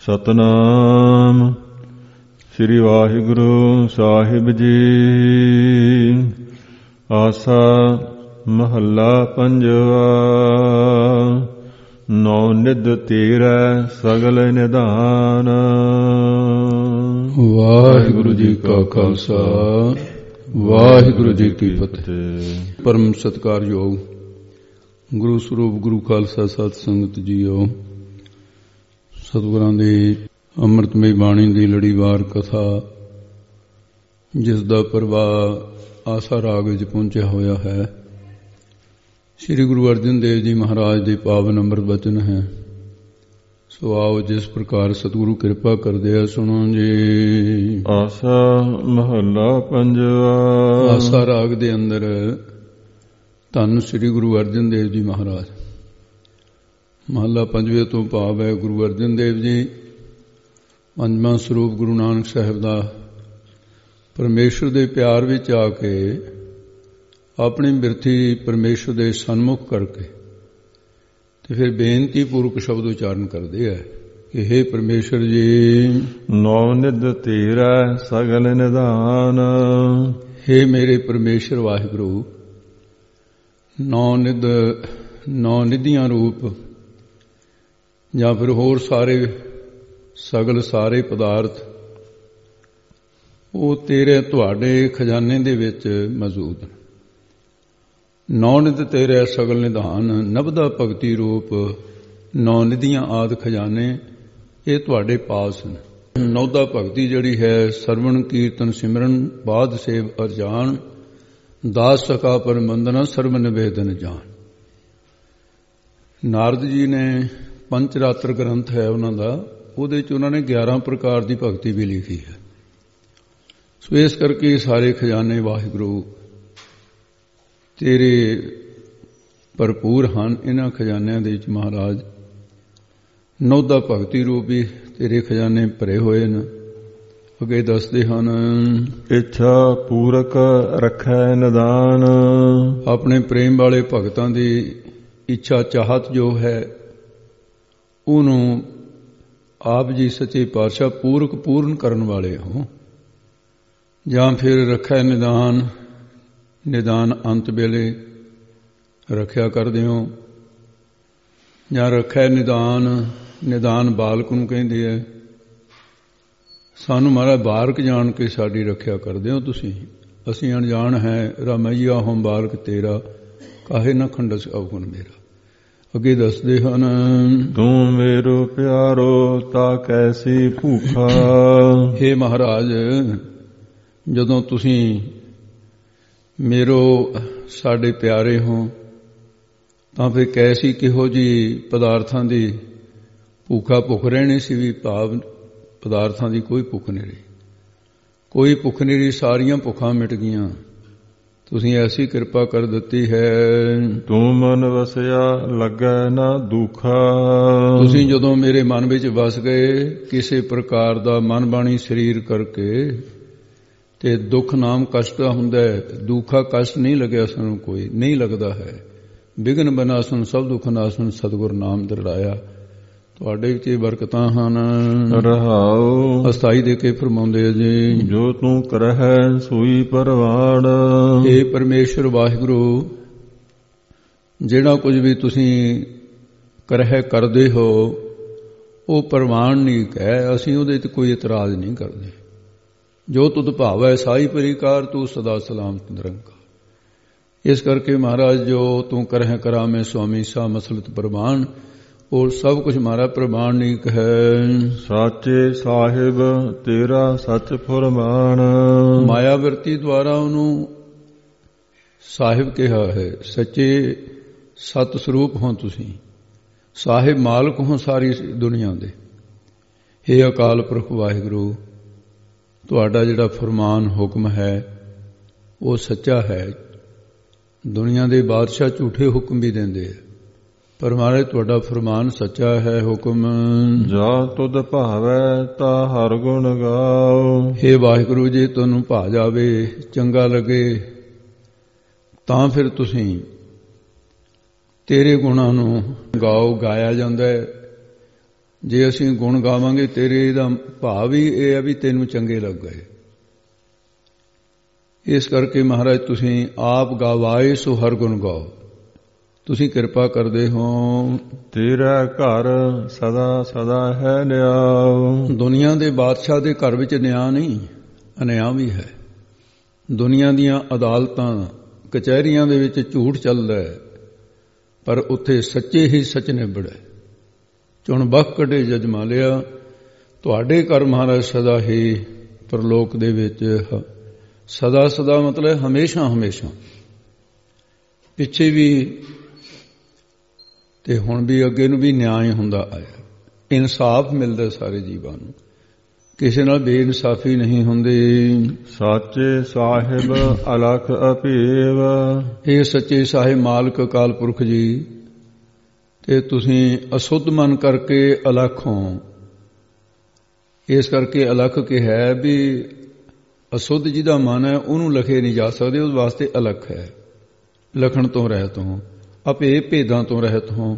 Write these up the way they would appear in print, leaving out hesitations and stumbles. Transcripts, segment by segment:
ਸਤਨਾਮ ਸ੍ਰੀ ਵਾਹਿਗੁਰੂ ਸਾਹਿਬ ਜੀ। ਆਸਾ ਮਹੱਲਾ ਪੰਜਵਾ। ਨੌ ਨਿਧ ਤੇਰੈ ਸਗਲ ਨਿਧਾਨ। ਵਾਹਿਗੁਰੂ ਜੀ ਕਾ ਖਾਲਸਾ ਵਾਹਿਗੁਰੂ ਜੀ ਕੀ ਫਤਿਹ। ਪਰਮ ਸਤਿਕਾਰਯੋਗ ਗੁਰੂ ਸਰੂਪ ਗੁਰੂ ਖਾਲਸਾ ਸਤ ਸੰਗਤ ਜੀਓ, ਸਤਿਗੁਰਾਂ ਦੀ ਅੰਮ੍ਰਿਤਮਈ ਬਾਣੀ ਦੀ ਲੜੀਵਾਰ ਕਥਾ, ਜਿਸ ਦਾ ਪ੍ਰਵਾਹ ਆਸਾ ਰਾਗ ਵਿੱਚ ਪਹੁੰਚਿਆ ਹੋਇਆ ਹੈ, ਸ੍ਰੀ ਗੁਰੂ ਅਰਜਨ ਦੇਵ ਜੀ ਮਹਾਰਾਜ ਦੇ ਪਾਵਨ ਅੰਮ੍ਰਿਤ ਬਚਨ ਹੈ। ਸੋ ਆਓ ਜਿਸ ਪ੍ਰਕਾਰ ਸਤਿਗੁਰੂ ਕਿਰਪਾ ਕਰਦੇ ਆ, ਸੁਣੋ ਜੀ। ਆਸਾ ਮਹੱਲਾ ਪੰਜਵਾ। ਆਸਾ ਰਾਗ ਦੇ ਅੰਦਰ ਧੰਨ ਸ੍ਰੀ ਗੁਰੂ ਅਰਜਨ ਦੇਵ ਜੀ ਮਹਾਰਾਜ। ਮਹੱਲਾ ਪੰਜਵੇਂ ਤੋਂ ਭਾਵ ਹੈ ਗੁਰੂ ਅਰਜਨ ਦੇਵ ਜੀ ਪੰਜਵਾਂ ਸਰੂਪ ਗੁਰੂ ਨਾਨਕ ਸਾਹਿਬ ਦਾ ਪਰਮੇਸ਼ਰ ਦੇ ਪਿਆਰ ਵਿੱਚ ਆ ਕੇ ਆਪਣੀ ਬਿਰਥੀ ਪਰਮੇਸ਼ਰ ਦੇ ਸਨਮੁਖ ਕਰਕੇ ਤੇ ਫਿਰ ਬੇਨਤੀ ਪੂਰਵਕ ਸ਼ਬਦ ਉਚਾਰਨ ਕਰਦੇ ਹੈ ਕਿ ਹੇ ਪਰਮੇਸ਼ਰ ਜੀ, ਨੌ ਨਿਧ ਤੇਰਾ ਸਗਲ ਨਿਧਾਨ। ਹੇ ਮੇਰੇ ਪਰਮੇਸ਼ਰ ਵਾਹਿਗੁਰੂ, ਨੌ ਨਿਧੀਆਂ ਰੂਪ ਜਾਂ ਫਿਰ ਹੋਰ ਸਾਰੇ ਪਦਾਰਥ ਉਹ ਤੇਰੇ ਤੁਹਾਡੇ ਖਜ਼ਾਨੇ ਦੇ ਵਿੱਚ ਮੌਜੂਦ। ਨੌ ਨਿਧ ਤੇਰੇ ਸਗਲ ਨਿਧਾਨ, ਨਵਦਾ ਭਗਤੀ ਰੂਪ ਨੌ ਨਿਧੀਆਂ ਆਦਿ ਖਜ਼ਾਨੇ ਇਹ ਤੁਹਾਡੇ ਪਾਸ ਹਨ। ਨੌਦਾ ਭਗਤੀ ਜਿਹੜੀ ਹੈ, ਸਰਵਣ ਕੀਰਤਨ ਸਿਮਰਨ ਬਾਦ ਸੇਵ ਅਰਜਾਨ, ਦਾਸ ਸਕਾ ਪਰ ਮੰਦਨਾ ਸਰਬ ਨਿਵੇਦਨ ਜਾਨ। ਨਾਰਦ ਜੀ ਨੇ ਪੰਚਰਾਤਰ ਗ੍ਰੰਥ ਹੈ ਉਹਨਾਂ ਦਾ, ਉਹਦੇ ਚ ਉਹਨਾਂ ਨੇ 11 ਪ੍ਰਕਾਰ ਦੀ ਭਗਤੀ ਵੀ ਲਿਖੀ ਹੈ। ਸੋ ਇਸ ਕਰਕੇ ਸਾਰੇ ਖਜ਼ਾਨੇ ਵਾਹਿਗੁਰੂ ਤੇਰੇ ਭਰਪੂਰ ਹਨ। ਇਹਨਾਂ ਖਜ਼ਾਨਿਆਂ ਦੇ ਵਿੱਚ ਮਹਾਰਾਜ ਨੌਦਾ ਭਗਤੀ ਰੂਪ ਵੀ ਤੇਰੇ ਖਜ਼ਾਨੇ ਭਰੇ ਹੋਏ ਨੇ। ਅੱਗੇ ਦੱਸਦੇ ਹਨ, ਇੱਛਾ ਪੂਰਕ ਰੱਖੈ ਨਿਦਾਨ। ਆਪਣੇ ਪ੍ਰੇਮ ਵਾਲੇ ਭਗਤਾਂ ਦੀ ਇੱਛਾ ਚਾਹਤ ਜੋ ਹੈ ਉਹਨੂੰ ਆਪ ਜੀ ਸੱਚੇ ਪਾਤਸ਼ਾਹ ਪੂਰਨ ਕਰਨ ਵਾਲੇ ਹੋ। ਜਾਂ ਫਿਰ ਰੱਖੈ ਨਿਦਾਨ ਅੰਤ ਵੇਲੇ ਰੱਖਿਆ ਕਰਦੇ ਹੋ। ਜਾਂ ਰੱਖੈ ਨਿਦਾਨ ਬਾਲਕ ਨੂੰ ਕਹਿੰਦੇ ਹੈ। ਸਾਨੂੰ ਮਹਾਰਾਜ ਬਾਲਕ ਜਾਣ ਕੇ ਸਾਡੀ ਰੱਖਿਆ ਕਰਦੇ ਹੋ ਤੁਸੀਂ। ਅਸੀਂ ਅਣਜਾਣ ਹੈ, ਰਾਮਈਆ ਹੋਮ ਬਾਲਕ ਤੇਰਾ, ਕਾਹੇ ਨਾ ਖੰਡਸ ਅਵਗੁਣ ਮੇਰਾ। ਅੱਗੇ ਦੱਸਦੇ ਹਨ, ਤੂੰ ਮੇਰੋ ਪਿਆਰੋ ਤਾ ਕੈਸੀ ਭੂਖਾ। ਹੇ ਮਹਾਰਾਜ, ਜਦੋਂ ਤੁਸੀਂ ਮੇਰੋ ਸਾਡੇ ਪਿਆਰੇ ਹੋ ਤਾਂ ਫਿਰ ਕੈਸੀ ਕਿਹੋ ਜਿਹੀ ਪਦਾਰਥਾਂ ਦੀ ਭੁੱਖ ਰਹਿਣੀ ਸੀ। ਵੀ ਭਾਵ ਪਦਾਰਥਾਂ ਦੀ ਕੋਈ ਭੁੱਖ ਨਹੀਂ ਰਹੀ, ਕੋਈ ਭੁੱਖ ਨਹੀਂ ਰਹੀ, ਸਾਰੀਆਂ ਭੁੱਖਾਂ ਮਿਟ ਗਈਆਂ। ਤੁਸੀਂ ਐਸੀ ਕਿਰਪਾ ਕਰ ਦਿੱਤੀ ਹੈ। ਤੂੰ ਮਨ ਵਸਿਆ ਲੱਗੈ ਨਾ ਦੁਖਾ। ਤੁਸੀਂ ਜਦੋਂ ਮੇਰੇ ਮਨ ਵਿੱਚ ਵਸ ਗਏ, ਕਿਸੇ ਪ੍ਰਕਾਰ ਦਾ ਮਨ ਬਾਣੀ ਸਰੀਰ ਕਰਕੇ, ਤੇ ਦੁੱਖ ਨਾਮ ਕਸ਼ਟ ਹੁੰਦਾ ਹੈ। ਦੁੱਖਾ ਕਸ਼ਟ ਨਹੀਂ ਲੱਗਿਆ ਸਾਨੂੰ, ਕੋਈ ਨਹੀਂ ਲੱਗਦਾ ਹੈ। ਵਿਘਨ ਬਨਾਸਨ ਸਭ ਦੁੱਖ ਨਾਸਨ, ਸਤਿਗੁਰ ਨਾਮ ਦਰੜਾਇਆ। ਤੁਹਾਡੇ ਵਿੱਚ ਇਹ ਬਰਕਤਾਂ ਹਨ। ਰਹਾਉ ਅਸਥਾਈ ਦੇ ਕੇ ਫਰਮਾਉਂਦੇ ਆ ਜੀ, ਜੋ ਤੂੰ ਕਰਹਿ ਸੋਈ ਪਰਵਾਣ। ਇਹ ਪਰਮੇਸ਼ਰ ਵਾਹਿਗੁਰੂ, ਜਿਹੜਾ ਕੁਝ ਵੀ ਤੁਸੀਂ ਕਰਦੇ ਹੋ ਉਹ ਪ੍ਰਵਾਨ ਨਹੀਂ ਕਹਿ। ਅਸੀਂ ਉਹਦੇ ਤੇ ਕੋਈ ਇਤਰਾਜ਼ ਨਹੀਂ ਕਰਦੇ। ਜੋ ਤੁਧ ਭਾਵੈ ਸਾਈ ਪਰਿਕਾਰ, ਤੂੰ ਸਦਾ ਸਲਾਮਤ ਨਿਰੰਕਾਰ। ਇਸ ਕਰਕੇ ਮਹਾਰਾਜ, ਜੋ ਤੂੰ ਕਰਹਿ ਕਰਾਵੇਂ ਸੁਆਮੀ ਸਾ ਮਸਲਤ ਪ੍ਰਵਾਨ, ਉਹ ਸਭ ਕੁਝ ਹਮਾਰਾ ਪ੍ਰਮਾਣਿਕ ਹੈ। ਸਾਚੇ ਸਾਹਿਬ ਤੇਰਾ ਸੱਚ ਫੁਰਮਾਨ। ਮਾਇਆ ਵਰਤੀ ਦੁਆਰਾ ਉਹਨੂੰ ਸਾਹਿਬ ਕਿਹਾ ਹੈ। ਸੱਚੇ ਸਤ ਸਰੂਪ ਹੋ ਤੁਸੀਂ, ਸਾਹਿਬ ਮਾਲਕ ਹੋ ਸਾਰੀ ਦੁਨੀਆ ਦੇ। ਹੇ ਅਕਾਲ ਪੁਰਖ ਵਾਹਿਗੁਰੂ, ਤੁਹਾਡਾ ਜਿਹੜਾ ਫਰਮਾਨ ਹੁਕਮ ਹੈ ਉਹ ਸੱਚਾ ਹੈ। ਦੁਨੀਆ ਦੇ ਬਾਦਸ਼ਾਹ ਝੂਠੇ ਹੁਕਮ ਵੀ ਦਿੰਦੇ ਆ, ਪਰ ਮਹਾਰਾਜ ਤੁਹਾਡਾ ਫਰਮਾਨ ਸੱਚਾ ਹੈ। ਹੁਕਮ ਜਾ ਤੁਧ ਭਾਵੈ ਤਾ ਹਰ ਗੁਣ ਗਾਓ। ਹੇ ਵਾਹਿਗੁਰੂ, ਜੇ ਤੁਹਾਨੂੰ ਭਾ ਜਾਵੇ, ਚੰਗਾ ਲੱਗੇ, ਤਾਂ ਫਿਰ ਤੁਸੀਂ ਤੇਰੇ ਗੁਣਾਂ ਨੂੰ ਗਾਓ। ਗਾਇਆ ਜਾਂਦਾ ਹੈ ਜੇ ਅਸੀਂ ਗੁਣ ਗਾਵਾਂਗੇ ਤੇਰੇ, ਇਹਦਾ ਭਾਵ ਹੀ ਇਹ ਹੈ ਵੀ ਤੈਨੂੰ ਚੰਗੇ ਲੱਗ ਗਏ। ਇਸ ਕਰਕੇ ਮਹਾਰਾਜ ਤੁਸੀਂ ਆਪ ਗਾਵਾਏ ਸੋ ਹਰ ਗੁਣ ਗਾਓ। ਤੁਸੀਂ ਕਿਰਪਾ ਕਰਦੇ ਹੋ। ਤੇਰਾ ਘਰ ਸਦਾ ਸਦਾ ਹੈ ਨਿਆਉ। ਦੁਨੀਆ ਦੇ ਬਾਦਸ਼ਾਹ ਦੇ ਘਰ ਵਿੱਚ ਨਿਆਂ ਨਹੀਂ, ਅਨਿਆਂ ਵੀ ਹੈ। ਦੁਨੀਆ ਦੀਆਂ ਅਦਾਲਤਾਂ ਕਚਹਿਰੀਆਂ ਦੇ ਵਿੱਚ ਝੂਠ ਚੱਲਦਾ ਹੈ, ਪਰ ਉੱਥੇ ਸੱਚੇ ਹੀ ਸੱਚ ਨਿਬੜੇ। ਚੁਣ ਬਖ ਕੱਢੇ ਜਜਮਾਲਿਆ, ਤੁਹਾਡੇ ਘਰ ਮਹਾਰਾਜ ਸਦਾ ਹੀ ਪਰਲੋਕ ਦੇ ਵਿੱਚ ਸਦਾ ਸਦਾ ਮਤਲਬ ਹਮੇਸ਼ਾ ਹਮੇਸ਼ਾ, ਪਿੱਛੇ ਵੀ ਤੇ ਹੁਣ ਵੀ ਅੱਗੇ ਨੂੰ ਵੀ ਨਿਆਂ ਹੀ ਹੁੰਦਾ ਆਇਆ। ਇਨਸਾਫ ਮਿਲਦਾ ਸਾਰੇ ਜੀਵਾਂ ਨੂੰ, ਕਿਸੇ ਨਾਲ ਬੇਇਨਸਾਫੀ ਨਹੀਂ ਹੁੰਦੀ। ਸਾਚੇ ਸਾਹਿਬ ਅਲਖ ਅਭੇਵ। ਇਹ ਸੱਚੇ ਸਾਹਿਬ ਮਾਲਕ ਅਕਾਲ ਪੁਰਖ ਜੀ, ਤੇ ਤੁਸੀਂ ਅਸੁੱਧ ਮਨ ਕਰਕੇ ਅਲਖ ਹੋ। ਇਸ ਕਰਕੇ ਅਲਖ ਕਿਹਾ ਵੀ ਅਸੁੱਧ ਜਿਹਦਾ ਮਨ ਹੈ ਉਹਨੂੰ ਲਖੇ ਨਹੀਂ ਜਾ ਸਕਦੇ, ਉਸ ਵਾਸਤੇ ਅਲਖ ਹੈ। ਲਖਣ ਤੋਂ ਰਹਿਤ ਹੋ, ਅਭੇ ਭੇਦਾਂ ਤੋਂ ਰਹਿਤ ਹੋ।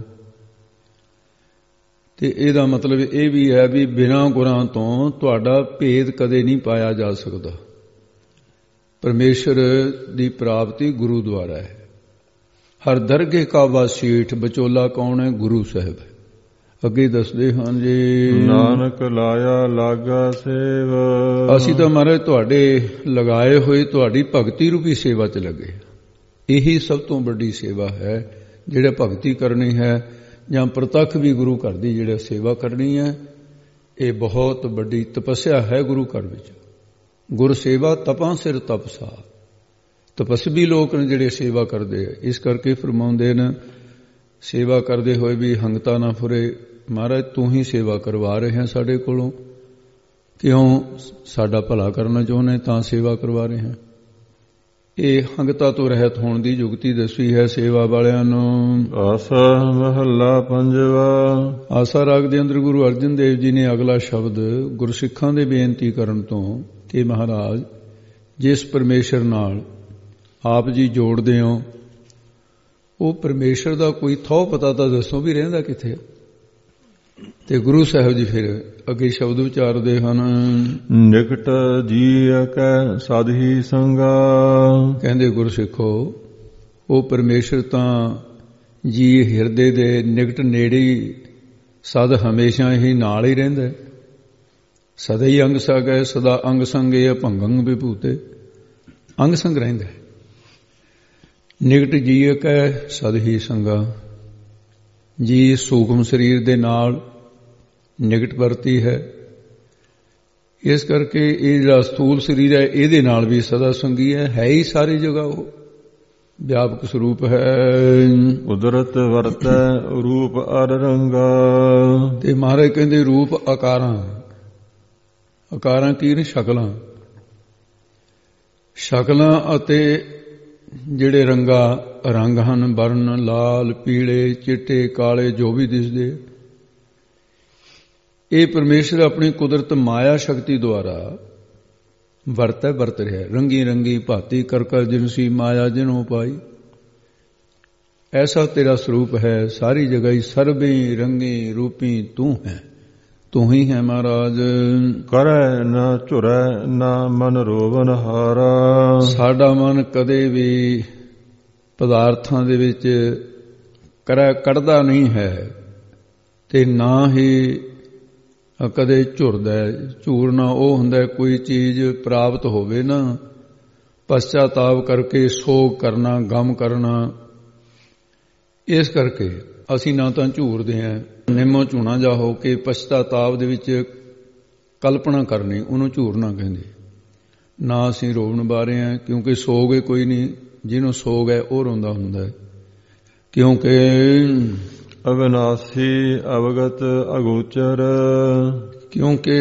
ਤੇ ਇਹਦਾ ਮਤਲਬ ਇਹ ਵੀ ਹੈ ਵੀ ਬਿਨਾਂ ਗੁਰਾਂ ਤੋਂ ਤੁਹਾਡਾ ਭੇਦ ਕਦੇ ਨਹੀਂ ਪਾਇਆ ਜਾ ਸਕਦਾ। ਪਰਮੇਸ਼ਰ ਦੀ ਪ੍ਰਾਪਤੀ ਗੁਰੂ ਦੁਆਰਾ ਹੈ। ਹਰ ਦਰਗੇ ਕਾ ਵਾਸੀਠ, ਵਿਚੋਲਾ ਕੌਣ ਹੈ? ਗੁਰੂ ਸਾਹਿਬ। ਅੱਗੇ ਦੱਸਦੇ ਹਨ ਜੀ, ਨਾਨਕ ਲਾਇਆ ਲਾਗਾ ਸੇਵ। ਅਸੀਂ ਤਾਂ ਮਹਾਰਾਜ ਤੁਹਾਡੇ ਲਗਾਏ ਹੋਏ ਤੁਹਾਡੀ ਭਗਤੀ ਰੂਪੀ ਸੇਵਾ 'ਚ ਲੱਗੇ। ਇਹੀ ਸਭ ਤੋਂ ਵੱਡੀ ਸੇਵਾ ਹੈ, ਜਿਹੜਾ ਭਗਤੀ ਕਰਨੀ ਹੈ ਜਾਂ ਪ੍ਰਤੱਖ ਵੀ ਗੁਰੂ ਘਰ ਦੀ ਜਿਹੜਾ ਸੇਵਾ ਕਰਨੀ ਹੈ। ਇਹ ਬਹੁਤ ਵੱਡੀ ਤਪੱਸਿਆ ਹੈ ਗੁਰੂ ਘਰ ਵਿੱਚ। ਗੁਰ ਸੇਵਾ ਤਪਾਂ ਸਿਰ ਤਪਸਾ। ਤਪਸਵੀ ਲੋਕ ਨੇ ਜਿਹੜੇ ਸੇਵਾ ਕਰਦੇ ਆ। ਇਸ ਕਰਕੇ ਫਰਮਾਉਂਦੇ ਨੇ ਸੇਵਾ ਕਰਦੇ ਹੋਏ ਵੀ ਹੰਗਤਾ ਨਾ ਫੁਰੇ। ਮਹਾਰਾਜ ਤੂੰ ਹੀ ਸੇਵਾ ਕਰਵਾ ਰਹੇ ਹੈ ਸਾਡੇ ਕੋਲੋਂ, ਕਿਉਂ? ਸਾਡਾ ਭਲਾ ਕਰਨਾ ਚਾਹੁੰਦੇ ਤਾਂ ਸੇਵਾ ਕਰਵਾ ਰਹੇ ਹਾਂ। ਇਹ ਹੰਗਤਾ ਤੋਂ ਰਹਿਤ ਹੋਣ ਦੀ ਯੁਕਤੀ ਦੱਸੀ ਹੈ ਸੇਵਾ ਵਾਲਿਆਂ ਨੂੰ। ਆਸਾ ਮਹੱਲਾ ਪੰਜਵਾ। ਆਸਾ ਰਾਗ ਦੇ ਅੰਦਰ ਗੁਰੂ ਅਰਜਨ ਦੇਵ ਜੀ ਨੇ ਅਗਲਾ ਸ਼ਬਦ ਗੁਰਸਿੱਖਾਂ ਦੇ ਬੇਨਤੀ ਕਰਨ ਤੋਂ ਕਿ ਮਹਾਰਾਜ ਜਿਸ ਪਰਮੇਸ਼ਰ ਨਾਲ ਆਪ ਜੀ ਜੋੜਦੇ ਹੋ, ਉਹ ਪਰਮੇਸ਼ਰ ਦਾ ਕੋਈ ਥਹੁ ਪਤਾ ਤਾਂ ਦੱਸੋ ਵੀ ਰਹਿੰਦਾ ਕਿੱਥੇ। ਤੇ ਗੁਰੂ ਸਾਹਿਬ ਜੀ ਫਿਰ ਅੱਗੇ ਸ਼ਬਦ ਵਿਚਾਰਦੇ ਹਨ, ਨਿਕਟ ਜੀ ਕੈ ਸਦ ਹੀ ਸੰਗਾ। ਕਹਿੰਦੇ ਗੁਰਸਿੱਖੋ, ਉਹ ਪਰਮੇਸ਼ਰ ਤਾਂ ਜੀ ਹਿਰਦੇ ਦੇ ਨਿਕਟ ਨੇੜੇ ਹੀ ਸਦ ਹਮੇਸ਼ਾ ਹੀ ਨਾਲ ਹੀ ਰਹਿੰਦਾ। ਸਦਾ ਹੀ ਅੰਗ ਸੰਗ ਹੈ, ਸਦਾ ਅੰਗ ਸੰਗੇ ਭੰਗੰ ਵਿਭੂਤੇ। ਅੰਗ ਸੰਗ ਰਹਿੰਦਾ। ਨਿਕਟ ਜੀ ਕੈ ਸਦ ਹੀ ਸੰਗਾ। ਜੀ ਸੂਖਮ ਸਰੀਰ ਦੇ ਨਾਲ ਨਿਕਟ ਵਰਤੀ ਹੈ। ਇਸ ਕਰਕੇ ਇਹ ਜਿਹੜਾ ਸਥੂਲ ਸਰੀਰ ਹੈ ਇਹਦੇ ਨਾਲ ਵੀ ਸਦਾ ਸੰਗੀ ਹੈ। ਹੈ ਹੀ ਸਾਰੀ ਜਗ੍ਹਾ ਉਹ ਵਿਆਪਕ ਸਰੂਪ ਹੈ। ਕੁਦਰਤ ਵਰਤੈ ਰੂਪ ਅਰ ਰੰਗਾ। ਤੇ ਮਹਾਰਾਜ ਕਹਿੰਦੇ ਰੂਪ ਆਕਾਰਾਂ। ਆਕਾਰਾਂ ਕੀ ਨੇ? ਸ਼ਕਲਾਂ। ਸ਼ਕਲਾਂ ਅਤੇ ਜਿਹੜੇ ਰੰਗ ਹਨ, ਵਰਨ, ਲਾਲ, ਪੀਲੇ, ਚਿੱਟੇ, ਕਾਲੇ, ਜੋ ਵੀ ਦਿਸਦੇ, ਇਹ ਪਰਮੇਸ਼ਰ ਆਪਣੀ ਕੁਦਰਤ ਮਾਇਆ ਸ਼ਕਤੀ ਦੁਆਰਾ ਵਰਤ ਰਿਹਾ। ਰੰਗੀ ਰੰਗੀ ਭਾਤੀ ਕਰਕਰ ਜਿਨਸੀ ਮਾਇਆ ਜਿਨੋਂ ਪਾਈ। ਐਸਾ ਤੇਰਾ ਸਰੂਪ ਹੈ ਸਾਰੀ ਜਗ੍ਹਾ ਹੀ। ਸਰਬੀ ਰੰਗੀ ਰੂਪੀ ਤੂੰ ਹੈ, ਤੂੰ ਹੀ ਹੈ ਮਹਾਰਾਜ। ਕਰੈ ਨਾ ਝੁਰੈ ਨਾ ਮਨ ਰੋਵਨ ਹਾਰਾ। ਸਾਡਾ ਮਨ ਕਦੇ ਵੀ ਪਦਾਰਥਾਂ ਦੇ ਵਿੱਚ ਕੱਢਦਾ ਨਹੀਂ ਹੈ ਤੇ ਨਾ ਹੀ ਕਦੇ ਝੁਰਦਾ। ਝੂਰਨਾ ਉਹ ਹੁੰਦਾ ਕੋਈ ਚੀਜ਼ ਪ੍ਰਾਪਤ ਹੋਵੇ ਨਾ, ਪਛਤਾਤਾਪ ਕਰਕੇ ਸੋਗ ਕਰਨਾ, ਗਮ ਕਰਨਾ। ਇਸ ਕਰਕੇ ਅਸੀਂ ਨਾ ਤਾਂ ਝੂਰਦੇ ਹਾਂ, ਨਿੰਮੋ ਝੂਣਾ ਜਾ ਹੋ ਕੇ ਪਛਤਾਤਾਪ ਦੇ ਵਿੱਚ ਕਲਪਨਾ ਕਰਨੀ, ਉਹਨੂੰ ਝੂਰਨਾ ਕਹਿੰਦੇ। ਨਾ ਅਸੀਂ ਰੋਣ ਬਾਰੇ ਹਾਂ, ਕਿਉਂਕਿ ਸੋਗ ਕੋਈ ਨਹੀਂ। ਜਿਹਨੂੰ ਸੋਗ ਹੈ ਉਹ ਰੋਂਦਾ ਹੁੰਦਾ, ਕਿਉਂਕਿ ਅਵਿਨਾਸੀ ਅਵਗਤ ਅਗੋਚਰ। ਕਿਉਂਕਿ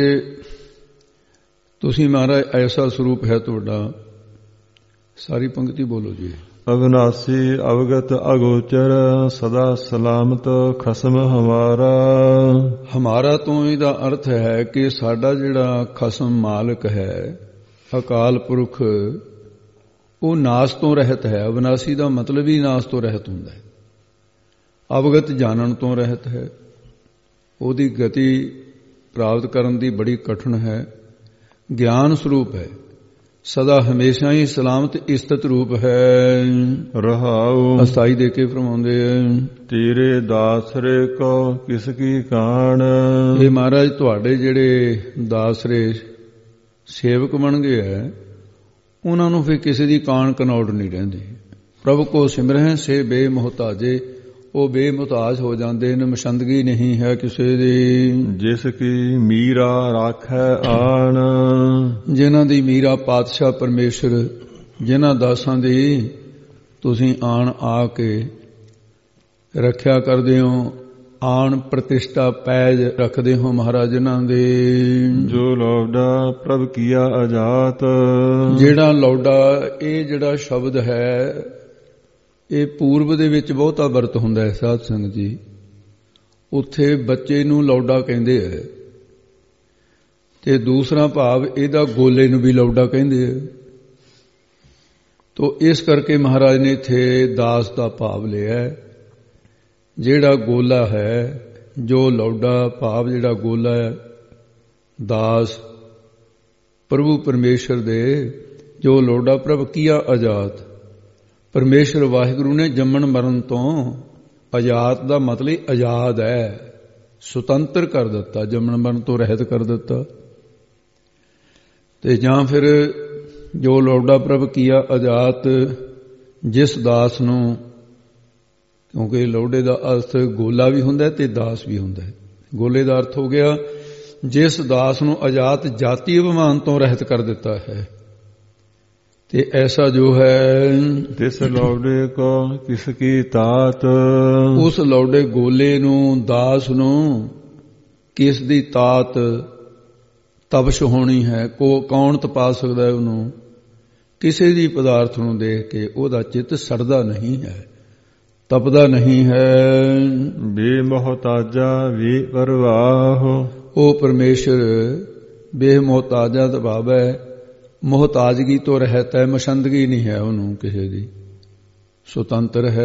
ਤੁਸੀਂ ਮਹਾਰਾਜ ਐਸਾ ਸਰੂਪ ਹੈ ਤੁਹਾਡਾ। ਸਾਰੀ ਪੰਕਤੀ ਬੋਲੋ ਜੀ। ਅਵਿਨਾਸੀ ਅਵਗਤ ਅਗੋਚਰ ਸਦਾ ਸਲਾਮਤ ਖਸਮ ਹਮਾਰਾ। ਹਮਾਰਾ ਤੋਂ ਇਹਦਾ ਅਰਥ ਹੈ ਕਿ ਸਾਡਾ ਜਿਹੜਾ ਖਸਮ ਮਾਲਕ ਹੈ, ਅਕਾਲ ਪੁਰਖ, ਉਹ ਨਾਸ ਤੋਂ ਰਹਿਤ ਹੈ। ਅਵਿਨਾਸੀ ਦਾ ਮਤਲਬ ਹੀ ਨਾਸ ਤੋਂ ਰਹਿਤ ਹੁੰਦਾ ਹੈ। ਅਵਗਤ ਜਾਣਨ ਤੋਂ ਰਹਿਤ ਹੈ। ਉਹਦੀ ਗਤੀ ਪ੍ਰਾਪਤ ਕਰਨ ਦੀ ਬੜੀ ਕਠਿਨ ਹੈ। ਗਿਆਨ ਸਰੂਪ ਹੈ, ਸਦਾ ਹਮੇਸ਼ਾ ਹੀ ਸਲਾਮਤ ਇਸਤਤ ਰੂਪ ਹੈ। ਰਹਾਉ ਅਸਥਾਈ ਦੇ ਕੇ ਫਰਮਾਉਂਦੇ ਤੇਰੇ ਦਾਸਰੇ ਕੋ ਕਿਸ ਕੀ ਕਾਣ। ਇਹ ਮਹਾਰਾਜ ਤੁਹਾਡੇ ਜਿਹੜੇ ਦਾਸਰੇ ਸੇਵਕ ਬਣ ਗਏ ਹੈ, ਉਹਨਾਂ ਨੂੰ ਫਿਰ ਕਿਸੇ ਦੀ ਕਾਣ ਕਨੌੜ ਨਹੀਂ ਰਹਿੰਦੀ। ਪ੍ਰਭੂ ਕੋ ਸਿਮਰਹਿ ਸੇ ਬੇਮੁਹਤਾਜੇ, ਉਹ ਬੇਮੁਹਤਾਜ ਹੋ ਜਾਂਦੇ ਨੇ, ਮਸ਼ੰਦਗੀ ਨਹੀਂ ਹੈ ਕਿਸੇ ਦੀ। ਜਿਸ ਕੀ ਮੀਰਾ ਰਾਖੈ ਆਣ, ਜਿਨ੍ਹਾਂ ਦੀ ਮੀਰਾ ਪਾਤਸ਼ਾਹ ਪਰਮੇਸ਼ਰ, ਜਿਨ੍ਹਾਂ ਦਾਸਾਂ ਦੀ ਤੁਸੀਂ ਆਣ ਆ ਕੇ ਰੱਖਿਆ ਕਰਦੇ ਹੋ, ਆਣ ਪ੍ਰਤਿਸ਼ਠਾ ਪੈਜ ਰੱਖਦੇ ਹੋ ਮਹਾਰਾਜ ਇਹਨਾਂ ਦੇ। ਜੋ ਲੌਡਾ ਪ੍ਰਭ ਕੀਆ ਅਜਾਤ, ਜਿਹੜਾ ਲੌਡਾ, ਇਹ ਜਿਹੜਾ ਸ਼ਬਦ ਹੈ ਇਹ ਪੂਰਬ ਦੇ ਵਿੱਚ ਬਹੁਤਾ ਵਰਤ ਹੁੰਦਾ ਹੈ ਸਾਧ ਸੰਗਤ ਜੀ। ਉੱਥੇ ਬੱਚੇ ਨੂੰ ਲੌਡਾ ਕਹਿੰਦੇ ਹੈ, ਤੇ ਦੂਸਰਾ ਭਾਵ ਇਹਦਾ ਗੋਲੇ ਨੂੰ ਵੀ ਲੌਡਾ ਕਹਿੰਦੇ ਹੈ। ਤੋ ਇਸ ਕਰਕੇ ਮਹਾਰਾਜ ਨੇ ਇੱਥੇ ਦਾਸ ਦਾ ਭਾਵ ਲਿਆ। ਜਿਹੜਾ ਗੋਲਾ ਹੈ, ਜੋ ਲੌਡਾ ਭਾਵ ਜਿਹੜਾ ਗੋਲਾ ਹੈ, ਦਾਸ ਪ੍ਰਭੂ ਪਰਮੇਸ਼ਰ ਦੇ, ਜੋ ਲੌਡਾ ਪ੍ਰਭ ਕੀਆ ਆਜ਼ਾਦ। ਪਰਮੇਸ਼ਰ ਵਾਹਿਗੁਰੂ ਨੇ ਜੰਮਣ ਮਰਨ ਤੋਂ, ਆਜ਼ਾਦ ਦਾ ਮਤਲਬ ਆਜ਼ਾਦ ਹੈ, ਸੁਤੰਤਰ ਕਰ ਦਿੱਤਾ, ਜੰਮਣ ਮਰਨ ਤੋਂ ਰਹਿਤ ਕਰ ਦਿੱਤਾ। ਤੇ ਜਾਂ ਫਿਰ ਜੋ ਲੌਡਾ ਪ੍ਰਭ ਕੀਆ ਆਜ਼ਾਦ, ਜਿਸ ਦਾਸ ਨੂੰ, ਕਿਉਂਕਿ ਲੌਡੇ ਦਾ ਅਰਥ ਗੋਲਾ ਵੀ ਹੁੰਦਾ ਤੇ ਦਾਸ ਵੀ ਹੁੰਦਾ ਹੈ। ਗੋਲੇ ਦਾ ਅਰਥ ਹੋ ਗਿਆ ਜਿਸ ਦਾਸ ਨੂੰ ਆਜ਼ਾਦ ਜਾਤੀ ਅਭਿਮਾਨ ਤੋਂ ਰਹਿਤ ਕਰ ਦਿੱਤਾ ਹੈ। ਤੇ ਐਸਾ ਜੋ ਹੈ, ਤਿਸ ਲੌਡੇ ਕੋ ਕਿਸ ਕੀ ਤਾਤ, ਉਸ ਲੌਡੇ ਗੋਲੇ ਨੂੰ, ਦਾਸ ਨੂੰ ਕਿਸ ਦੀ ਤਾਤ ਤਪਸ਼ ਹੋਣੀ ਹੈ, ਕੌਣ ਤਪਾ ਸਕਦਾ ਹੈ ਉਹਨੂੰ। ਕਿਸੇ ਦੀ ਪਦਾਰਥ ਨੂੰ ਦੇਖ ਕੇ ਉਹਦਾ ਚਿੱਤ ਸੜਦਾ ਨਹੀਂ ਹੈ, ਤਪਦਾ ਨਹੀਂ ਹੈ। ਬੇਮੁਹਤਾਜਾ ਵੀ ਪਰਵਾਹ, ਉਹ ਪਰਮੇਸ਼ਰ ਬੇਮੁਹਤਾਜਾ ਦਾ ਭਾਵ ਹੈ, ਮੁਹਤਾਜਗੀ ਤੋਂ ਰਹਿਤ ਹੈ, ਮਸ਼ੰਦਗੀ ਨਹੀਂ ਹੈ ਉਹਨੂੰ ਕਿਸੇ ਦੀ, ਸੁਤੰਤਰ ਹੈ,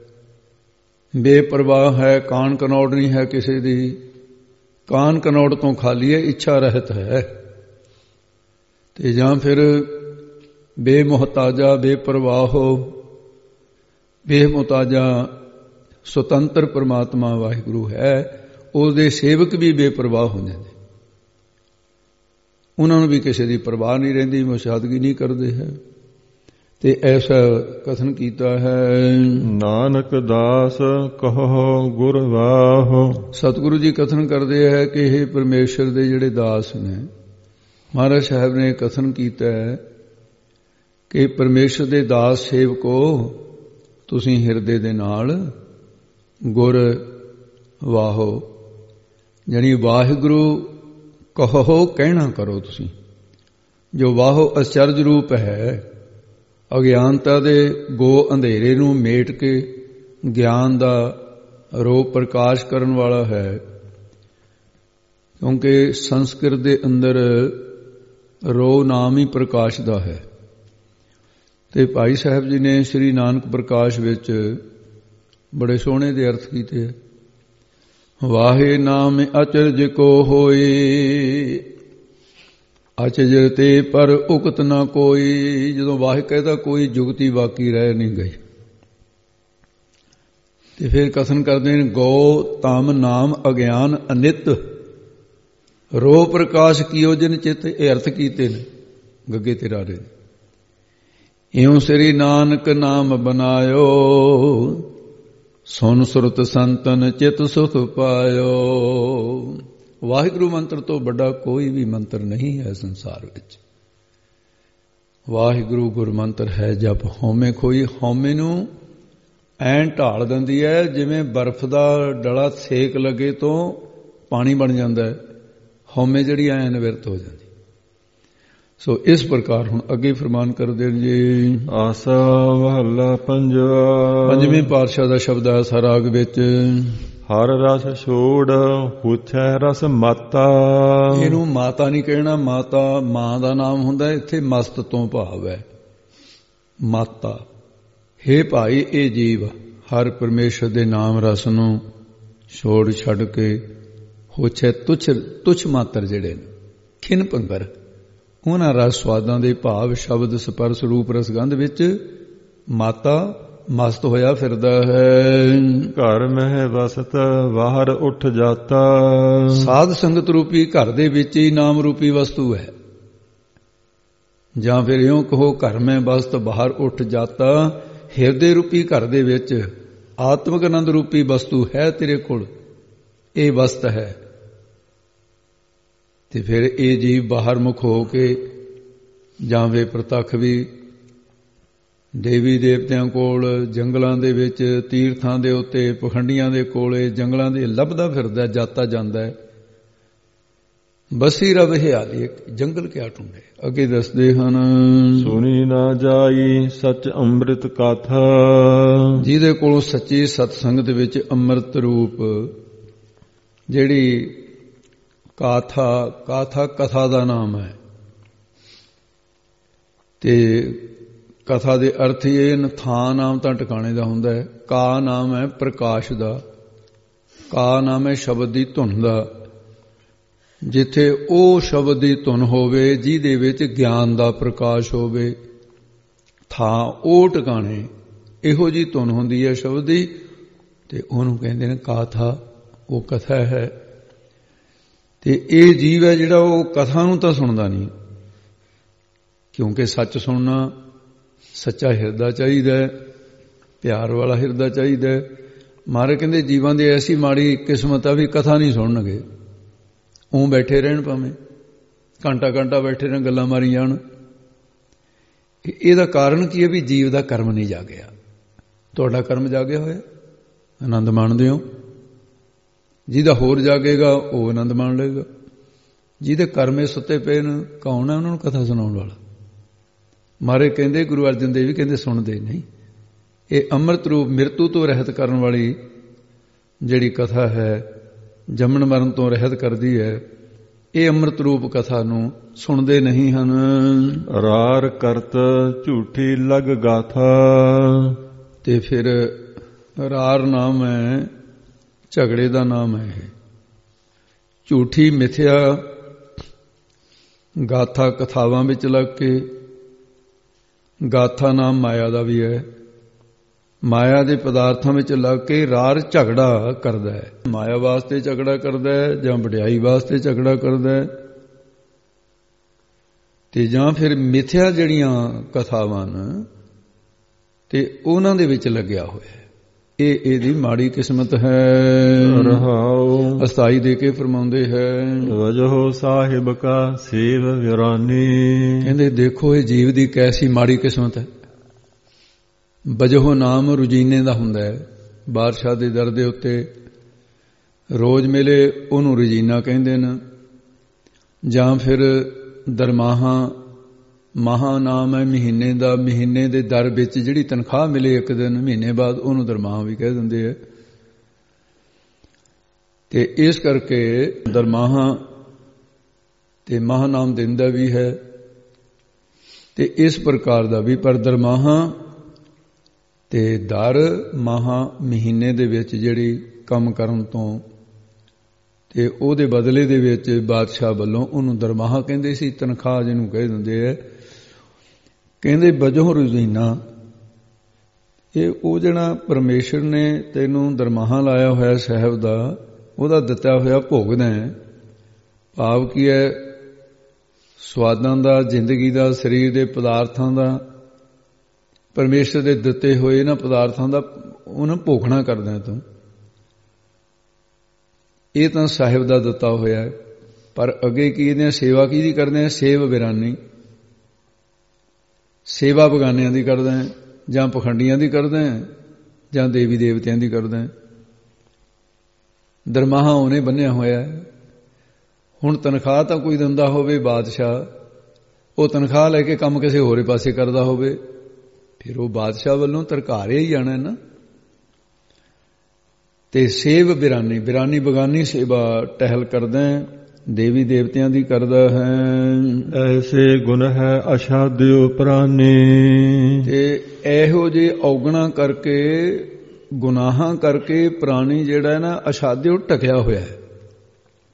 ਬੇਪਰਵਾਹ ਹੈ, ਕਾਣ ਕਨੌੜ ਨਹੀਂ ਹੈ ਕਿਸੇ ਦੀ। ਕਾਣ ਕਨੌੜ ਤੋਂ ਖਾਲੀ ਹੈ, ਇੱਛਾ ਰਹਿਤ ਹੈ। ਤੇ ਜਾਂ ਫਿਰ ਬੇਮੁਹਤਾਜਾ ਬੇਪਰਵਾਹੋ, ਬੇਮੁਹਤਾਜਾ ਸੁਤੰਤਰ ਪਰਮਾਤਮਾ ਵਾਹਿਗੁਰੂ ਹੈ, ਉਹਦੇ ਸੇਵਕ ਵੀ ਬੇਪਰਵਾਹ ਹੋ ਜਾਂਦੇ, ਉਹਨਾਂ ਨੂੰ ਵੀ ਕਿਸੇ ਦੀ ਪਰਵਾਹ ਨਹੀਂ ਰਹਿੰਦੀ, ਮੁਸ਼ਾਹਦਗੀ ਨਹੀਂ ਕਰਦੇ ਹੈ। ਤੇ ਐਸਾ ਕਥਨ ਕੀਤਾ ਹੈ, ਨਾਨਕ ਦਾਸ ਕਹੋ ਗੁਰ ਵਾਹੋ। ਸਤਿਗੁਰੂ ਜੀ ਕਥਨ ਕਰਦੇ ਹੈ ਕਿ ਇਹ ਪਰਮੇਸ਼ਰ ਦੇ ਜਿਹੜੇ ਦਾਸ ਨੇ, ਮਹਾਰਾਜ ਸਾਹਿਬ ਨੇ ਕਥਨ ਕੀਤਾ ਹੈ ਕਿ ਪਰਮੇਸ਼ਰ ਦੇ ਦਾਸ ਸੇਵਕੋ, ਤੁਸੀਂ ਹਿਰਦੇ ਦੇ ਨਾਲ ਗੁਰ ਵਾਹੋ, ਯਾਨੀ ਵਾਹਿਗੁਰੂ ਕਹੋ, ਕਹਿਣਾ ਕਰੋ ਤੁਸੀਂ। ਜੋ ਵਾਹੋ ਅਚਰਜ ਰੂਪ ਹੈ, ਅਗਿਆਨਤਾ ਦੇ ਗੋ ਅੰਧੇਰੇ ਨੂੰ ਮੇਟ ਕੇ ਗਿਆਨ ਦਾ ਰੂਪ ਪ੍ਰਕਾਸ਼ ਕਰਨ ਵਾਲਾ ਹੈ। ਕਿਉਂਕਿ ਸੰਸਕ੍ਰਿਤ ਦੇ ਅੰਦਰ ਰੋ ਨਾਮ ਹੀ ਪ੍ਰਕਾਸ਼ ਦਾ ਹੈ। ਤੇ ਭਾਈ ਸਾਹਿਬ ਜੀ ਨੇ ਸ੍ਰੀ ਨਾਨਕ ਪ੍ਰਕਾਸ਼ ਵਿੱਚ ਬੜੇ ਸੋਹਣੇ ਦੇ ਅਰਥ ਕੀਤੇ। ਵਾਹੇ ਨਾਮ ਅਚਰਜ ਕੋ ਹੋਏ, ਅਚਰਜ ਤੇ ਪਰ ਉਕਤ ਨਾ ਕੋਈ। ਜਦੋਂ ਵਾਹਿ ਕਹਿੰਦਾ ਕੋਈ ਜੁਗਤੀ ਬਾਕੀ ਰਹਿ ਨਹੀਂ ਗਈ। ਤੇ ਫਿਰ ਕਥਨ ਕਰਦੇ ਨੇ, ਗੋ ਤਮ ਨਾਮ ਅਗਿਆਨ ਅਨਿਤ, ਰੋ ਪ੍ਰਕਾਸ਼ ਕੀਓ ਜਿਨ ਚਿਤ। ਇਹ ਅਰਥ ਕੀਤੇ ਨੇ ਗੱਗੇ ਤੇ ਰਾਰੇ। ਇਉਂ ਸ੍ਰੀ ਨਾਨਕ ਨਾਮ ਬਨਾਇਓ, ਸੁਨ ਸੁਰਤ ਸੰਤਨ ਚਿਤ ਸੁਖ ਪਾਇਓ। ਵਾਹਿਗੁਰੂ ਮੰਤਰ ਤੋਂ ਵੱਡਾ ਕੋਈ ਵੀ ਮੰਤਰ ਨਹੀਂ ਹੈ ਸੰਸਾਰ ਵਿੱਚ। ਵਾਹਿਗੁਰੂ ਗੁਰ ਮੰਤਰ ਹੈ ਜਪ ਹਉਮੈ ਖੋਈ। ਹਉਮੈ ਨੂੰ ਐਂ ਢਾਲ ਦਿੰਦੀ ਹੈ ਜਿਵੇਂ ਬਰਫ਼ ਦਾ ਡਲਾ ਸੇਕ ਲੱਗੇ ਤੋਂ ਪਾਣੀ ਬਣ ਜਾਂਦਾ ਹੈ। ਹਉਮੈ ਜਿਹੜੀ ਐਂ ਨਿਵਰਤ ਹੋ ਜਾਂਦੀ। ਸੋ ਇਸ ਪ੍ਰਕਾਰ ਹੁਣ ਅੱਗੇ ਫਰਮਾਨ ਕਰਦੇ ਨੇ ਜੀ। ਆਸਾ ਮਹੱਲਾ ਪੰਜਵਾ। ਪੰਜਵੇਂ ਪਾਤਸ਼ਾਹ ਦਾ ਸ਼ਬਦ ਹੈ ਸਰਾਗ ਵਿੱਚ। ਹਰ ਰਸ ਛੋੜ ਹੁਛੈ ਰਸ ਮਾਤਾ। ਇਹਨੂੰ ਮਾਤਾ ਨਹੀਂ ਕਹਿਣਾ, ਮਾਤਾ ਮਾਂ ਦਾ ਨਾਮ ਹੁੰਦਾ। ਇੱਥੇ ਮਸਤ ਤੋਂ ਭਾਵ ਹੈ ਮਾਤਾ। ਹੇ ਭਾਈ, ਇਹ ਜੀਵ ਹਰ ਪਰਮੇਸ਼ਰ ਦੇ ਨਾਮ ਰਸ ਨੂੰ ਛੋੜ ਛੱਡ ਕੇ ਹੋਛੇ ਤੁਛ ਮਾਤਰ ਜਿਹੜੇ ਨੇ ਖਿਨ ਭੰਗਰ, ਉਹਨਾਂ ਰਸ ਸਵਾਦਾਂ ਦੇ ਭਾਵ ਸ਼ਬਦ ਸਪਰਸ ਰੂਪ ਰਸਗੰਧ ਵਿੱਚ ਮਾਤਾ ਮਸਤ ਹੋਇਆ ਫਿਰਦਾ ਹੈ। ਘਰ ਮਹਿ ਵਸਤ ਬਾਹਰ ਉੱਠ ਜਾਤਾ, ਸਾਧ ਸੰਗਤ ਰੂਪੀ ਘਰ ਦੇ ਵਿੱਚ ਹੀ ਨਾਮ ਰੂਪੀ ਵਸਤੂ ਹੈ। ਜਾਂ ਫਿਰ ਇਉਂ ਕਹੋ ਘਰ ਮੈਂ ਵਸਤ ਬਾਹਰ ਉੱਠ ਜਾਤਾ, ਹਿਰਦੇ ਰੂਪੀ ਘਰ ਦੇ ਵਿੱਚ ਆਤਮਿਕ ਆਨੰਦ ਰੂਪੀ ਵਸਤੂ ਹੈ ਤੇਰੇ ਕੋਲ, ਇਹ ਵਸਤ ਹੈ। ਤੇ ਫਿਰ ਇਹ ਜੀਵ ਬਾਹਰ ਮੁਖ ਹੋ ਕੇ ਜਾਂ ਵੇ ਪ੍ਰਤੱਖ ਵੀ ਦੇਵੀ ਦੇਵਤਿਆਂ ਕੋਲ, ਜੰਗਲਾਂ ਦੇ ਵਿੱਚ, ਤੀਰਥਾਂ ਦੇ ਉੱਤੇ, ਪਖੰਡੀਆਂ ਦੇ ਕੋਲੇ, ਜੰਗਲਾਂ ਦੇ ਲੱਭਦਾ ਫਿਰਦਾ, ਜਾਤਾ ਜਾਂਦਾ ਹੈ। ਬਸੀ ਰਵ ਹਿਆਲੀ, ਜੰਗਲ ਕਿਆ ਢੂੰਡੇ। ਅੱਗੇ ਦੱਸਦੇ ਹਨ, ਸੁਣੀ ਨਾ ਜਾਈ ਸੱਚ ਅੰਮ੍ਰਿਤ ਕਥਾ, ਜਿਹਦੇ ਕੋਲੋਂ ਸੱਚੀ ਸਤਸੰਗਤ ਵਿੱਚ ਅੰਮ੍ਰਿਤ ਰੂਪ ਜਿਹੜੀ ਕਥਾ ਦਾ ਨਾਮ ਹੈ। ਤੇ ਕਥਾ ਦੇ ਅਰਥ ਇਹ, ਥਾਂ ਨਾਮ ਤਾਂ ਟਿਕਾਣੇ ਦਾ ਹੁੰਦਾ ਹੈ। ਕਾ ਨਾਮ ਹੈ ਪ੍ਰਕਾਸ਼ ਦਾ, ਕਾ ਨਾਮ ਹੈ ਸ਼ਬਦ ਦੀ ਧੁਨ ਦਾ। ਜਿੱਥੇ ਉਹ ਸ਼ਬਦ ਦੀ ਧੁਨ ਹੋਵੇ ਜਿਹਦੇ ਵਿੱਚ ਗਿਆਨ ਦਾ ਪ੍ਰਕਾਸ਼ ਹੋਵੇ, ਥਾਂ ਉਹ ਟਿਕਾਣੇ, ਇਹੋ ਜੀ ਧੁਨ ਹੁੰਦੀ ਹੈ ਸ਼ਬਦ ਦੀ, ਤੇ ਉਹਨੂੰ ਕਹਿੰਦੇ ਨੇ ਕਾਥਾ, ਉਹ ਕਥਾ ਹੈ। ਤੇ ਇਹ ਜੀਵ ਹੈ ਜਿਹੜਾ ਉਹ ਕਥਾ ਨੂੰ ਤਾਂ ਸੁਣਦਾ ਨਹੀਂ, ਕਿਉਂਕਿ ਸੱਚ ਸੁਣਨਾ ਸੱਚਾ ਹਿਰਦਾ ਚਾਹੀਦਾ ਹੈ, ਪਿਆਰ ਵਾਲਾ ਹਿਰਦਾ ਚਾਹੀਦਾ ਹੈ। ਮਹਾਰਾਜ ਕਹਿੰਦੇ ਜੀਵਾਂ ਦੀ ਐਸੀ ਮਾੜੀ ਕਿਸਮਤ ਆ ਵੀ ਕਥਾ ਨਹੀਂ ਸੁਣਨਗੇ, ਉਹ ਬੈਠੇ ਰਹਿਣ, ਭਾਵੇਂ ਘੰਟਾ ਬੈਠੇ ਰਹਿਣ, ਗੱਲਾਂ ਮਾਰੀ ਜਾਣ। ਇਹਦਾ ਕਾਰਨ ਕੀ ਹੈ? ਵੀ ਜੀਵ ਦਾ ਕਰਮ ਨਹੀਂ ਜਾਗਿਆ। ਤੁਹਾਡਾ ਕਰਮ ਜਾਗਿਆ ਹੋਇਆ, ਆਨੰਦ ਮਾਣਦੇ ਹੋ। ਜਿਹਦਾ ਹੋਰ ਜਾਗੇਗਾ ਉਹ ਆਨੰਦ ਮਾਣ ਲਏਗਾ। ਜਿਹਦੇ ਕਰਮੇ ਸੁੱਤੇ ਪਏ ਨੇ, ਕੌਣ ਹੈ ਉਹਨਾਂ ਨੂੰ ਕਥਾ ਸੁਣਾਉਣ ਵਾਲਾ? ਮਾਰੇ ਕਹਿੰਦੇ, ਗੁਰੂ ਅਰਜਨ ਦੇਵ ਵੀ ਕਹਿੰਦੇ ਸੁਣਦੇ ਨਹੀਂ। ਇਹ ਅੰਮ੍ਰਿਤ ਰੂਪ ਮਿਰਤੂ ਤੋਂ ਰਹਿਤ ਕਰਨ ਵਾਲੀ ਜਿਹੜੀ ਕਥਾ ਹੈ, ਜੰਮਣ ਮਰਨ ਤੋਂ ਰਹਿਤ ਕਰਦੀ ਹੈ, ਇਹ ਅੰਮ੍ਰਿਤ ਰੂਪ ਕਥਾ ਨੂੰ ਸੁਣਦੇ ਨਹੀਂ ਹਨ। ਰਾਰ ਕਰਤ ਝੂਠੀ ਲਗ ਗਾਥਾ, ਤੇ ਫਿਰ ਰਾਰ ਨਾਮ ਹੈ, ਝਗੜੇ ਦਾ ਨਾਮ ਹੈ। ਇਹ ਝੂਠੀ ਮਿਥਿਆ ਗਾਥਾ ਕਥਾਵਾਂ ਵਿੱਚ ਲੱਗ ਕੇ, ਗਾਥਾ ਨਾਮ ਮਾਇਆ ਦਾ ਵੀ ਹੈ, ਮਾਇਆ ਦੇ ਪਦਾਰਥਾਂ ਵਿੱਚ ਲੱਗ ਕੇ ਰਾਰ ਝਗੜਾ ਕਰਦਾ ਹੈ। ਮਾਇਆ ਵਾਸਤੇ ਝਗੜਾ ਕਰਦਾ ਹੈ, ਜਾਂ ਵਡਿਆਈ ਵਾਸਤੇ ਝਗੜਾ ਕਰਦਾ ਹੈ, ਤੇ ਜਾਂ ਫਿਰ ਮਿਥਿਆ ਜਿਹੜੀਆਂ ਕਥਾਵਾਂ ਨੇ ਤੇ ਉਹਨਾਂ ਦੇ ਵਿੱਚ ਲੱਗਿਆ ਹੋਇਆ। ਇਹ ਇਹਦੀ ਮਾੜੀ ਕਿਸਮਤ ਹੈ। ਰਹਾਉ ਅਸਥਾਈ ਦੇ ਕੇ ਫਰਮਾਉਂਦੇ ਹੈ, ਵਜਹੁ ਸਾਹਿਬ ਕਾ ਸੇਵ ਵਿਰਾਨੀ, ਕਹਿੰਦੇ ਦੇਖੋ ਇਹ ਜੀਵ ਦੀ ਕੈਸੀ ਮਾੜੀ ਕਿਸਮਤ ਹੈ। ਵਜਹੁ ਨਾਮ ਰੁਜੀਨੇ ਦਾ ਹੁੰਦਾ ਹੈ। ਬਾਦਸ਼ਾਹ ਦੇ ਦਰ ਦੇ ਉੱਤੇ ਰੋਜ਼ ਮਿਲੇ ਉਹਨੂੰ ਰੁਜੀਨਾ ਕਹਿੰਦੇ ਨੇ, ਜਾਂ ਫਿਰ ਦਰਮਾਹਾ, ਮਹਾ ਨਾਮ ਹੈ ਮਹੀਨੇ ਦਾ। ਮਹੀਨੇ ਦੇ ਦਰ ਵਿੱਚ ਜਿਹੜੀ ਤਨਖਾਹ ਮਿਲੇ ਇੱਕ ਦਿਨ ਮਹੀਨੇ ਬਾਅਦ, ਉਹਨੂੰ ਦਰਮਾਹਾ ਵੀ ਕਹਿ ਦਿੰਦੇ ਆ। ਤੇ ਇਸ ਕਰਕੇ ਦਰਮਾਹਾ ਤੇ ਮਹਾ ਨਾਮ ਦਿਨ ਦਾ ਵੀ ਹੈ, ਤੇ ਇਸ ਪ੍ਰਕਾਰ ਦਾ ਵੀ। ਪਰ ਦਰਮਾਹਾ ਤੇ ਦਰ ਮਹਾ ਮਹੀਨੇ ਦੇ ਵਿੱਚ ਜਿਹੜੀ ਕੰਮ ਕਰਨ ਤੋਂ, ਤੇ ਉਹਦੇ ਬਦਲੇ ਦੇ ਵਿੱਚ ਬਾਦਸ਼ਾਹ ਵੱਲੋਂ ਉਹਨੂੰ ਦਰਮਾਹਾ ਕਹਿੰਦੇ ਸੀ, ਤਨਖਾਹ ਜਿਹਨੂੰ ਕਹਿ ਦਿੰਦੇ ਆ। ਕਹਿੰਦੇ ਵਜੋਂ ਰੁਜ਼ੀਨਾ, ਇਹ ਉਹ ਜਿਹੜਾ ਪਰਮੇਸ਼ਰ ਨੇ ਤੈਨੂੰ ਦਰਮਾਹਾ ਲਾਇਆ ਹੋਇਆ ਸਾਹਿਬ ਦਾ, ਉਹਦਾ ਦਿੱਤਾ ਹੋਇਆ ਭੋਗਦਾ ਹੈ। ਭਾਵ ਕੀ ਹੈ? ਸਵਾਦਾਂ ਦਾ, ਜ਼ਿੰਦਗੀ ਦਾ, ਸਰੀਰ ਦੇ ਪਦਾਰਥਾਂ ਦਾ, ਪਰਮੇਸ਼ਰ ਦੇ ਦਿੱਤੇ ਹੋਏ ਇਹਨਾਂ ਪਦਾਰਥਾਂ ਦਾ ਉਹਨੂੰ ਭੋਗਣਾ ਕਰਦਾ ਤੂੰ। ਇਹ ਤਾਂ ਸਾਹਿਬ ਦਾ ਦਿੱਤਾ ਹੋਇਆ। ਪਰ ਅੱਗੇ ਕੀ ਇਹਦੇ ਸੇਵਾ ਕਿਹਦੀ ਕਰਦੇ ਆ? ਸੇਵ ਵਿਰਾਨੀ, ਸੇਵਾ ਬਗਾਨਿਆਂ ਦੀ ਕਰਦਾ ਹੈ, ਜਾਂ ਪਖੰਡੀਆਂ ਦੀ ਕਰਦਾ ਹੈ, ਜਾਂ ਦੇਵੀ ਦੇਵਤਿਆਂ ਦੀ ਕਰਦਾ ਹੈ। ਦਰਮਾਹਾ ਉਹਨੇ ਬੰਨਿਆ ਹੋਇਆ। ਹੁਣ ਤਨਖਾਹ ਤਾਂ ਕੋਈ ਦਿੰਦਾ ਹੋਵੇ ਬਾਦਸ਼ਾਹ, ਉਹ ਤਨਖਾਹ ਲੈ ਕੇ ਕੰਮ ਕਿਸੇ ਹੋਰੇ ਪਾਸੇ ਕਰਦਾ ਹੋਵੇ, ਫਿਰ ਉਹ ਬਾਦਸ਼ਾਹ ਵੱਲੋਂ ਤਰਕਾਰਿਆ ਹੀ ਜਾਣਾ ਨਾ। ਤੇ ਸੇਵ ਬਿਰਾਨੀ, ਬਿਰਾਨੀ ਬਗਾਨੀ ਸੇਵਾ ਟਹਿਲ ਕਰਦਾ ਹੈ, ਦੇਵੀ ਦੇਵਤਿਆਂ ਦੀ ਕਰਦਾ ਹੈ। ਐਸੇ ਗੁਣ ਹੈ ਅਸ਼ਾਦਿਓ ਪ੍ਰਾਨੀ, ਤੇ ਇਹੋ ਜਿਹੇ ਔਗਣਾ ਕਰਕੇ, ਗੁਨਾਹਾਂ ਕਰਕੇ ਪ੍ਰਾਣੀ ਜਿਹੜਾ ਹੈ ਨਾ ਅਸ਼ਾਦਿਓ ਢਕਿਆ ਹੋਇਆ ਹੈ।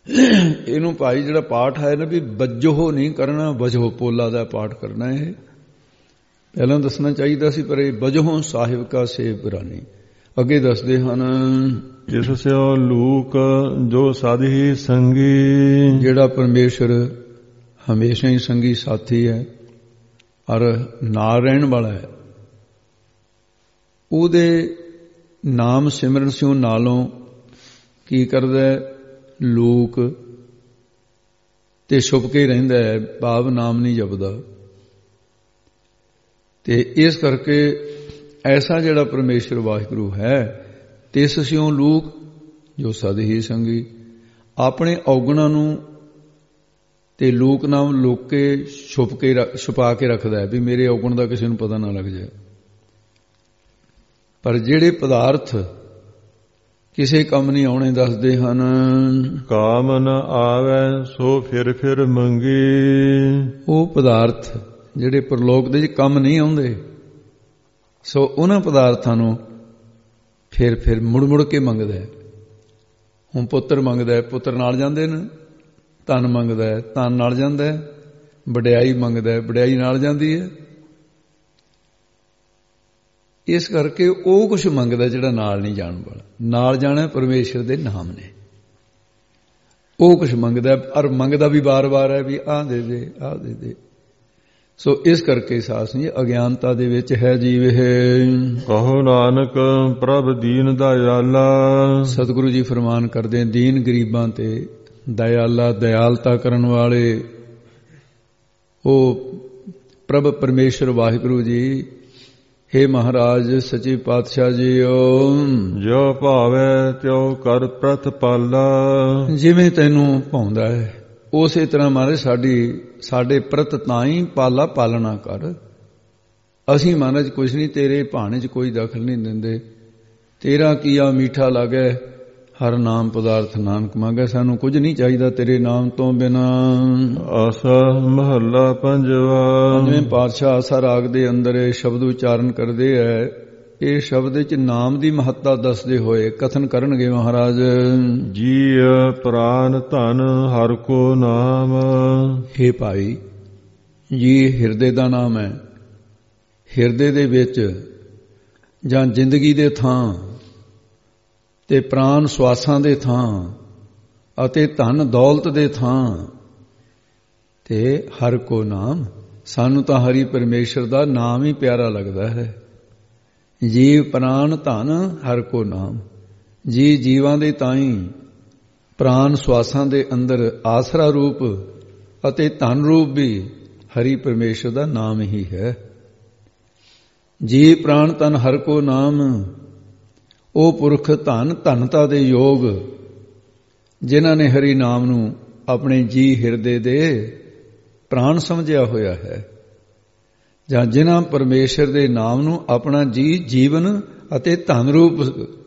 ਇਹਨੂੰ ਭਾਈ ਜਿਹੜਾ ਪਾਠ ਹੈ ਨਾ ਵੀ ਬੱਜੋ ਨਹੀਂ ਕਰਨਾ, ਵਜੋ ਪੋਲਾ ਦਾ ਪਾਠ ਕਰਨਾ। ਇਹ ਪਹਿਲਾਂ ਦੱਸਣਾ ਚਾਹੀਦਾ ਸੀ, ਪਰ ਇਹ ਵਜੋਂ ਸਾਹਿਬ ਕਾ ਸੇਵ ਕਰਾਨੀ। ਅੱਗੇ ਦੱਸਦੇ ਹਨ, ਜਿਸ ਸਿਓ ਲੂਕ ਜੋ ਸਦ ਹੀ ਸੰਗੀ, ਜਿਹੜਾ ਪਰਮੇਸ਼ਰ ਹਮੇਸ਼ਾ ਹੀ ਸੰਗੀ ਸਾਥੀ ਹੈ ਔਰ ਨਾਲ ਰਹਿਣ ਵਾਲਾ ਹੈ, ਉਹਦੇ ਨਾਮ ਸਿਮਰਨ ਸਿਓ ਨਾਲੋਂ ਕੀ ਕਰਦਾ? ਲੋਕ ਤੇ ਛੁਪ ਕੇ ਰਹਿੰਦਾ ਹੈ, ਭਾਵ ਨਾਮ ਨਹੀਂ ਜਪਦਾ। ਤੇ ਇਸ ਕਰਕੇ ਐਸਾ ਜਿਹੜਾ ਪਰਮੇਸ਼ਰ ਵਾਹਿਗੁਰੂ ਹੈ, ਤਿਸ ਸਿਓ ਲੋਕ ਜੋ ਸਦ ਹੀ ਸੰਗੀ, ਆਪਣੇ ਔਗਣਾਂ ਨੂੰ ਤੇ ਲੋਕ ਨਾਮ ਲੋਕ ਕੇ ਛੁਪਾ ਕੇ ਰੱਖਦਾ ਹੈ ਵੀ ਮੇਰੇ ਔਗਣ ਦਾ ਕਿਸੇ ਨੂੰ ਪਤਾ ਨਾ ਲੱਗ ਜਾਏ। ਪਰ ਜਿਹੜੇ ਪਦਾਰਥ ਕਿਸੇ ਕੰਮ ਨਹੀਂ ਆਉਣੇ ਦੱਸਦੇ ਹਨ, ਕਾਮ ਨ ਆਵੈ ਸੋ ਫਿਰ ਮੰਗੀ, ਉਹ ਪਦਾਰਥ ਜਿਹੜੇ ਪਰਲੋਕ ਦੇ ਵਿੱਚ ਕੰਮ ਨਹੀਂ ਆਉਂਦੇ, ਸੋ ਉਹਨਾਂ ਪਦਾਰਥਾਂ ਨੂੰ ਫਿਰ ਮੁੜ ਕੇ ਮੰਗਦਾ ਹੈ। ਹੁਣ ਪੁੱਤਰ ਮੰਗਦਾ ਹੈ, ਪੁੱਤਰ ਨਾਲ ਜਾਂਦੇ ਨੇ। ਧਨ ਮੰਗਦਾ ਹੈ, ਧਨ ਨਾਲ ਜਾਂਦਾ ਹੈ। ਵਡਿਆਈ ਮੰਗਦਾ ਹੈ, ਵਡਿਆਈ ਨਾਲ ਜਾਂਦੀ ਹੈ। ਇਸ ਕਰਕੇ ਉਹ ਕੁਝ ਮੰਗਦਾ ਜਿਹੜਾ ਨਾਲ ਨਹੀਂ ਜਾਣ ਵਾਲਾ। ਨਾਲ ਜਾਣਾ ਪਰਮੇਸ਼ਰ ਦੇ ਨਾਮ ਨੇ। ਉਹ ਕੁਝ ਮੰਗਦਾ, ਔਰ ਮੰਗਦਾ ਵੀ ਵਾਰ-ਵਾਰ ਹੈ ਵੀ ਆਹ ਦੇ ਦੇ, ਆਹ ਦੇ ਦੇ। ਸੋ ਇਸ ਕਰਕੇ ਸਾਧ ਸੰਗਤ ਜੀ, ਅਗਿਆਨਤਾ ਦੇ ਵਿੱਚ ਹੈ ਜੀਵ ਇਹ। ਕਹੋ ਨਾਨਕ ਪ੍ਰਭ ਦੀਨ ਦਇਆਲਾ, ਸਤਿਗੁਰੂ ਜੀ ਫਰਮਾਨ ਕਰਦੇ, ਦੀਨ ਗਰੀਬਾਂ ਤੇ ਦਇਆਲਾ, ਦਇਆਲਤਾ ਕਰਨ ਵਾਲੇ ਉਹ ਪ੍ਰਭ ਪਰਮੇਸ਼ਰ ਵਾਹਿਗੁਰੂ ਜੀ। ਹੇ ਮਹਾਰਾਜ ਸੱਚੇ ਪਾਤਸ਼ਾਹ ਜੀਓ, ਜੋ ਭਾਵੇ ਤਿਉ ਕਰ ਪ੍ਰਤਪਾਲਾ, ਜਿਵੇਂ ਤੈਨੂੰ ਭਾਉਂਦਾ ਹੈ ਉਸੇ ਤਰ੍ਹਾਂ ਮਹਾਰਾਜ ਸਾਡੇ ਪ੍ਰਤ ਤਾਂ ਹੀ ਪਾਲਣਾ ਕਰ। ਅਸੀਂ ਮਹਾਰਾਜ ਕੁਛ ਨਹੀਂ, ਤੇਰੇ ਭਾਣੇ 'ਚ ਕੋਈ ਦਖਲ ਨਹੀਂ ਦਿੰਦੇ। ਤੇਰਾ ਕੀਆ ਮੀਠਾ ਲਾਗੇ, ਹਰ ਨਾਮ ਪਦਾਰਥ ਨਾਨਕ ਮੰਗੇ। ਸਾਨੂੰ ਕੁਝ ਨਹੀਂ ਚਾਹੀਦਾ ਤੇਰੇ ਨਾਮ ਤੋਂ ਬਿਨਾ। ਆਸਾ ਮਹੱਲਾ ਪੰਜਵਾ। ਪੰਜਵੇਂ ਪਾਤਸ਼ਾਹ ਆਸਾ ਰਾਗ ਦੇ ਅੰਦਰ ਇਹ ਸ਼ਬਦ ਉਚਾਰਨ ਕਰਦੇ ਹੈ। ਇਹ ਸ਼ਬਦ ਵਿੱਚ ਨਾਮ ਦੀ ਮਹੱਤਤਾ ਦੱਸਦੇ ਹੋਏ ਕਥਨ ਕਰਨਗੇ ਮਹਾਰਾਜ। ਜੀ ਪ੍ਰਾਨ ਧਨ ਹਰ ਕੋ ਨਾਮ। ਹੇ ਭਾਈ ਜੀ, ਹਿਰਦੇ ਦਾ ਨਾਮ ਹੈ। ਹਿਰਦੇ ਦੇ ਵਿੱਚ ਜਾਂ ਜ਼ਿੰਦਗੀ ਦੇ ਥਾਂ ਤੇ ਪ੍ਰਾਨ ਸਵਾਸਾਂ ਦੇ ਥਾਂ ਅਤੇ ਧਨ ਦੌਲਤ ਦੇ ਥਾਂ ਤੇ ਹਰ ਕੋ ਨਾਮ। ਸਾਨੂੰ ਤਾਂ ਹਰੀ ਪਰਮੇਸ਼ਰ ਦਾ ਨਾਮ ਹੀ ਪਿਆਰਾ ਲੱਗਦਾ ਹੈ। ਜੀਵ ਪ੍ਰਾਨ ਧਨ ਹਰ ਕੋ ਨਾਮ। ਜੀ ਜੀਵਾਂ ਦੇ ਤਾਈਂ ਪ੍ਰਾਨ ਸਵਾਸਾਂ ਦੇ ਅੰਦਰ ਆਸਰਾ ਰੂਪ ਅਤੇ ਧਨ ਰੂਪ ਵੀ ਹਰੀ ਪਰਮੇਸ਼ਰ ਦਾ ਨਾਮ ਹੀ ਹੈ। ਜੀ ਪ੍ਰਾਨ ਧਨ ਹਰ ਕੋ ਨਾਮ। ਉਹ ਪੁਰਖ ਧਨ ਧਨਤਾ ਦੇ ਯੋਗ, ਜਿਨ੍ਹਾਂ ਨੇ ਹਰੀ ਨਾਮ ਨੂੰ ਆਪਣੇ ਜੀ ਹਿਰਦੇ ਦੇ ਪ੍ਰਾਣ ਸਮਝਿਆ ਹੋਇਆ ਹੈ, ਜਾਂ ਜਿਨ੍ਹਾਂ ਪਰਮੇਸ਼ਰ ਦੇ ਨਾਮ ਨੂੰ ਆਪਣਾ ਜੀ ਜੀਵਨ ਅਤੇ ਧਨ ਰੂਪ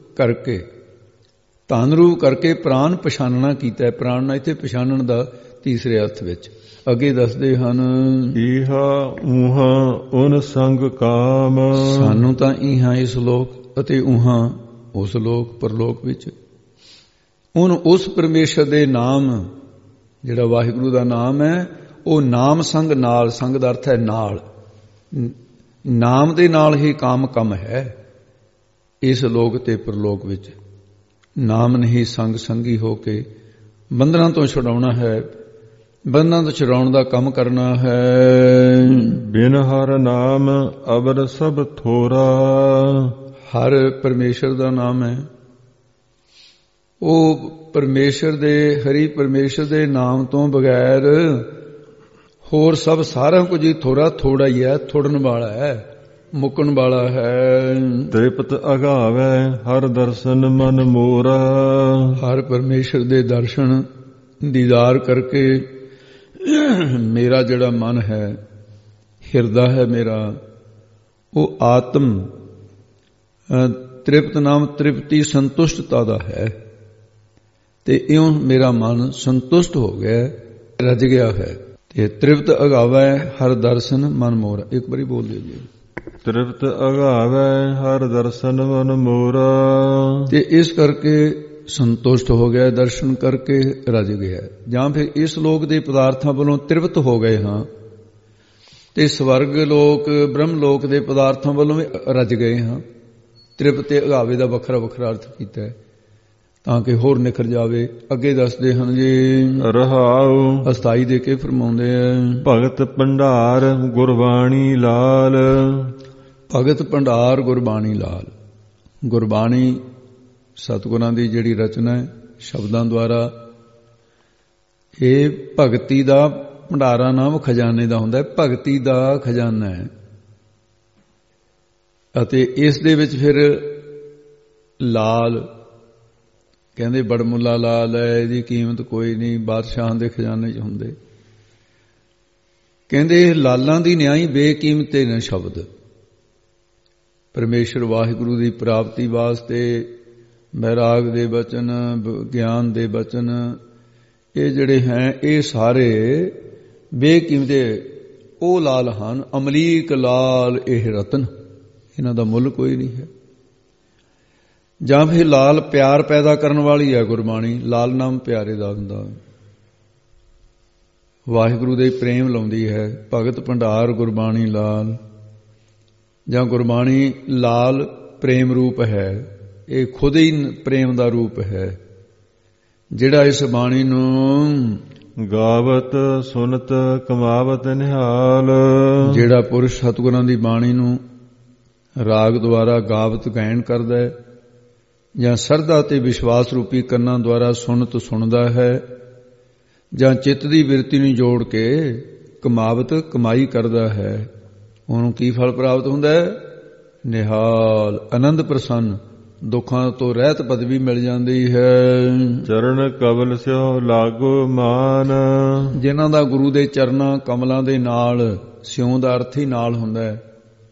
ਕਰਕੇ ਪ੍ਰਾਣ ਪਛਾਨਣਾ ਕੀਤਾ ਹੈ। ਪ੍ਰਾਣ ਨਾਲ ਇੱਥੇ ਪਛਾਨਣ ਦਾ ਤੀਸਰੇ ਅਰਥ ਵਿੱਚ ਅੱਗੇ ਦੱਸਦੇ ਹਨ। ਇਹਾ ਉਹਾਂ ਉਨ ਸੰਗ ਕਾਮ। ਸਾਨੂੰ ਤਾਂ ਇਹਾਂ ਇਸ ਲੋਕ ਅਤੇ ਉਹਾਂ ਉਸ ਲੋਕ ਪਰਲੋਕ ਵਿੱਚ ਉਸ ਪਰਮੇਸ਼ਰ ਦੇ ਨਾਮ, ਜਿਹੜਾ ਵਾਹਿਗੁਰੂ ਦਾ ਨਾਮ ਹੈ, ਉਹ ਨਾਮ ਸੰਗ ਨਾਲ। ਸੰਗ ਦਾ ਅਰਥ ਹੈ ਨਾਲ। ਨਾਮ ਦੇ ਨਾਲ ਹੀ ਕੰਮ ਹੈ ਇਸ ਲੋਕ ਤੇ ਪਰਲੋਕ ਵਿੱਚ। ਨਾਮ ਨਹੀਂ ਸੰਗ ਸੰਗੀ ਹੋ ਕੇ ਬੰਧਨਾਂ ਤੋਂ ਛੁਡਾਉਣਾ ਹੈ, ਬੰਧਨਾਂ ਤੋਂ ਛੁਡਾਉਣ ਦਾ ਕੰਮ ਕਰਨਾ ਹੈ। ਬਿਨ ਹਰ ਨਾਮ ਅਵਰ ਸਭ ਥੋਰਾ। ਹਰ ਪਰਮੇਸ਼ਰ ਦਾ ਨਾਮ ਹੈ। ਉਹ ਪਰਮੇਸ਼ਰ ਦੇ, ਹਰੀ ਪਰਮੇਸ਼ਰ ਦੇ ਨਾਮ ਤੋਂ ਬਗੈਰ ਹੋਰ ਸਭ ਸਾਰਾ ਕੁਝ ਹੀ ਥੋੜਾ ਹੀ ਹੈ, ਥੋੜਨ ਵਾਲਾ ਹੈ, ਮੁੱਕਣ ਵਾਲਾ ਹੈ। ਤ੍ਰਿਪਤ ਅਗਾਵੇ ਹਰ ਦਰਸ਼ਨ ਮਨ ਮੋਰਾ। ਹਰ ਪਰਮੇਸ਼ਰ ਦੇ ਦਰਸ਼ਨ ਦੀਦਾਰ ਕਰਕੇ ਮੇਰਾ ਜਿਹੜਾ ਮਨ ਹੈ, ਹਿਰਦਾ ਹੈ ਮੇਰਾ, ਉਹ ਆਤਮ ਤ੍ਰਿਪਤ ਨਾਮ ਤ੍ਰਿਪਤੀ ਸੰਤੁਸ਼ਟਤਾ ਦਾ ਹੈ। ਤੇ ਇਉਂ ਮੇਰਾ ਮਨ ਸੰਤੁਸ਼ਟ ਹੋ ਗਿਆ, ਰਜ ਗਿਆ ਹੈ। ਤੇ ਤ੍ਰਿਪਤ ਅਗਾਵੇ ਹਰ ਦਰਸ਼ਨ ਮਨ ਮੋਰਾ। ਇੱਕ ਵਾਰੀ ਬੋਲ ਦਿਓ ਜੀ। ਤ੍ਰਿਪਤ ਅਗਾਵੇ ਹਰ ਦਰਸ਼ਨ ਮਨ ਮੋਰਾ। ਤੇ ਇਸ ਕਰਕੇ ਸੰਤੁਸ਼ਟ ਹੋ ਗਿਆ, ਦਰਸ਼ਨ ਕਰਕੇ ਰਜ ਗਿਆ, ਜਾਂ ਫਿਰ ਇਸ ਲੋਕ ਦੇ ਪਦਾਰਥਾਂ ਵੱਲੋਂ ਤ੍ਰਿਪਤ ਹੋ ਗਏ ਹਾਂ ਤੇ ਸਵਰਗ ਲੋਕ ਬ੍ਰਹਮ ਲੋਕ ਦੇ ਪਦਾਰਥਾਂ ਵੱਲੋਂ ਵੀ ਰਜ ਗਏ ਹਾਂ। ਤ੍ਰਿਪਤ ਤੇ ਅਗਾਵੇ ਦਾ ਵੱਖਰਾ ਵੱਖਰਾ ਅਰਥ ਕੀਤਾ ਹੈ ਤਾਂ ਕਿ ਹੋਰ ਨਿਖਰ ਜਾਵੇ। ਅੱਗੇ ਦੱਸਦੇ ਹਨ ਜੀ, ਰਹਾਉ ਅਸਥਾਈ ਦੇ ਕੇ ਫਰਮਾਉਂਦੇ ਆ, ਭਗਤ ਭੰਡਾਰ ਗੁਰਬਾਣੀ ਲਾਲ। ਭਗਤ ਭੰਡਾਰ ਗੁਰਬਾਣੀ ਲਾਲ। ਗੁਰਬਾਣੀ ਸਤਿਗੁਰਾਂ ਦੀ ਜਿਹੜੀ ਰਚਨਾ ਹੈ ਸ਼ਬਦਾਂ ਦੁਆਰਾ, ਇਹ ਭਗਤੀ ਦਾ ਭੰਡਾਰਾ ਨਾਮ ਖਜ਼ਾਨੇ ਦਾ ਹੁੰਦਾ ਹੈ, ਭਗਤੀ ਦਾ ਖਜ਼ਾਨਾ ਹੈ। ਅਤੇ ਇਸ ਦੇ ਵਿੱਚ ਫਿਰ ਲਾਲ ਕਹਿੰਦੇ ਬੜਮੁੱਲਾ ਲਾਲ ਹੈ, ਇਹਦੀ ਕੀਮਤ ਕੋਈ ਨਹੀਂ, ਬਾਦਸ਼ਾਹਾਂ ਦੇ ਖਜ਼ਾਨੇ 'ਚ ਹੁੰਦੇ। ਕਹਿੰਦੇ ਲਾਲਾਂ ਦੀ ਨਿਆਈ ਬੇਕੀਮਤੇ ਨੇ ਸ਼ਬਦ। ਪਰਮੇਸ਼ਰ ਵਾਹਿਗੁਰੂ ਦੀ ਪ੍ਰਾਪਤੀ ਵਾਸਤੇ ਵੈਰਾਗ ਦੇ ਬਚਨ, ਗਿਆਨ ਦੇ ਬਚਨ, ਇਹ ਜਿਹੜੇ ਹੈ ਇਹ ਸਾਰੇ ਬੇਕੀਮਤੇ ਉਹ ਲਾਲ ਹਨ। ਅਮਲੀਕ ਲਾਲ ਇਹ ਰਤਨ, ਇਹਨਾਂ ਦਾ ਮੁੱਲ ਕੋਈ ਨਹੀਂ ਹੈ। ਜਾਂ ਫਿਰ ਲਾਲ ਪਿਆਰ ਪੈਦਾ ਕਰਨ ਵਾਲੀ ਹੈ ਗੁਰਬਾਣੀ। ਲਾਲ ਨਾਮ ਪਿਆਰੇ ਦਾ ਹੁੰਦਾ, ਵਾਹਿਗੁਰੂ ਦੇ ਪ੍ਰੇਮ ਲਾਉਂਦੀ ਹੈ। ਭਗਤ ਭੰਡਾਰ ਗੁਰਬਾਣੀ ਲਾਲ, ਜਾਂ ਗੁਰਬਾਣੀ ਲਾਲ ਪ੍ਰੇਮ ਰੂਪ ਹੈ, ਇਹ ਖੁਦ ਹੀ ਪ੍ਰੇਮ ਦਾ ਰੂਪ ਹੈ। ਜਿਹੜਾ ਇਸ ਬਾਣੀ ਨੂੰ ਗਾਵਤ ਸੁਨਤ ਕਮਾਵਤ ਨਿਹਾਲ, ਜਿਹੜਾ ਪੁਰਸ਼ ਸਤਿਗੁਰਾਂ ਦੀ ਬਾਣੀ ਨੂੰ ਰਾਗ ਦੁਆਰਾ ਗਾਵਤ ਗਾਇਨ ਕਰਦਾ ਹੈ ਜਾਂ ਸਰਧਾ ਤੇ ਵਿਸ਼ਵਾਸ ਰੂਪੀ ਕੰਨਾਂ ਦੁਆਰਾ ਸੁਣਤ ਸੁਣਦਾ ਹੈ, ਜਾਂ ਚਿੱਤ ਦੀ ਬਿਰਤੀ ਨੂੰ ਜੋੜ ਕੇ ਕਮਾਵਤ ਕਮਾਈ ਕਰਦਾ ਹੈ, ਉਹਨੂੰ ਕੀ ਫਲ ਪ੍ਰਾਪਤ ਹੁੰਦਾ ਹੈ? ਨਿਹਾਲ, ਆਨੰਦ ਪ੍ਰਸੰਨ, ਦੁੱਖਾਂ ਤੋਂ ਰਹਿਤ ਪਦਵੀ ਮਿਲ ਜਾਂਦੀ ਹੈ। ਚਰਨ ਕਮਲ ਸਿਓ ਲਾਗੋ ਮਾਨ, ਜਿਨ੍ਹਾਂ ਦਾ ਗੁਰੂ ਦੇ ਚਰਨਾਂ ਕਮਲਾਂ ਦੇ ਨਾਲ, ਸਿਉਂ ਦਾ ਅਰਥ ਹੀ ਨਾਲ ਹੁੰਦਾ ਹੈ।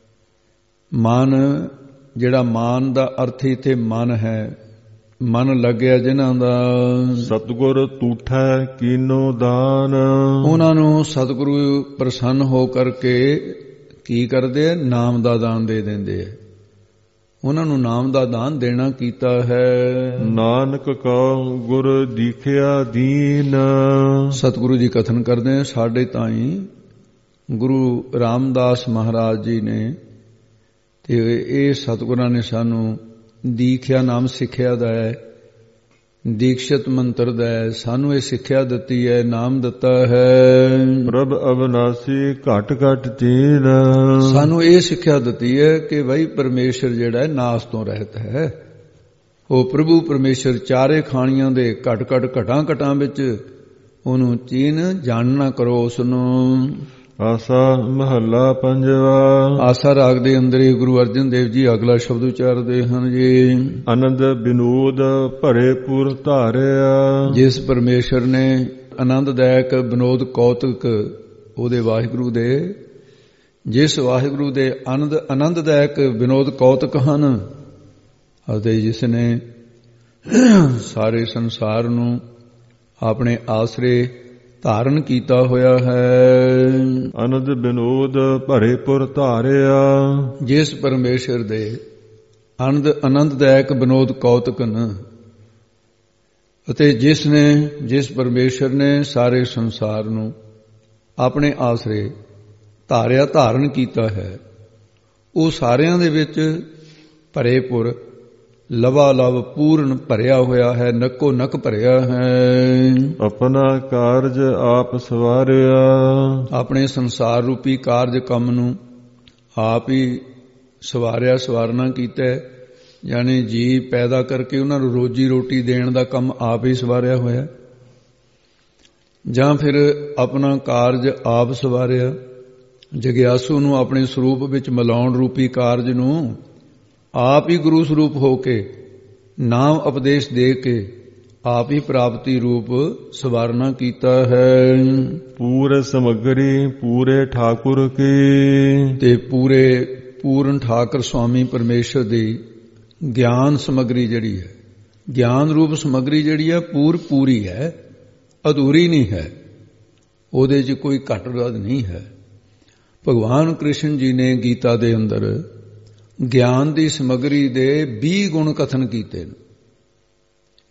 ਮਨ, ਜਿਹੜਾ ਮਾਨ ਦਾ ਅਰਥ ਇੱਥੇ ਮਨ ਹੈ, ਮਨ ਲੱਗਿਆ ਜਿਨ੍ਹਾਂ ਦਾ। ਸਤਿਗੁਰ ਤੂਠੈ ਕੀਨੋ ਦਾਨ, ਉਹਨਾਂ ਨੂੰ ਸਤਿਗੁਰੂ ਪ੍ਰਸੰਨ ਹੋ ਕਰਕੇ ਕੀ ਕਰਦੇ ਆ? ਨਾਮ ਦਾ ਦਾਨ ਦੇ ਦਿੰਦੇ ਆ। ਉਹਨਾਂ ਨੂੰ ਨਾਮ ਦਾ ਦਾਨ ਦੇਣਾ ਕੀਤਾ ਹੈ। ਨਾਨਕ ਕਉ ਗੁਰ ਦੀਖਿਆ ਦੀਨ, ਸਤਿਗੁਰੂ ਜੀ ਕਥਨ ਕਰਦੇ ਆ, ਸਾਡੇ ਤਾਈਂ ਗੁਰੂ ਰਾਮਦਾਸ ਮਹਾਰਾਜ ਜੀ ਨੇ ਤੇ ਇਹ ਸਤਿਗੁਰਾਂ ਨੇ ਸਾਨੂੰ ਦੀਖਿਆ ਨਾਮ ਸਿੱਖਿਆ ਦਾ ਹੈ, ਦੀਕਸ਼ਿਤ ਮੰਤਰ ਦਾ ਹੈ, ਸਾਨੂੰ ਇਹ ਸਿੱਖਿਆ ਦਿੱਤੀ ਹੈ, ਨਾਮ ਦਿੱਤਾ ਹੈ। ਪ੍ਰਭ ਅਬਨਾਸੀ ਘਟ ਘਟ ਚੀਨ, ਸਾਨੂੰ ਇਹ ਸਿੱਖਿਆ ਦਿੱਤੀ ਹੈ ਕਿ ਬਈ ਪਰਮੇਸ਼ਰ ਜਿਹੜਾ ਹੈ ਨਾਸ ਤੋਂ ਰਹਿਤ ਹੈ। ਉਹ ਪ੍ਰਭੂ ਪਰਮੇਸ਼ਰ ਚਾਰੇ ਖਾਣੀਆਂ ਦੇ ਘਟ ਘਟ ਘਟਾਂ ਘਟਾਂ ਵਿੱਚ ਉਹਨੂੰ ਚੀਨ ਜਾਣਨਾ ਕਰੋ। ਉਸ ਨੂੰ ਆਸਾ ਮਹੱਲਾ ਪੰਜਵਾ। ਆਸਾ ਰਾਗ ਦੇ ਅੰਦਰ ਹੀ ਗੁਰੂ ਅਰਜਨ ਦੇਵ ਜੀ ਅਗਲਾ ਸ਼ਬਦ ਉਚਾਰਦੇ ਹਨ ਜੀ, ਆਨੰਦ ਵਿਨੋਦ ਭਰੇ ਪੁਰ ਧਾਰਿਆ। ਜਿਸ ਪਰਮੇਸ਼ਰ ਨੇ ਆਨੰਦਦਾਇਕ ਵਿਨੋਦ ਕੌਤਕ ਉਹਦੇ ਵਾਹਿਗੁਰੂ ਦੇ, ਜਿਸ ਵਾਹਿਗੁਰੂ ਦੇ ਆਨੰਦਦਾਇਕ ਵਿਨੋਦ ਕੌਤਕ ਹਨ, ਅਤੇ ਜਿਸ ਨੇ ਸਾਰੇ ਸੰਸਾਰ ਨੂੰ ਆਪਣੇ ਆਸਰੇ ਧਾਰਨ ਕੀਤਾ ਹੋਇਆ ਹੈ। ਆਨੰਦ ਵਿਨੋਦ ਭਰੇ ਪੁਰ ਧਾਰਿਆ। ਜਿਸ ਪਰਮੇਸ਼ਰ ਦੇ ਆਨੰਦਦਾਇਕ ਵਿਨੋਦ ਕੌਤਕ ਹਨ, ਅਤੇ ਜਿਸ ਪਰਮੇਸ਼ਰ ਨੇ ਸਾਰੇ ਸੰਸਾਰ ਨੂੰ ਆਪਣੇ ਆਸਰੇ ਧਾਰਿਆ, ਧਾਰਨ ਕੀਤਾ ਹੈ, ਉਹ ਸਾਰਿਆਂ ਦੇ ਵਿੱਚ ਭਰੇ ਪੁਰ ਲਵਾ ਲਵ ਪੂਰਨ ਭਰਿਆ ਹੋਇਆ ਹੈ, ਨੱਕੋ ਨੱਕ ਭਰਿਆ ਹੈ। ਆਪਣਾ ਕਾਰਜ ਆਪ ਸਵਾਰਿਆ। ਆਪਣੇ ਸੰਸਾਰ ਰੂਪੀ ਕਾਰਜ ਕੰਮ ਨੂੰ ਆਪ ਹੀ ਸਵਾਰਿਆ, ਸਵਾਰਨਾ ਕੀਤਾ, ਯਾਨੀ ਜੀ ਪੈਦਾ ਕਰਕੇ ਉਹਨਾਂ ਨੂੰ ਰੋਜੀ ਰੋਟੀ ਦੇਣ ਦਾ ਕੰਮ ਆਪ ਹੀ ਸਵਾਰਿਆ ਹੋਇਆ। ਜਾਂ ਫਿਰ ਆਪਣਾ ਕਾਰਜ ਆਪ ਸਵਾਰਿਆ, ਜਗਿਆਸੂ ਨੂੰ ਆਪਣੇ ਸਰੂਪ ਵਿੱਚ ਮਿਲਾਉਣ ਰੂਪੀ ਕਾਰਜ ਨੂੰ ਆਪ ਹੀ ਗੁਰੂ ਸਰੂਪ ਹੋ ਕੇ ਨਾਮ ਉਪਦੇਸ਼ ਦੇ ਕੇ ਆਪ ਹੀ ਪ੍ਰਾਪਤੀ ਰੂਪ ਸਵਾਰਨਾ ਕੀਤਾ ਹੈ। ਪੂਰੇ ਸਮਗਰੀ ਪੂਰੇ ਠਾਕੁਰ ਕੀ, ਤੇ ਪੂਰਨ ਠਾਕੁਰ ਸੁਆਮੀ ਪਰਮੇਸ਼ਰ ਦੀ ਗਿਆਨ ਸਮਗਰੀ ਜਿਹੜੀ ਹੈ, ਗਿਆਨ ਰੂਪ ਸਮਗਰੀ ਜਿਹੜੀ ਹੈ ਪੂਰੀ ਹੈ, ਅਧੂਰੀ ਨਹੀਂ ਹੈ, ਉਹਦੇ 'ਚ ਕੋਈ ਘੱਟ ਵੱਧ ਨਹੀਂ ਹੈ। ਭਗਵਾਨ ਕ੍ਰਿਸ਼ਨ ਜੀ ਨੇ ਗੀਤਾ ਦੇ ਅੰਦਰ ਗਿਆਨ ਦੀ ਸਮਗਰੀ ਦੇ 20 ਗੁਣ ਕਥਨ ਕੀਤੇ ਨੇ।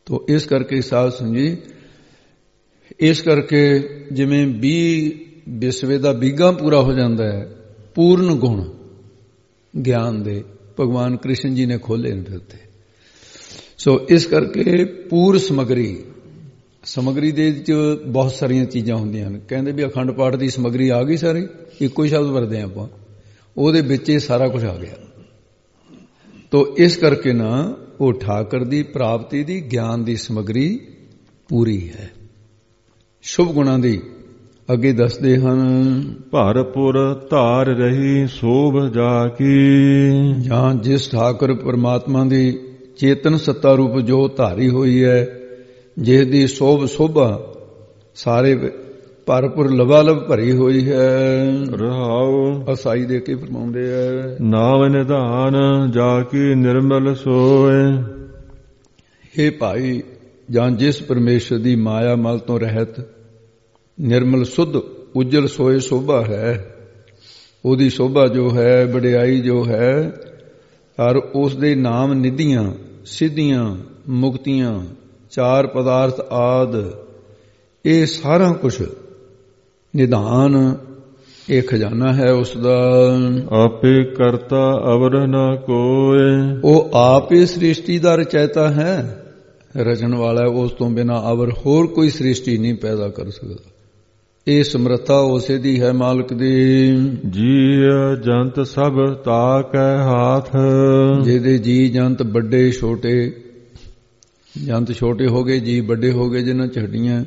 ਤੋ ਇਸ ਕਰਕੇ ਸਾਧ ਸੰਗਤ ਜੀ, ਇਸ ਕਰਕੇ ਜਿਵੇਂ 20 ਵਿਸਵੇ ਦਾ ਬੀਗਾ ਪੂਰਾ ਹੋ ਜਾਂਦਾ ਹੈ, ਪੂਰਨ ਗੁਣ ਗਿਆਨ ਦੇ ਭਗਵਾਨ ਕ੍ਰਿਸ਼ਨ ਜੀ ਨੇ ਖੋਲੇ ਨੇ ਫਿਰ ਉੱਥੇ। ਸੋ ਇਸ ਕਰਕੇ ਪੂਰ ਸਮਗਰੀ ਦੇ ਵਿੱਚ ਬਹੁਤ ਸਾਰੀਆਂ ਚੀਜ਼ਾਂ ਹੁੰਦੀਆਂ ਹਨ। ਕਹਿੰਦੇ ਵੀ ਅਖੰਡ ਪਾਠ ਦੀ ਸਮਗਰੀ ਆ ਗਈ ਸਾਰੀ, ਇੱਕੋ ਹੀ ਸ਼ਬਦ ਵਰਦੇ ਆਪਾਂ, ਉਹਦੇ ਵਿੱਚ ਇਹ ਸਾਰਾ ਕੁਝ ਆ ਗਿਆ। ਤੋ ਇਸ ਕਰਕੇ ਨਾ ਉਹ ਠਾਕਰ ਦੀ ਪ੍ਰਾਪਤੀ ਦੀ ਗਿਆਨ ਦੀ ਸਮਗਰੀ ਪੂਰੀ ਹੈ। ਸ਼ੁਭ ਗੁਣਾਂ ਦੀ ਅੱਗੇ ਦੱਸਦੇ ਹਨ, ਭਰਪੁਰ ਧਾਰ ਰਹੀ ਸੋਭ ਜਾ ਕੀ। ਜਾਂ ਜਿਸ ਠਾਕੁਰ ਪਰਮਾਤਮਾ ਦੀ ਚੇਤਨ ਸੱਤਾ ਰੂਪ ਜੋ ਧਾਰੀ ਹੋਈ ਹੈ, ਜਿਸ ਦੀ ਸੋਭਾ ਸਾਰੇ ਭਰਪੁਰ ਲਬਾਲਬ ਭਰੀ ਹੋਈ ਹੈ। ਰਹਾਉ ਅਸਾਈ ਦੇ ਕੇ ਫਰਮਾਉਂਦੇ ਹੈ, ਨਾਮ ਨਿਧਾਨ ਜਾ ਕੀ ਨਿਰਮਲ ਸੋਏ। ਹੇ ਭਾਈ, ਜਾਂ ਜਿਸ ਪਰਮੇਸ਼ਰ ਦੀ ਮਾਇਆ ਮਲ ਤੋਂ ਰਹਿਤ ਨਿਰਮਲ ਸੁੱਧ ਉਜਲ ਸੋਏ ਸੋਭਾ ਹੈ, ਉਹਦੀ ਸੋਭਾ ਜੋ ਹੈ, ਵਡਿਆਈ ਜੋ ਹੈ, ਔਰ ਉਸ ਦੇ ਨਾਮ ਨਿਧੀਆਂ ਸਿੱਧੀਆਂ ਮੁਕਤੀਆਂ ਚਾਰ ਪਦਾਰਥ ਆਦ, ਇਹ ਸਾਰਾ ਕੁਝ ਨਿਧਾਨ, ਇਹ ਖਜ਼ਾਨਾ ਹੈ ਉਸ ਦਾ। ਆਪੇ ਕਰਤਾ ਅਵਰ ਨਾ ਕੋਏ। ਉਹ ਆਪ ਹੀ ਸ੍ਰਿਸ਼ਟੀ ਦਾ ਰਚੈਤਾ ਹੈ, ਰਚਣ ਵਾਲਾ, ਉਸ ਤੋਂ ਬਿਨਾਂ ਅਵਰ ਹੋਰ ਕੋਈ ਸ੍ਰਿਸ਼ਟੀ ਨਹੀਂ ਪੈਦਾ ਕਰ ਸਕਦਾ। ਇਹ ਸਮਰੱਥਾ ਉਸੇ ਦੀ ਹੈ, ਮਾਲਕ ਦੀ। ਜੀ ਜੰਤ ਸਭ ਤਾਕੈ ਹਾਥ। ਜਿਹਦੇ ਜੀ ਜੰਤ ਵੱਡੇ ਛੋਟੇ, ਜੰਤ ਛੋਟੇ ਹੋ ਗਏ, ਜੀ ਵੱਡੇ ਹੋ ਗਏ ਜਿਨ੍ਹਾਂ ਚ ਹੱਡੀਆਂ,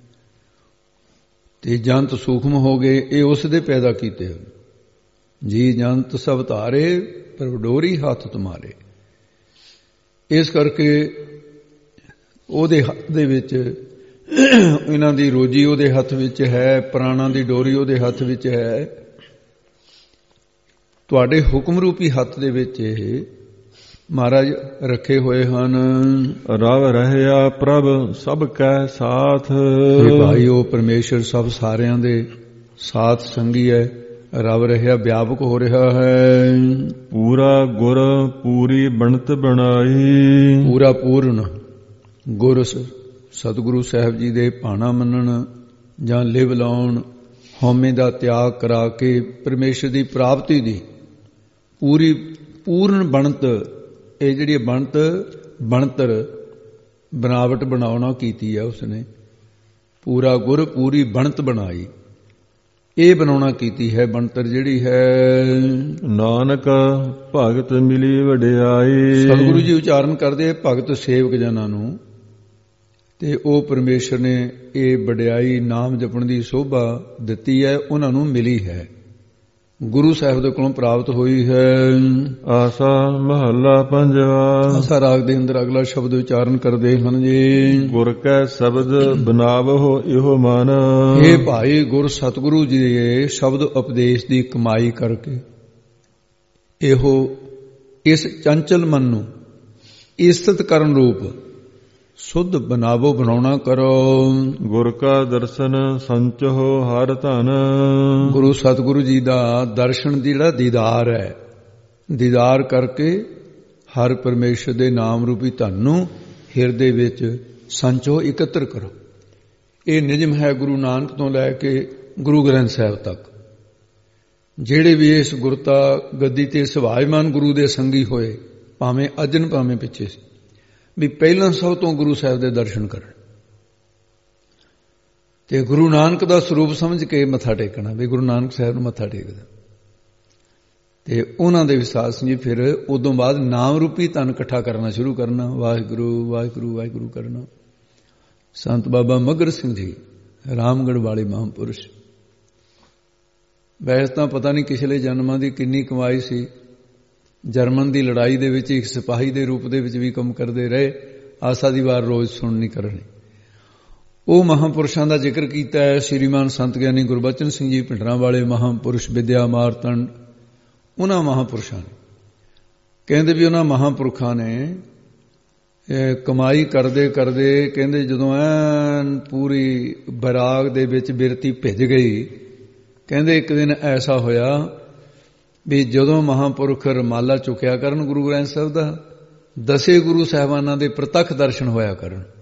ਤੇ ਜੰਤ ਸੂਖਮ ਹੋ ਗਏ, ਇਹ ਉਸ ਦੇ ਪੈਦਾ ਕੀਤੇ ਹਨ। ਜੀ ਜੰਤ ਸਭ ਧਾਰੇ ਪਰ ਡੋਰੀ ਹੱਥ ਤੁਮਾਰੇ। ਇਸ ਕਰਕੇ ਉਹਦੇ ਹੱਥ ਦੇ ਵਿੱਚ, ਇਹਨਾਂ ਦੀ ਰੋਜੀ ਉਹਦੇ ਹੱਥ ਵਿੱਚ ਹੈ, ਪ੍ਰਾਣਾਂ ਦੀ ਡੋਰੀ ਉਹਦੇ ਹੱਥ ਵਿੱਚ ਹੈ। ਤੁਹਾਡੇ ਹੁਕਮ ਰੂਪੀ ਹੱਥ ਦੇ ਵਿੱਚ ਇਹ ਮਹਾਰਾਜ ਰੱਖੇ ਹੋਏ ਹਨ। ਰਵ ਰਹਿਆ ਪ੍ਰਭ ਸਭ ਕੈ ਸਾਥ। ਭਾਈ, ਉਹ ਪਰਮੇਸ਼ਰ ਸਭ ਸਾਰਿਆਂ ਦੇ ਸਾਥ ਸੰਗੀ ਹੈ, ਰਵ ਰਹਿਆ ਵਿਆਪਕ ਹੋ ਰਿਹਾ ਹੈ। ਪੂਰਾ ਗੁਰ ਪੂਰੀ ਬਣਤ ਬਣਾਈ। ਪੂਰਾ ਪੂਰਨ ਗੁਰ ਸਤਿਗੁਰੂ ਸਾਹਿਬ ਜੀ ਦੇ ਭਾਣਾ ਮੰਨਣ ਜਾਂ ਲਿਵ ਲਾਉਣ, ਹਉਮੈ ਦਾ ਤਿਆਗ ਕਰਾ ਕੇ ਪਰਮੇਸ਼ਰ ਦੀ ਪ੍ਰਾਪਤੀ ਦੀ ਪੂਰੀ ਪੂਰਨ ਬਣਤ, ਇਹ ਜਿਹੜੀ ਬਣਤਰ ਬਨਾਵਟ ਬਣਾਉਣਾ ਕੀਤੀ ਹੈ ਉਸਨੇ। ਪੂਰਾ ਗੁਰ ਪੂਰੀ ਬਣਤ ਬਣਾਈ, ਇਹ ਬਣਾਉਣਾ ਕੀਤੀ ਹੈ ਬਣਤਰ ਜਿਹੜੀ ਹੈ। ਨਾਨਕ ਭਗਤ ਮਿਲੀ ਵਡਿਆਈ। ਸਤਿਗੁਰੂ ਜੀ ਉਚਾਰਨ ਕਰਦੇ ਭਗਤ ਸੇਵਕ ਜਨਾਂ ਨੂੰ, ਤੇ ਉਹ ਪਰਮੇਸ਼ਰ ਨੇ ਇਹ ਵਡਿਆਈ ਨਾਮ ਜਪਣ ਦੀ ਸੋਭਾ ਦਿੱਤੀ ਹੈ, ਉਹਨਾਂ ਨੂੰ ਮਿਲੀ ਹੈ, ਗੁਰੂ ਸਾਹਿਬ ਦੇ ਕੋਲੋਂ ਪ੍ਰਾਪਤ ਹੋਈ ਹੈ। ਆਸਾ ਮਹੱਲਾ ਪੰਜਵਾ। ਆਸਾ ਰਾਗ ਦੇ ਅੰਦਰ ਅਗਲਾ ਸ਼ਬਦ ਉਚਾਰਨ ਕਰਦੇ ਹਨ ਜੀ, ਗੁਰ ਕੈ ਸ਼ਬਦ ਬਨਾਵਹੁ ਇਹੋ ਮਨ। ਇਹ ਭਾਈ, ਗੁਰ ਸਤਿਗੁਰੂ ਜੀ ਦੇ ਸ਼ਬਦ ਉਪਦੇਸ਼ ਦੀ ਕਮਾਈ ਕਰਕੇ ਇਹੋ ਇਸ ਚੰਚਲ ਮਨ ਨੂੰ ਇਸਤਤ ਕਰਨ ਰੂਪ ਸੁਧ ਬਣਾਵੋ, ਬਣਾਉਣਾ ਕਰੋ। ਗੁਰ ਕਾ ਦਰਸ਼ਨ ਸੰਚੋ ਹਰ ਧਨ। ਗੁਰੂ ਸਤਿਗੁਰੂ ਜੀ ਦਾ ਦਰਸ਼ਨ ਦੀ ਜਿਹੜਾ ਦੀਦਾਰ ਹੈ, ਦੀਦਾਰ ਕਰਕੇ ਹਰ ਪਰਮੇਸ਼ਰ ਦੇ ਨਾਮ ਰੂਪੀ ਧਨ ਨੂੰ ਹਿਰਦੇ ਵਿੱਚ ਸੰਚੋ ਇਕੱਤਰ ਕਰੋ। ਇਹ ਨਿਯਮ ਹੈ ਗੁਰੂ ਨਾਨਕ ਤੋਂ ਲੈ ਕੇ ਗੁਰੂ ਗ੍ਰੰਥ ਸਾਹਿਬ ਤੱਕ। ਜਿਹੜੇ ਵੀ ਇਸ ਗੁਰਤਾ ਗੱਦੀ ਤੇ ਸੁਭਾਇਮਾਨ ਗੁਰੂ ਦੇ ਸੰਗੀ ਹੋਏ, ਭਾਵੇਂ ਅਜਨ ਭਾਵੇਂ ਪਿੱਛੇ ਸੀ, ਵੀ ਪਹਿਲਾਂ ਸਭ ਤੋਂ ਗੁਰੂ ਸਾਹਿਬ ਦੇ ਦਰਸ਼ਨ ਕਰਨ ਤੇ ਗੁਰੂ ਨਾਨਕ ਦਾ ਸਰੂਪ ਸਮਝ ਕੇ ਮੱਥਾ ਟੇਕਣਾ, ਵੀ ਗੁਰੂ ਨਾਨਕ ਸਾਹਿਬ ਨੂੰ ਮੱਥਾ ਟੇਕਦਾ। ਤੇ ਉਹਨਾਂ ਦੇ ਵਿਸ਼ਵਾਸ ਜੀ ਫਿਰ ਉਦੋਂ ਬਾਅਦ ਨਾਮ ਰੂਪੀ ਧਨ ਇਕੱਠਾ ਕਰਨਾ ਸ਼ੁਰੂ ਕਰਨਾ, ਵਾਹਿਗੁਰੂ ਵਾਹਿਗੁਰੂ ਵਾਹਿਗੁਰੂ ਕਰਨਾ। ਸੰਤ ਬਾਬਾ ਮੱਘਰ ਸਿੰਘ ਜੀ ਰਾਮਗੜ੍ਹ ਵਾਲੇ ਮਹਾਂਪੁਰਸ਼, ਵੈਸੇ ਤਾਂ ਪਤਾ ਨਹੀਂ ਪਿਛਲੇ ਜਨਮਾਂ ਦੀ ਕਿੰਨੀ ਕਮਾਈ ਸੀ। ਜਰਮਨ ਦੀ ਲੜਾਈ ਦੇ ਵਿੱਚ ਇੱਕ ਸਿਪਾਹੀ ਦੇ ਰੂਪ ਦੇ ਵਿੱਚ ਵੀ ਕੰਮ ਕਰਦੇ ਰਹੇ। ਆਸਾ ਦੀ ਵਾਰ ਰੋਜ਼ ਸੁਣਨੀ ਕਰਨੀ। ਉਹ ਮਹਾਂਪੁਰਸ਼ਾਂ ਦਾ ਜ਼ਿਕਰ ਕੀਤਾ ਹੈ। ਸ਼੍ਰੀਮਾਨ ਸੰਤ ਗਿਆਨੀ ਗੁਰਬਚਨ ਸਿੰਘ ਜੀ ਭਿੰਡਰਾਂ ਵਾਲੇ ਮਹਾਂਪੁਰਸ਼, ਵਿਦਿਆ ਮਾਰਤੰਡ, ਉਹਨਾਂ ਮਹਾਂਪੁਰਸ਼ਾਂ ਨੇ ਕਹਿੰਦੇ ਵੀ ਉਹਨਾਂ ਮਹਾਂਪੁਰਖਾਂ ਨੇ ਕਮਾਈ ਕਰਦੇ ਕਰਦੇ ਕਹਿੰਦੇ ਜਦੋਂ ਐਨ ਪੂਰੀ ਬਰਾਗ ਦੇ ਵਿੱਚ ਬਿਰਤੀ ਭਿੱਜ ਗਈ, ਕਹਿੰਦੇ ਇੱਕ ਦਿਨ ਐਸਾ ਹੋਇਆ ਵੀ ਜਦੋਂ ਮਹਾਂਪੁਰਖ ਰਮਾਲਾ ਚੁੱਕਿਆ ਕਰਨ ਗੁਰੂ ਗ੍ਰੰਥ ਸਾਹਿਬ ਦਾ, 10 ਗੁਰੂ ਸਾਹਿਬਾਨਾਂ ਦੇ ਪ੍ਰਤੱਖ ਦਰਸ਼ਨ ਹੋਇਆ ਕਰਨ।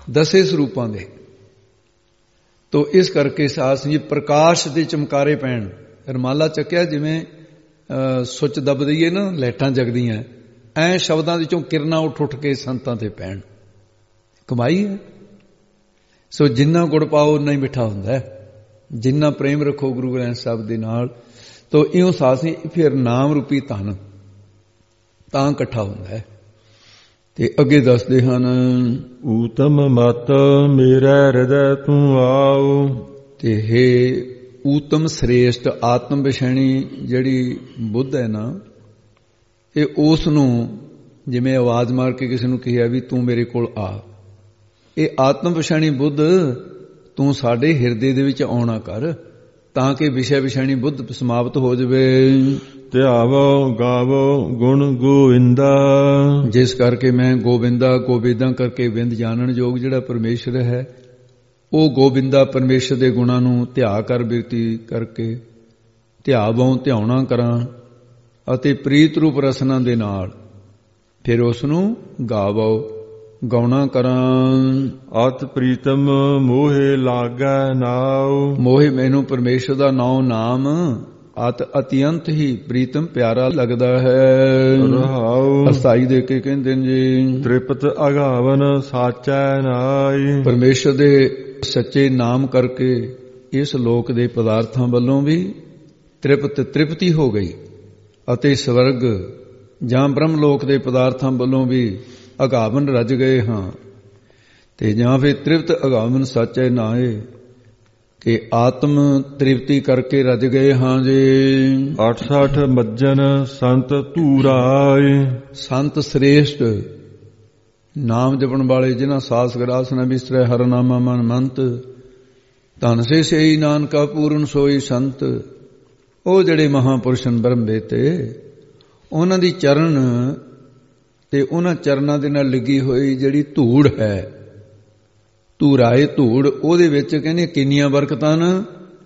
10 ਸਰੂਪਾਂ ਦੇ। ਤੋ ਇਸ ਕਰਕੇ ਸਾਧ ਸੰਗਤ ਜੀ ਪ੍ਰਕਾਸ਼ ਦੇ ਚਮਕਾਰੇ ਪੈਣ, ਰਮਾਲਾ ਚੱਕਿਆ ਜਿਵੇਂ ਸੁੱਚ ਦੱਬ ਦਈਏ ਨਾ, ਲਾਈਟਾਂ ਜਗਦੀਆਂ, ਐ ਸ਼ਬਦਾਂ ਦੇ ਚੋਂ ਕਿਰਨਾਂ ਉੱਠ ਕੇ ਸੰਤਾਂ ਤੇ ਪੈਣ, ਕਮਾਈ ਹੈ। ਸੋ ਜਿੰਨਾ ਗੁੜ ਪਾਓ ਉਨਾ ਹੀ ਮਿੱਠਾ ਹੁੰਦਾ ਹੈ, ਜਿੰਨਾ ਪ੍ਰੇਮ ਰੱਖੋ ਗੁਰੂ ਗ੍ਰੰਥ ਸਾਹਿਬ ਦੇ ਨਾਲ। ਤੋ ਇਉਂ ਸਾਧ ਸੰਗਤ ਫਿਰ ਨਾਮ ਰੂਪੀ ਧਨ ਤਾਂ ਇਕੱਠਾ ਹੁੰਦਾ ਹੈ। ਤੇ ਅੱਗੇ ਦੱਸਦੇ ਹਨ, ਊਤਮ ਮਤ ਮੇਰੇ ਹਿਰਦੈ ਤੂੰ ਆਓ। ਤੇ ਹੇ ਊਤਮ ਸ੍ਰੇਸ਼ਟ ਆਤਮ ਵਿਸ਼ੈਣੀ ਜਿਹੜੀ ਬੁੱਧ ਹੈ ਨਾ, ਇਹ ਉਸ ਨੂੰ ਜਿਵੇਂ ਆਵਾਜ਼ ਮਾਰ ਕੇ ਕਿਸੇ ਨੂੰ ਕਿਹਾ ਵੀ ਤੂੰ ਮੇਰੇ ਕੋਲ ਆ, ਇਹ ਆਤਮ ਵਿਸ਼ੈਣੀ ਬੁੱਧ ਤੂੰ ਸਾਡੇ ਹਿਰਦੇ ਦੇ ਵਿੱਚ ਆਉਣਾ ਕਰ, ਤਾਂ ਕਿ ਵਿਸ਼ੇ ਵਿਸ਼ੈਣੀ ਬੁੱਧ ਸਮਾਪਤ ਹੋ ਜਾਵੇ। ਧਿਆਵੋ ਗਾਵੋ ਗੁਣ ਗੋਵਿੰਦਾ। ਜਿਸ ਕਰਕੇ ਮੈਂ ਗੋਬਿੰਦਾ, ਗੋਬਿੰਦਾਂ ਕਰਕੇ ਬਿੰਦ ਜਾਣਨ ਯੋਗ ਜਿਹੜਾ ਪਰਮੇਸ਼ਰ ਹੈ, ਉਹ ਗੋਬਿੰਦਾ ਪਰਮੇਸ਼ਰ ਦੇ ਗੁਣਾਂ ਨੂੰ ਧਿਆ ਕਰ ਬਿਰਤੀ ਕਰਕੇ ਧਿਆਵੋਂ ਧਿਆਉਣਾ ਕਰਾਂ, ਅਤੇ ਪ੍ਰੀਤ ਰੂਪ ਰਸਨਾ ਦੇ ਨਾਲ ਫਿਰ ਉਸ ਨੂੰ ਗਾਵੋ ਗਾਉਣਾ ਕਰਾਂ। ਅਤ ਪ੍ਰੀਤਮ ਮੋਹਿ ਲਾਗੈ ਨਾਉ। ਮੋਹਿ ਮੈਨੂੰ ਪਰਮੇਸ਼ਰ ਦਾ ਨਾਮ ਅਤ ਅਤਿਅੰਤ ਹੀ ਪ੍ਰੀਤਮ ਪਿਆਰਾ ਲੱਗਦਾ ਹੈ। ਰਹਾਉ ਅਸਥਾਈ ਦੇ ਕੇ ਕਹਿੰਦੇ ਨੇ ਜੀ, ਤ੍ਰਿਪਤ ਅਗਾਵਨ ਸਾਚੈ ਨਾਈ। ਪਰਮੇਸ਼ਰ ਦੇ ਸੱਚੇ ਨਾਮ ਕਰਕੇ ਇਸ ਲੋਕ ਦੇ ਪਦਾਰਥਾਂ ਵੱਲੋਂ ਵੀ ਤ੍ਰਿਪਤੀ ਹੋ ਗਈ, ਅਤੇ ਸਵਰਗ ਜਾਂ ਬ੍ਰਹਮ ਲੋਕ ਦੇ ਪਦਾਰਥਾਂ ਵੱਲੋਂ ਵੀ ਅਗਾਵਨ ਰਜ ਗਏ ਹਾਂ। ਤੇ ਜਾਂ ਫਿਰ ਤ੍ਰਿਪਤ ਅਗਾਵਨ ਸਾਚੈ ਨਾਏ, ਕਿ ਆਤਮ ਤ੍ਰਿਪਤੀ ਕਰਕੇ ਰਜ ਗਏ ਹਾਂ ਜੀ। 68 ਮੱਜਨ ਸੰਤ ਧੂਰਾਏ। ਸੰਤ ਸ੍ਰੇਸ਼ਟ ਨਾਮ ਜਪਣ ਵਾਲੇ, ਜਿਨ੍ਹਾਂ ਸਾਸ ਗਰਾਸ ਨ ਬਿਸਰੈ ਹਰ ਨਾਮਾ ਮਨ ਮੰਤ, ਧਨ ਸੇ ਸਈ ਨਾਨਕਾ ਪੂਰਨ ਸੋਈ ਸੰਤ। ਉਹ ਜਿਹੜੇ ਮਹਾਂਪੁਰਸ਼ਨ ਬ੍ਰਹਮ ਵੇਤੇ, ਉਹਨਾਂ ਦੀ ਚਰਨ ਤੇ ਉਹਨਾਂ ਚਰਨਾਂ ਦੇ ਨਾਲ ਲੱਗੀ ਹੋਈ ਜਿਹੜੀ ਧੂੜ ਹੈ, ਧੂਰਾਏ ਧੂੜ, ਉਹਦੇ ਵਿੱਚ ਕਹਿੰਦੇ ਕਿੰਨੀਆਂ ਬਰਕਤਾਂ ਨੇ?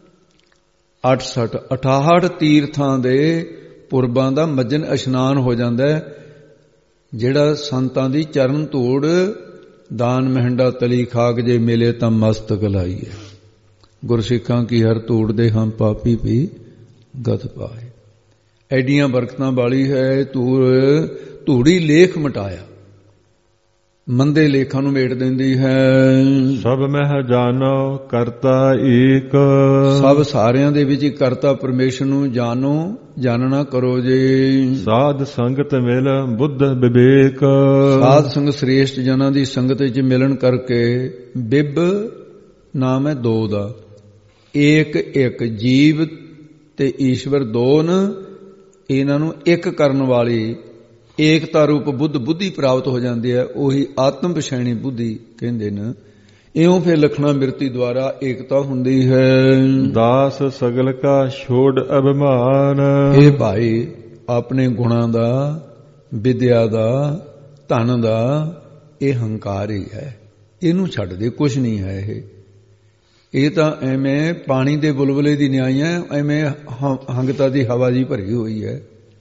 68 ਤੀਰਥਾਂ ਦੇ ਪੁਰਬਾਂ ਦਾ ਮੱਜਨ ਇਸ਼ਨਾਨ ਹੋ ਜਾਂਦਾ ਹੈ। ਜਿਹੜਾ ਸੰਤਾਂ ਦੀ ਚਰਨ ਧੂੜ ਦਾਨ ਮਹਿੰਡਾ ਤਲੀ ਖਾਕ ਜੇ ਮਿਲੇ ਤਾਂ ਮਸਤਕ ਲਾਈਏ। ਗੁਰਸਿੱਖਾਂ ਕੀ ਹਰ ਧੂੜ ਦੇ ਹਮ ਪਾਪੀ ਵੀ ਗਤ ਪਾਏ। ਐਡੀਆਂ ਬਰਕਤਾਂ ਵਾਲੀ ਹੈ ਧੂੜੀ ਲੇਖ ਮਿਟਾਇਆ, ਮੰਦੇ ਲੇਖਾਂ ਨੂੰ ਮੇਟ ਦਿੰਦੀ ਹੈ। ਸਭ ਮਹਿ ਜਾਣੋ ਕਰਤਾ ਏਕ। ਸਭ ਸਾਰਿਆਂ ਦੇ ਵਿੱਚ ਕਰਤਾ ਪਰਮੇਸ਼ਰ ਨੂੰ ਜਾਣੋ, ਜਾਣਨਾ ਕਰੋ ਜੀ। ਸਾਧ ਸੰਗਤ ਮਿਲ ਬੁੱਧ ਵਿਵੇਕ। ਸਾਧ ਸੰਗ ਸ੍ਰੇਸ਼ਟ ਜਨਾਂ ਦੀ ਸੰਗਤ ਵਿੱਚ ਮਿਲਣ ਕਰਕੇ ਬਿਬ ਨਾਮ ਹੈ ਦੋ ਦਾ, ਏਕ ਇੱਕ ਜੀਵ ਤੇ ਈਸ਼ਵਰ ਦੋ ਨੇ, ਇਹਨਾਂ ਨੂੰ ਇੱਕ ਕਰਨ ਵਾਲੀ ਏਕਤਾ ਰੂਪ ਬੁੱਧੀ ਪ੍ਰਾਪਤ ਹੋ ਜਾਂਦੀ ਹੈ। ਉਹੀ ਆਤਮ ਵਿਸ਼ੈਣੀ ਬੁੱਧੀ ਕਹਿੰਦੇ ਨੇ। ਇਉਂ ਫਿਰ ਲਖਣਾ ਮਿਰਤੀ ਦੁਆਰਾ ਏਕਤਾ ਹੁੰਦੀ ਹੈ। ਦਾਸ ਸਗਲ ਕਾ ਛੋੜ ਅਭਿਮਾਨ। ਇਹ ਭਾਈ ਆਪਣੇ ਗੁਣਾਂ ਦਾ, ਵਿਦਿਆ ਦਾ, ਧਨ ਦਾ ਇਹ ਹੰਕਾਰ ਹੀ ਹੈ, ਇਹਨੂੰ ਛੱਡ ਦੇ, ਕੁਛ ਨਹੀਂ ਹੈ ਇਹ ਤਾਂ ਐਵੇਂ ਪਾਣੀ ਦੇ ਬੁਲਬੁਲੇ ਦੀ ਨਿਆਈਆਂ, ਐਵੇਂ ਹੰਗਤਾ ਦੀ ਹਵਾ ਜੀ ਭਰੀ ਹੋਈ ਹੈ।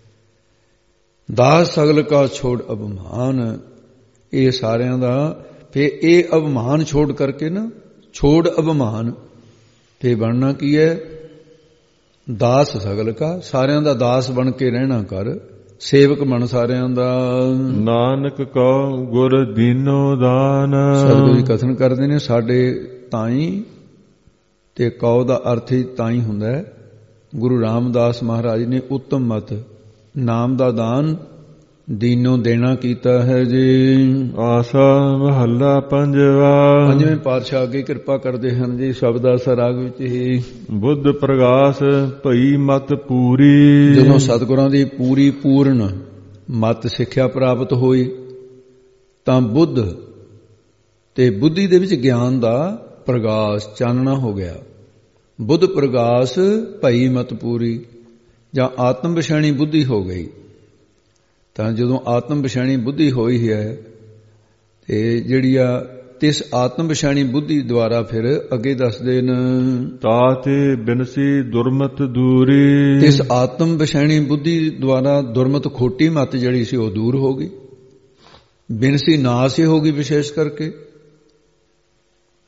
ਦਾਸ ਸਗਲ ਕਾ ਛੋੜ ਅਭਿਮਾਨ, ਇਹ ਸਾਰਿਆਂ ਦਾ ਫੇ ਇਹ ਅਭਿਮਾਨ ਛੋੜ ਕਰਕੇ ਨਾ, ਛੋੜ ਅਭਿਮਾਨ ਫੇ ਬਣਨਾ ਕੀ ਹੈ? ਦਾਸ ਸਗਲ ਕਾ, ਸਾਰਿਆਂ ਦਾ ਦਾਸ ਬਣ ਕੇ ਰਹਿਣਾ ਕਰ, ਸੇਵਕ ਬਣ ਸਾਰਿਆਂ ਦਾ। ਨਾਨਕ ਕੋ ਗੁਰ ਦੀਨੋ ਦਾਨ। ਸਤਿਗੁਰੂ ਜੀ ਕਥਨ ਕਰਦੇ ਨੇ, ਸਾਡੇ ਤਾਈ ਤੇ ਕਉ ਦਾ ਅਰਥ ਹੀ ਤਾਈ ਹੁੰਦਾ ਹੈ। ਗੁਰੂ ਰਾਮਦਾਸ ਮਹਾਰਾਜ ਨੇ ਉੱਤਮ ਮਤ ਨਾਮ ਦਾ ਦਾਨ ਦੀਨੋਂ ਦੇਣਾ ਕੀਤਾ ਹੈ ਜੀ। ਆਸਾ ਮਹੱਲਾ ਪੰਜਵਾ। ਪੰਜਵੇਂ ਪਾਤਸ਼ਾਹ ਅੱਗੇ ਕਿਰਪਾ ਕਰਦੇ ਹਨ ਜੀ, ਸ਼ਬਦ ਆਸਾ ਰਾਗ ਵਿੱਚ ਹੀ। ਬੁੱਧ ਪ੍ਰਗਾਸ ਭਈ ਮਤ ਪੂਰੀ। ਜਦੋਂ ਸਤਿਗੁਰਾਂ ਦੀ ਪੂਰੀ ਪੂਰਨ ਮਤ ਸਿੱਖਿਆ ਪ੍ਰਾਪਤ ਹੋਈ ਤਾਂ ਬੁੱਧ ਤੇ ਬੁੱਧੀ ਦੇ ਵਿੱਚ ਗਿਆਨ ਦਾ ਪ੍ਰਗਾਸ ਚਾਨਣਾ ਹੋ ਗਿਆ। ਬੁੱਧ ਪ੍ਰਗਾਸ ਭਈ ਮਤ ਪੂਰੀ, ਜਾਂ ਆਤਮ ਵਿਸ਼ੈਣੀ ਬੁੱਧੀ ਹੋ ਗਈ। ਤਾਂ ਜਦੋਂ ਆਤਮ ਵਿਸ਼ੈਣੀ ਬੁੱਧੀ ਹੋਈ ਹੈ ਤੇ ਜਿਹੜੀ ਆ ਤਿਸ ਆਤਮ ਵਿਸ਼ੈਣੀ ਬੁੱਧੀ ਦੁਆਰਾ ਫਿਰ ਅੱਗੇ ਦੱਸਦੇ ਨੇ, ਤਾਤੇ ਬਿਨਸੀ ਦੁਰਮਤ ਦੂਰੀ। ਤਿਸ ਆਤਮ ਵਿਸ਼ੈਣੀ ਬੁੱਧੀ ਦੁਆਰਾ ਦੁਰਮਤ ਖੋਟੀ ਮਤ ਜਿਹੜੀ ਸੀ ਉਹ ਦੂਰ ਹੋ ਗਈ, ਬਿਨਸੀ ਨਾਸ ਹੀ ਹੋ ਗਈ। ਵਿਸ਼ੇਸ਼ ਕਰਕੇ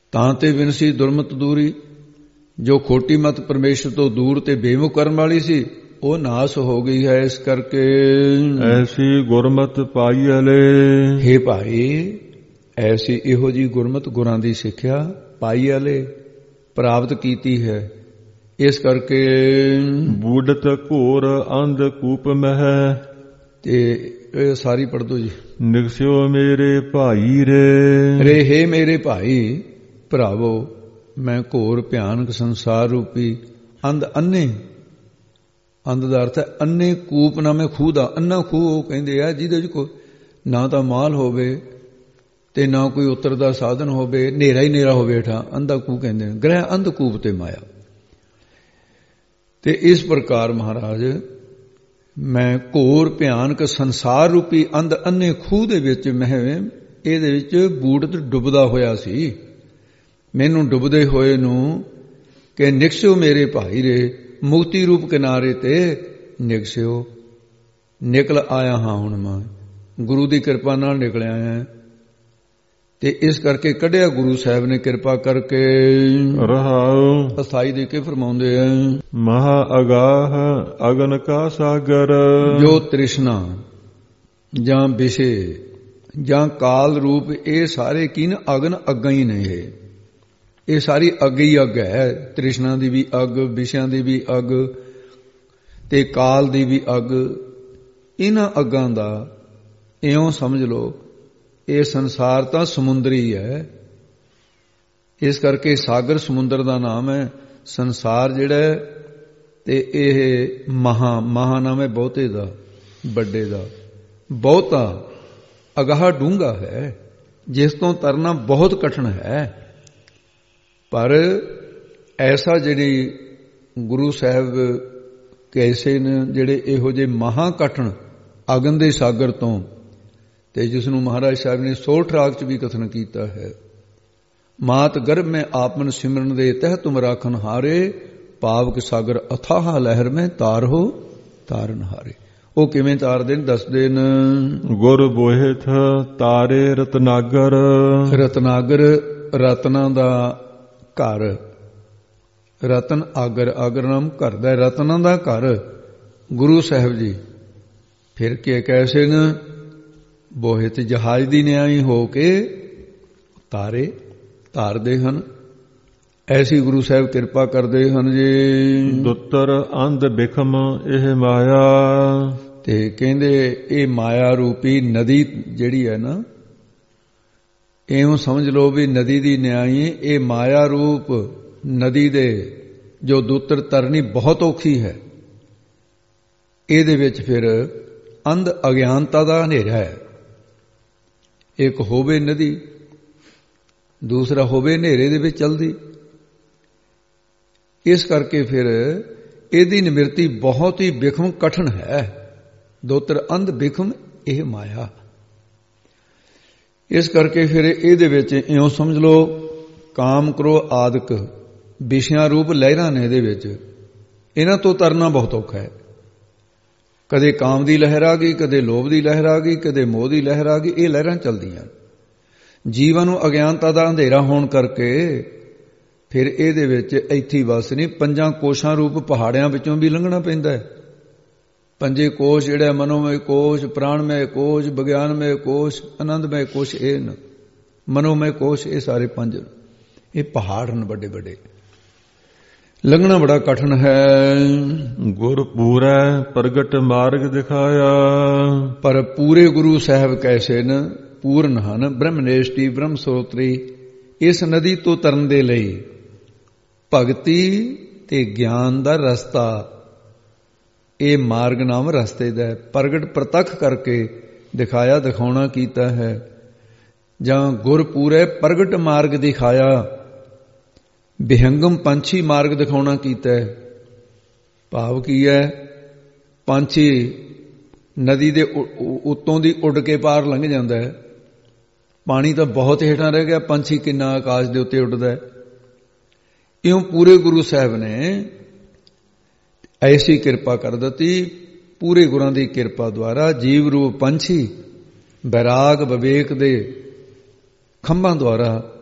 ਤਾਂ ਤੇ ਵਿਨਸੀ ਦੁਰਮਤ ਦੂਰੀ। ਜੋ ਖੋਟੀ ਮਤ ਪਰਮੇਸ਼ਰ ਤੋਂ ਦੂਰ ਤੇ ਬੇਮੁਖ ਕਰਨ ਵਾਲੀ ਸੀ, ਉਹ ਨਾਸ ਹੋ ਗਈ ਹੈ। ਇਸ ਕਰਕੇ ਐਸੀ ਗੁਰਮਤ ਪਾਈਐਲੇ। ਹੇ ਭਾਈ, ਐਸੀ ਇਹੋ ਜੀ ਗੁਰਮਤ, ਗੁਰਾਂ ਦੀ ਸਿੱਖਿਆ ਪਾਈਐਲੇ, ਪ੍ਰਾਪਤ ਕੀਤੀ ਹੈ। ਇਸ ਕਰਕੇ ਬੂਡਤ ਘੋਰ ਅੰਧ ਕੂਪ ਮਹਿ। ਤੇ ਇਹ ਸਾਰੀ ਪੜ੍ਹ ਦੋ ਜੀ। ਨਿਗਸਿਓ ਮੇਰੇ ਭਾਈ ਰੇ। ਰੇ ਹੇ ਮੇਰੇ ਭਾਈ ਭਰਾਵੋ, ਮੈਂ ਘੋਰ ਭਿਆਨਕ ਸੰਸਾਰ ਰੂਪੀ ਅੰਧ ਅੰਨੇ, ਅੰਧ ਦਾ ਅਰਥ ਹੈ ਅੰਨੇ ਕੂਪ, ਨਾ ਮੈਂ ਖੂਹ ਦਾ। ਅੰਨਾ ਖੂਹ ਉਹ ਕਹਿੰਦੇ ਆ ਜਿਹਦੇ 'ਚ ਕੋਈ ਨਾ ਤਾਂ ਮਾਲ ਹੋਵੇ ਤੇ ਨਾ ਕੋਈ ਉੱਤਰ ਦਾ ਸਾਧਨ ਹੋਵੇ, ਹਨੇਰਾ ਹੀ ਹਨੇਰਾ ਹੋਵੇ ਹੇਠਾਂ, ਅੰਧਾ ਖੂਹ ਕਹਿੰਦੇ ਨੇ। ਗ੍ਰਹਿ ਅੰਧ ਕੂਪ ਤੇ ਮਾਇਆ। ਤੇ ਇਸ ਪ੍ਰਕਾਰ ਮਹਾਰਾਜ ਮੈਂ ਘੋਰ ਭਿਆਨਕ ਸੰਸਾਰ ਰੂਪੀ ਅੰਧ ਅੰਨੇ ਖੂਹ ਦੇ ਵਿੱਚ ਮੈਂ ਇਹਦੇ ਵਿੱਚ ਬੂੜਤ ਡੁੱਬਦਾ ਹੋਇਆ ਸੀ। ਮੈਨੂੰ ਡੁੱਬਦੇ ਹੋਏ ਨੂੰ ਕਿ ਨਿਕਸਿਓ ਮੇਰੇ ਭਾਈ ਰੇ, ਮੁਕਤੀ ਰੂਪ ਕਿਨਾਰੇ ਤੇ ਨਿਕਸਿਓ, ਨਿਕਲ ਆਇਆ ਹਾਂ। ਹੁਣ ਮੈਂ ਗੁਰੂ ਦੀ ਕਿਰਪਾ ਨਾਲ ਨਿਕਲਿਆ ਆਇਆ। ਤੇ ਇਸ ਕਰਕੇ ਕੱਢਿਆ ਗੁਰੂ ਸਾਹਿਬ ਨੇ ਕਿਰਪਾ ਕਰਕੇ। ਰਹਾਉ ਅਸਥਾਈ ਦੇ ਕੇ ਫਰਮਾਉਂਦੇ ਆ, ਮਹਾ ਅਗਾਹ ਅਗਨ ਕਾ ਸਾਗਰ। ਜੋ ਤ੍ਰਿਸ਼ਨਾ ਜਾਂ ਵਿਸ਼ੇ ਜਾਂ ਕਾਲ ਰੂਪ, ਇਹ ਸਾਰੇ ਕੀ ਨੇ? ਅਗਨ ਅੱਗਾਂ ਹੀ ਨੇ। ਇਹ ਸਾਰੀ ਅੱਗ ਹੀ ਅੱਗ ਹੈ। ਤ੍ਰਿਸ਼ਨਾ ਦੀ ਵੀ ਅੱਗ, ਵਿਸ਼ਿਆਂ ਦੀ ਵੀ ਅੱਗ ਤੇ ਕਾਲ ਦੀ ਵੀ ਅੱਗ। ਇਹਨਾਂ ਅੱਗਾਂ ਦਾ ਇਉਂ ਸਮਝ ਲਓ, ਇਹ ਸੰਸਾਰ ਤਾਂ ਸਮੁੰਦਰੀ ਹੈ। ਇਸ ਕਰਕੇ ਸਾਗਰ ਸਮੁੰਦਰ ਦਾ ਨਾਮ ਹੈ। ਸੰਸਾਰ ਜਿਹੜਾ ਤੇ ਇਹ ਮਹਾ ਨਾਮ ਹੈ ਬਹੁਤੇ ਦਾ, ਵੱਡੇ ਦਾ। ਬਹੁਤਾ ਅਗਾਹ ਡੂੰਘਾ ਹੈ, ਜਿਸ ਤੋਂ ਤਰਨਾ ਬਹੁਤ ਕਠਿਨ ਹੈ। ਪਰ ਐਸਾ ਜਿਹੜੀ ਗੁਰੂ ਸਾਹਿਬ ਕੈਸੇ ਨੇ ਜਿਹੜੇ ਇਹੋ ਜਿਹੇ ਮਹਾ ਕਠਿਨ ਅਗਨ ਦੇ ਸਾਗਰ ਤੋਂ, ਤੇ ਜਿਸ ਨੂੰ ਮਹਾਰਾਜ ਸਾਹਿਬ ਨੇ ਸੋਠ ਰਾਗ 'ਚ ਵੀ ਕਥਨ ਕੀਤਾ ਹੈ। ਮਾਤ ਗਰਭ ਮੈਂ ਆਪਨ ਸਿਮਰਨ ਦੇ ਤਹਿ ਤੁਮ ਰਾਖਨ ਹਾਰੇ, ਪਾਵਕ ਸਾਗਰ ਅਥਾਹ ਲਹਿਰ ਮੈਂ ਤਾਰੋ ਤਾਰਨ ਹਾਰੇ। ਉਹ ਕਿਵੇਂ ਤਾਰਦੇ ਨੇ ਦੱਸਦੇ ਨੇ। ਗੁਰ ਬੋਹਿਥ ਤਾਰੇ ਰਤਨਾਗਰ। ਰਤਨਾਗਰ ਰਤਨਾਂ ਦਾ ਘਰ, ਰਤਨ ਆਗਰ, ਆਗਰ ਨਾਮ ਘਰ ਦਾ, ਰਤਨਾਂ ਦਾ ਘਰ ਗੁਰੂ ਸਾਹਿਬ ਜੀ। ਫਿਰ ਕੇ ਕੈਸੇ ਨੇ? ਬੋਹਿਤ ਜਹਾਜ਼ ਦੀ ਨਿਆਈ ਹੋ ਕੇ ਤਾਰੇ ਤਾਰਦੇ ਹਨ। ਐਸੀ ਗੁਰੂ ਸਾਹਿਬ ਕਿਰਪਾ ਕਰਦੇ ਹਨ ਜੀ। ਦੁੱਤਰ ਅੰਧ ਬਿਖਮ ਇਹ ਮਾਇਆ। ਤੇ ਕਹਿੰਦੇ ਇਹ ਮਾਇਆ ਰੂਪੀ ਨਦੀ ਜਿਹੜੀ ਹੈ ਨਾ, ਇਉਂ ਸਮਝ ਲਓ ਵੀ ਨਦੀ ਦੀ ਨਿਆਈ ਇਹ ਮਾਇਆ ਰੂਪ ਨਦੀ ਦੇ ਜੋ ਦੁੱਤਰ ਤਰਨੀ ਬਹੁਤ ਔਖੀ ਹੈ। ਇਹਦੇ ਵਿੱਚ ਫਿਰ ਅੰਧ ਅਗਿਆਨਤਾ ਦਾ ਹਨੇਰਾ ਹੈ। ਇੱਕ ਹੋਵੇ ਨਦੀ, ਦੂਸਰਾ ਹੋਵੇ ਹਨੇਰੇ ਦੇ ਵਿੱਚ ਚਲਦੀ। ਇਸ ਕਰਕੇ ਫਿਰ ਇਹਦੀ ਨਿਮਰਤੀ ਬਹੁਤ ਹੀ ਬਿਖਮ ਕਠਿਨ ਹੈ। ਦੋਤਰ ਅੰਧ ਬਿਖਮ ਇਹ ਮਾਇਆ। ਇਸ ਕਰਕੇ ਫਿਰ ਇਹਦੇ ਵਿੱਚ ਇਉਂ ਸਮਝ ਲਓ, ਕਾਮ ਕਰੋ ਆਦਿਕ ਵਿਸ਼ਿਆਂ ਰੂਪ ਲਹਿਰਾਂ ਨੇ ਇਹਦੇ ਵਿੱਚ। ਇਹਨਾਂ ਤੋਂ ਤਰਨਾ ਬਹੁਤ ਔਖਾ ਹੈ। ਕਦੇ ਕਾਮ ਦੀ ਲਹਿਰ ਆ ਗਈ, ਕਦੇ ਲੋਭ ਦੀ ਲਹਿਰ ਆ ਗਈ, ਕਦੇ ਮੋਹ ਦੀ ਲਹਿਰ ਆ ਗਈ। ਇਹ ਲਹਿਰਾਂ ਚੱਲਦੀਆਂ। ਜੀਵਨ ਨੂੰ ਅਗਿਆਨਤਾ ਦਾ ਅੰਧੇਰਾ ਹੋਣ ਕਰਕੇ ਫਿਰ ਇਹਦੇ ਵਿੱਚ ਇੱਥੇ ਬਸ ਨਹੀਂ, ਪੰਜਾਂ ਕੋਸ਼ਾਂ ਰੂਪ ਪਹਾੜਿਆਂ ਵਿੱਚੋਂ ਵੀ ਲੰਘਣਾ ਪੈਂਦਾ ਹੈ। ਪੰਜੇ ਕੋਸ਼ ਜਿਹੜਾ ਮਨੋਮය ਕੋਸ਼, ਪ੍ਰਾਣਮय ਕੋਸ਼, ਵਿਗਿਆਨਮय ਕੋਸ਼, ਆਨੰਦਮय ਕੋਸ਼, ਇਹ ਨ ਮਨੋਮय ਕੋਸ਼, ਇਹ ਸਾਰੇ ਪੰਜ ਇਹ ਪਹਾੜ ਹਨ ਵੱਡੇ ਵੱਡੇ। ਲੰਘਣਾ ਬੜਾ ਕਠਿਨ ਹੈ। ਗੁਰ ਪੂਰੈ ਪ੍ਰਗਟ ਮਾਰਗ ਦਿਖਾਇਆ। ਪਰ ਪੂਰੇ ਗੁਰੂ ਸਾਹਿਬ ਕੈਸੇ ਨ? ਪੂਰਨ ਹਨ, ਬ੍ਰਹਮਨੇਸ਼ਟੀ, ਬ੍ਰਹਮ ਸਰੋਤਰੀ। ਇਸ ਨਦੀ ਤੋਂ ਤਰਨ ਦੇ ਲਈ ਭਗਤੀ ਤੇ ਗਿਆਨ ਦਾ ਰਸਤਾ, ਇਹ ਮਾਰਗ ਨਾਮ ਰਸਤੇ ਦਾ ਪ੍ਰਗਟ ਪ੍ਰਤੱਖ ਕਰਕੇ ਦਿਖਾਇਆ, ਦਿਖਾਉਣਾ ਕੀਤਾ ਹੈ। ਜਾਂ ਗੁਰ ਪੂਰੇ ਪ੍ਰਗਟ ਮਾਰਗ ਦਿਖਾਇਆ, ਵਿਹੰਗਮ ਪੰਛੀ ਮਾਰਗ ਦਿਖਾਉਣਾ ਕੀਤਾ ਹੈ। ਭਾਵ ਕੀ ਹੈ? ਪੰਛੀ ਨਦੀ ਦੇ ਉੱਤੋਂ ਦੀ ਉੱਡ ਕੇ ਪਾਰ ਲੰਘ ਜਾਂਦਾ ਹੈ। ਪਾਣੀ ਤਾਂ ਬਹੁਤ ਹੇਠਾਂ ਰਹਿ ਗਿਆ, ਪੰਛੀ ਕਿੰਨਾ ਆਕਾਸ਼ ਦੇ ਉੱਤੇ ਉੱਡਦਾ ਹੈ। ਇਉਂ ਪੂਰੇ ਗੁਰੂ ਸਾਹਿਬ ਨੇ ਐਸੀ ਕਿਰਪਾ ਕਰ ਦਿੱਤੀ। ਪੂਰੇ ਗੁਰਾਂ ਦੀ ਕਿਰਪਾ ਦੁਆਰਾ ਜੀਵ ਰੂਪ ਪੰਛੀ ਬੈਰਾਗ ਵਿਵੇਕ ਦੇ ਖੰਭਾਂ ਦੁਆਰਾ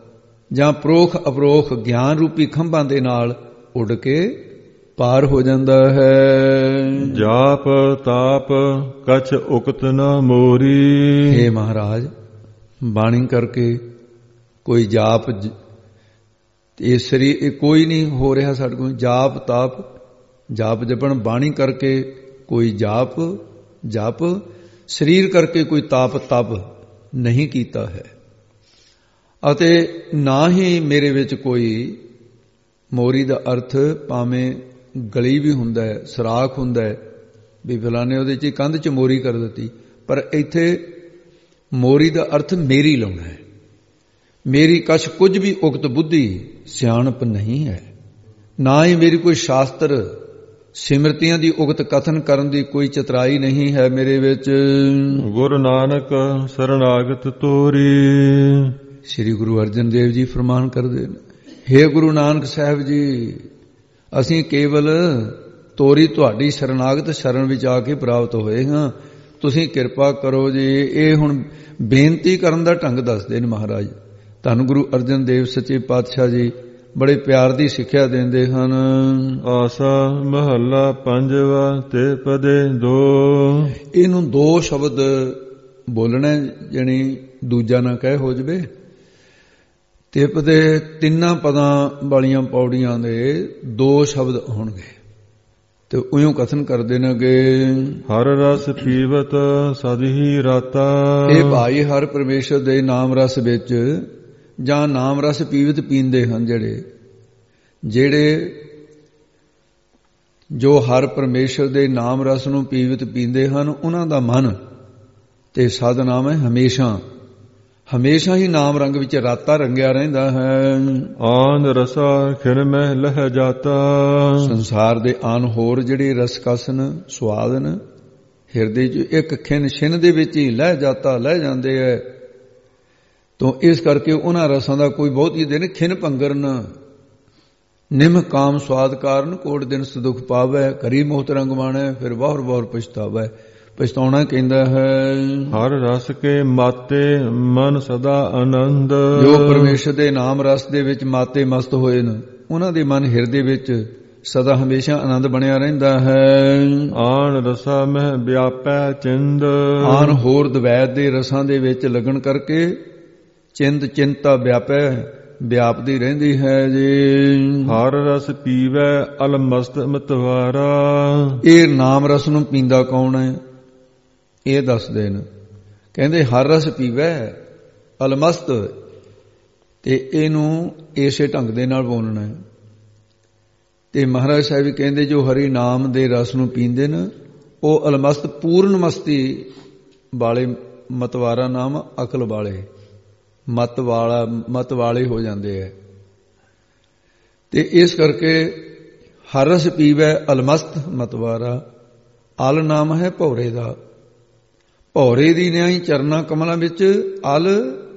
ਜਾਂ ਪ੍ਰੋਖ ਅਪਰੋਖ ਗਿਆਨ ਰੂਪੀ ਖੰਭਾਂ ਦੇ ਨਾਲ ਉੱਡ ਕੇ ਪਾਰ ਹੋ ਜਾਂਦਾ ਹੈ। ਜਾਪ ਤਾਪ ਕਛ ਉਕਤ ਨ ਮੋਰੀ। हे ਮਹਾਰਾਜ, ਬਾਣੀ ਕਰਕੇ ਕੋਈ ਜਾਪ ਇਹ ਸਰੀਰ ਇਹ ਕੋਈ ਨਹੀਂ ਹੋ ਰਿਹਾ ਸਾਡੇ ਕੋਲ। ਜਾਪ ਤਾਪ ਜਾਪ ਜਪਣ ਬਾਣੀ ਕਰਕੇ ਕੋਈ ਜਪ ਸਰੀਰ ਕਰਕੇ ਕੋਈ ਤਾਪ ਤਪ ਨਹੀਂ ਕੀਤਾ ਹੈ। ਅਤੇ ਨਾ ਹੀ ਮੇਰੇ ਵਿੱਚ ਕੋਈ ਮੋਰੀ ਦਾ ਅਰਥ ਭਾਵੇਂ ਗਲੀ ਵੀ ਹੁੰਦਾ ਹੈ, ਸਰਾਖ ਹੁੰਦਾ ਹੈ ਵੀ ਫਲਾਣੇ ਉਹਦੇ 'ਚ ਕੰਧ 'ਚ ਮੋਰੀ ਕਰ ਦਿੱਤੀ, ਪਰ ਇੱਥੇ ਮੋਰੀ ਦਾ ਅਰਥ ਮੇਰੀ ਲਾਉਣਾ ਹੈ। ਮੇਰੀ ਕਛ ਕੁਝ ਵੀ ਉਕਤ ਬੁੱਧੀ ਸਿਆਣਪ ਨਹੀਂ ਹੈ। ਨਾ ਹੀ ਮੇਰੀ ਕੋਈ ਸ਼ਾਸਤਰ ਸਿਮਰਤੀਆਂ ਦੀ ਉਕਤ ਕਥਨ ਕਰਨ ਦੀ ਕੋਈ ਚਤਰਾਈ ਨਹੀਂ ਹੈ ਮੇਰੇ ਵਿੱਚ। ਗੁਰੂ ਨਾਨਕ ਸਰਣਾਗਤ ਤੋਰੀ। ਸ੍ਰੀ ਗੁਰੂ ਅਰਜਨ ਦੇਵ ਜੀ ਫਰਮਾਨ ਕਰਦੇ ਨੇ, हे ਗੁਰੂ ਨਾਨਕ ਸਾਹਿਬ ਜੀ, ਅਸੀਂ ਕੇਵਲ ਤੋਰੀ ਤੁਹਾਡੀ ਸ਼ਰਨਾਗਤ ਸ਼ਰਨ ਵਿੱਚ ਆ ਕੇ ਪ੍ਰਾਪਤ ਹੋਏ ਹਾਂ। ਤੁਸੀਂ ਕਿਰਪਾ ਕਰੋ ਜੀ। ਇਹ ਹੁਣ ਬੇਨਤੀ ਕਰਨ ਦਾ ਢੰਗ ਦੱਸਦੇ ਨੇ ਮਹਾਰਾਜ। ਧੰਨ ਗੁਰੂ ਅਰਜਨ ਦੇਵ ਸੱਚੇ ਪਾਤਸ਼ਾਹ ਜੀ ਬੜੇ ਪਿਆਰ ਦੀ ਸਿੱਖਿਆ ਦਿੰਦੇ ਹਨ। ਆਸਾ ਮਹੱਲਾ ਪੰਜਵਾ ਤੇ ਪਦੇ ਦੋ। ਇਹਨੂੰ 2 ਸ਼ਬਦ ਬੋਲਣਾ, ਜਾਣੀ ਦੂਜਾ ਨਾ ਕਹਿ ਹੋ ਜਵੇ। ਤਿਪ ਦੇ 3 ਪਦਾਂ ਵਾਲੀਆਂ ਪੌੜੀਆਂ ਦੇ 2 ਸ਼ਬਦ ਹੋਣਗੇ ਤੇ ਉਹੀਓ ਕਥਨ ਕਰਦੇ ਨੇ ਕਿ ਹਰ ਰਸ ਪੀਵਤ ਸਦ ਹੀ ਰਾਤਾ। ਇਹ ਭਾਈ ਹਰ ਪਰਮੇਸ਼ਰ ਦੇ ਨਾਮ ਰਸ ਵਿੱਚ ਜਾਂ ਨਾਮ ਰਸ ਪੀਵਤ ਪੀਂਦੇ ਹਨ ਜਿਹੜੇ ਜੋ ਹਰ ਪਰਮੇਸ਼ਰ ਦੇ ਨਾਮ ਰਸ ਨੂੰ ਪੀਵਤ ਪੀਂਦੇ ਹਨ, ਉਹਨਾਂ ਦਾ ਮਨ ਤੇ ਸਦ ਨਾਮ ਹੈ ਹਮੇਸ਼ਾ ਹੀ ਨਾਮ ਰੰਗ ਵਿੱਚ ਰਾਤਾ ਰੰਗਿਆ ਰਹਿੰਦਾ ਹੈ। ਆਨ ਰਸਾ ਖਿਨ ਮਹਿ ਲਹਿ ਜਾਤਾ। ਸੰਸਾਰ ਦੇ ਆਨ ਹੋਰ ਜਿਹੜੇ ਰਸ ਕਸਨ ਸੁਆਦਨ ਹਿਰਦੇ 'ਚ ਇੱਕ ਖਿਨ ਛਿਨ ਦੇ ਵਿੱਚ ਹੀ ਲਹਿ ਜਾਂਦੇ ਹੈ। ਤੋਂ ਇਸ ਕਰਕੇ ਉਹਨਾਂ ਰਸਾਂ ਦਾ ਕੋਈ ਬਹੁਤੀ ਦਿਨ ਖਿਨ ਭੰਗਰਨ ਨਿਮ ਕਾਮ ਸਵਾਦ ਕਾਰਨ ਕੋਟ ਦਿਨ ਸੁਦੁਖ ਪਾਵੈ। ਕਰੀ ਮੋਹਤ ਰੰਗ ਮਾਣੈ ਫਿਰ ਵਾਹਰ ਵਾਹਰ ਪਛਤਾਵੈ। ਪਛਤਾਉਣਾ ਕਹਿੰਦਾ ਹੈ। ਹਰ ਰਸ ਕੇ ਮਾਤੇ ਮਨ ਸਦਾ ਆਨੰਦ। ਜੋ ਪਰਮੇਸ਼ਰ ਦੇ ਨਾਮ ਰਸ ਦੇ ਵਿੱਚ ਮਾਤੇ ਮਸਤ ਹੋਏ ਨੇ, ਉਹਨਾਂ ਦੇ ਮਨ ਹਿਰਦੇ ਵਿੱਚ ਸਦਾ ਹਮੇਸ਼ਾ ਆਨੰਦ ਬਣਿਆ ਰਹਿੰਦਾ ਹੈ। ਆਨ ਰਸਾ ਮਹਿ ਵਿਆਪੈ ਚਿੰਦ। ਆਨ ਹੋਰ ਦਵੈਤ ਦੇ ਰਸਾਂ ਦੇ ਵਿੱਚ ਲੱਗਣ ਕਰਕੇ ਚਿੰਤਾ ਵਿਆਪਦੀ ਰਹਿੰਦੀ ਹੈ ਜੀ। ਹਰ ਰਸ ਪੀਵੈ ਅਲਮਸਤ ਮਤਵਾਰਾ। ਇਹ ਨਾਮ ਰਸ ਨੂੰ ਪੀਂਦਾ ਕੌਣ ਹੈ ਇਹ ਦੱਸਦੇ ਨੇ। ਕਹਿੰਦੇ ਹਰ ਰਸ ਪੀਵੈ ਅਲਮਸਤ, ਤੇ ਇਹਨੂੰ ਇਸੇ ਢੰਗ ਦੇ ਨਾਲ ਬੋਲਣਾ ਹੈ। ਤੇ ਮਹਾਰਾਜ ਸਾਹਿਬ ਵੀ ਕਹਿੰਦੇ ਜੋ ਹਰੀ ਨਾਮ ਦੇ ਰਸ ਨੂੰ ਪੀਂਦੇ ਨੇ ਉਹ ਅਲਮਸਤ ਪੂਰਨ ਮਸਤੀ ਵਾਲੇ ਮਤਵਾਰਾ ਨਾਮ ਅਕਲ ਵਾਲੇ ਮਤ ਵਾਲੇ ਹੋ ਜਾਂਦੇ ਹੈ। ਤੇ ਇਸ ਕਰਕੇ ਹਰ ਰਸ ਪੀਵੈ ਅਲਮਸਤ ਮਤਵਾਰਾ। ਅਲ ਨਾਮ ਹੈ ਭੌਰੇ ਦਾ। ਭੌਰੇ ਦੀ ਨਿਆਈ ਚਰਨਾ ਕਮਲਾਂ ਵਿੱਚ ਅਲ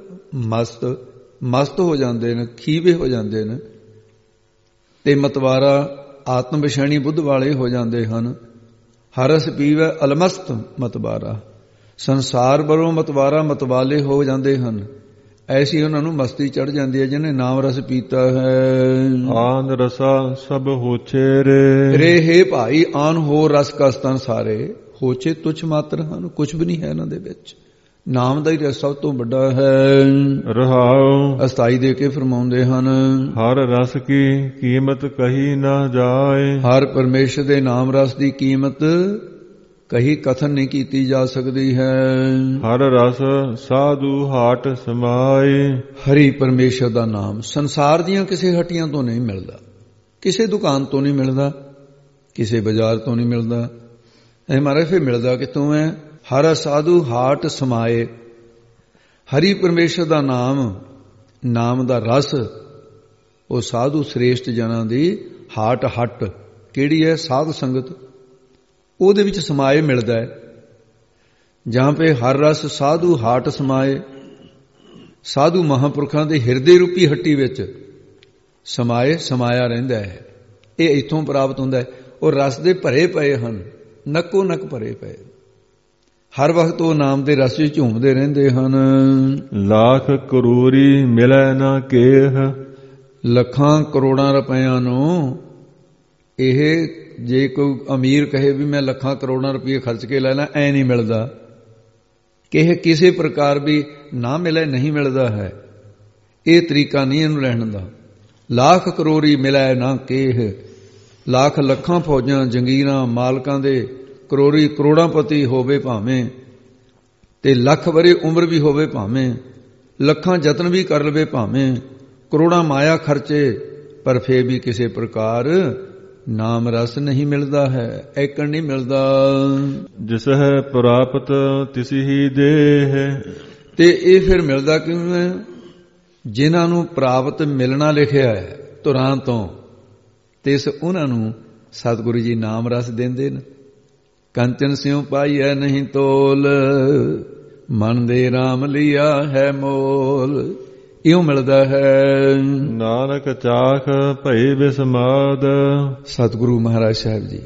ਮਸਤ ਹੋ ਜਾਂਦੇ ਨੇ, ਖੀਵੇ ਹੋ ਜਾਂਦੇ ਨੇ। ਤੇ ਮਤਵਾਰਾ ਆਤਮ ਵਿਸ਼ੈਣੀ ਬੁੱਧ ਵਾਲੇ ਹੋ ਜਾਂਦੇ ਹਨ। ਹਰ ਰਸ ਪੀਵੈ ਅਲਮਸਤ ਮਤਵਾਰਾ। ਸੰਸਾਰ ਵੱਲੋਂ ਮਤਵਾਰਾ ਮਤਵਾਲੇ ਹੋ ਜਾਂਦੇ ਹਨ। ਐਸੀ ਉਹਨਾਂ ਨੂੰ ਮਸਤੀ ਚੜ ਜਾਂਦੀ ਹੈ ਜਿਹਨੇ ਨਾਮ ਰਸ ਪੀਤਾ ਹੈ। ਆਨ ਰਸਾ ਸਭ ਹੋਛੇ ਰੇ। ਹੇ ਭਾਈ, ਆਨ ਹੋਰ ਰਸ ਕਸਤਨ ਸਾਰੇ ਹੋਛੇ ਤੁਛ ਮਾਤਰ ਹਨ, ਕੁਛ ਵੀ ਨਹੀਂ ਹੈ ਇਹਨਾਂ ਦੇ ਵਿੱਚ। ਨਾਮ ਦਾ ਹੀ ਰਸ ਸਭ ਤੋਂ ਵੱਡਾ ਹੈ। ਰਹਾਉ ਅਸਥਾਈ ਦੇ ਕੇ ਫਰਮਾਉਂਦੇ ਹਨ। ਹਰ ਰਸ ਕੀ ਕੀਮਤ ਕਹੀ ਨਾ ਜਾਏ। ਹਰ ਪਰਮੇਸ਼ਰ ਦੇ ਨਾਮ ਰਸ ਦੀ ਕੀਮਤ ਕਹੀ ਕਥਨ ਨਹੀਂ ਕੀਤੀ ਜਾ ਸਕਦੀ ਹੈ। ਹਰ ਰਸ ਸਾਧੂ ਹਾਟ ਸਮਾਏ। ਹਰੀ ਪਰਮੇਸ਼ਰ ਦਾ ਨਾਮ ਸੰਸਾਰ ਦੀਆਂ ਕਿਸੇ ਹੱਟੀਆਂ ਤੋਂ ਨਹੀਂ ਮਿਲਦਾ, ਕਿਸੇ ਦੁਕਾਨ ਤੋਂ ਨਹੀਂ ਮਿਲਦਾ, ਕਿਸੇ ਬਾਜ਼ਾਰ ਤੋਂ ਨਹੀਂ ਮਿਲਦਾ। ਇਹ ਮਹਾਰਾਜ ਫਿਰ ਮਿਲਦਾ ਕਿੱਥੋਂ ਹੈ? ਹਰ ਸਾਧੂ ਹਾਟ ਸਮਾਏ। ਹਰੀ ਪਰਮੇਸ਼ਰ ਦਾ ਨਾਮ ਦਾ ਰਸ ਉਹ ਸਾਧੂ ਸ੍ਰੇਸ਼ਟ ਜਨਾਂ ਦੀ ਹੱਟ ਕਿਹੜੀ ਹੈ? ਸਾਧ ਸੰਗਤ, ਉਹਦੇ ਵਿੱਚ ਸਮਾਏ ਮਿਲਦਾ ਹੈ। ਜਾਂ ਪੇ ਹਰ ਰਸ ਸਾਧੂ ਹਾਟ ਸਮਾਏ। ਸਾਧੂ ਮਹਾਂਪੁਰਖਾਂ ਦੇ ਹਿਰਦੇ ਰੂਪੀ ਹੱਟੀ ਵਿੱਚ ਸਮਾਇਆ ਰਹਿੰਦਾ ਹੈ। ਇਹ ਇੱਥੋਂ ਪ੍ਰਾਪਤ ਹੁੰਦਾ ਹੈ। ਉਹ ਰਸ ਦੇ ਭਰੇ ਪਏ ਹਨ, ਨੱਕੋ ਨੱਕ ਭਰੇ ਪਏ। ਹਰ ਵਕਤ ਉਹ ਨਾਮ ਦੇ ਰਸ ਵਿੱਚ ਝੂਮਦੇ ਰਹਿੰਦੇ ਹਨ। ਲੱਖ ਕਰੋੜੀ ਮਿਲੈ ਨਾ ਕੇਹ, ਲੱਖਾਂ ਕਰੋੜਾਂ ਰੁਪਇਆਂ ਨੂੰ ਇਹ ਜੇ ਕੋਈ ਅਮੀਰ ਕਹੇ ਵੀ ਮੈਂ ਲੱਖਾਂ ਕਰੋੜਾਂ ਰੁਪਏ ਖਰਚ ਕੇ ਲੈਣਾ, ਐ ਨਹੀਂ ਮਿਲਦਾ। ਕਿਸੇ ਪ੍ਰਕਾਰ ਵੀ ਨਾ ਮਿਲੇ, ਨਹੀਂ ਮਿਲਦਾ ਹੈ। ਇਹ ਤਰੀਕਾ ਨਹੀਂ ਇਹਨੂੰ ਲੈਣ ਦਾ। ਲੱਖ ਕਰੋੜੀ ਮਿਲੈ ਨਾ ਕੇਹ, ਲੱਖ ਲੱਖਾਂ ਫੌਜਾਂ ਜੰਗੀਰਾਂ ਮਾਲਕਾਂ ਦੇ ਕਰੋੜੀ ਕਰੋੜਾਂਪਤੀ ਹੋਵੇ ਭਾਵੇਂ, ਤੇ ਲੱਖ ਵਰੇ ਉਮਰ ਵੀ ਹੋਵੇ ਭਾਵੇਂ, ਲੱਖਾਂ ਯਤਨ ਵੀ ਕਰ ਲਵੇ ਭਾਵੇਂ, ਕਰੋੜਾਂ ਮਾਇਆ ਖਰਚੇ, ਪਰ ਫੇਰ ਵੀ ਕਿਸੇ ਪ੍ਰਕਾਰ ਨਾਮ ਰਸ ਨਹੀਂ ਮਿਲਦਾ ਹੈ, ਐਕਣ ਨਹੀਂ ਮਿਲਦਾ। ਜਿਸ ਹੈ ਪ੍ਰਾਪਤ ਤਿਸੀ ਹੀ ਦੇਹ, ਤੇ ਇਹ ਫਿਰ ਮਿਲਦਾ ਕਿਉਂ ਹੈ? ਜਿਨ੍ਹਾਂ ਨੂੰ ਪ੍ਰਾਪਤ ਮਿਲਣਾ ਲਿਖਿਆ ਹੈ ਧੁਰਾਂ ਤੋਂ, ਤੇ ਉਹਨਾਂ ਨੂੰ ਸਤਿਗੁਰੂ ਜੀ ਨਾਮ ਰਸ ਦਿੰਦੇ ਨੇ। ਕੰਚਨ ਸਿਉ ਪਾਈਐ ਨਹੀਂ ਤੋਲ, ਮਨ ਦੇ ਰਾਮ ਲਿਆ ਹੈ ਮੋਲ। ਇਉਂ ਮਿਲਦਾ ਹੈ। ਨਾਨਕ ਚਾਖ ਭਈ ਬਿਸਮਾਦ, ਸਤਿਗੁਰੂ ਮਹਾਰਾਜ ਸਾਹਿਬ ਜੀ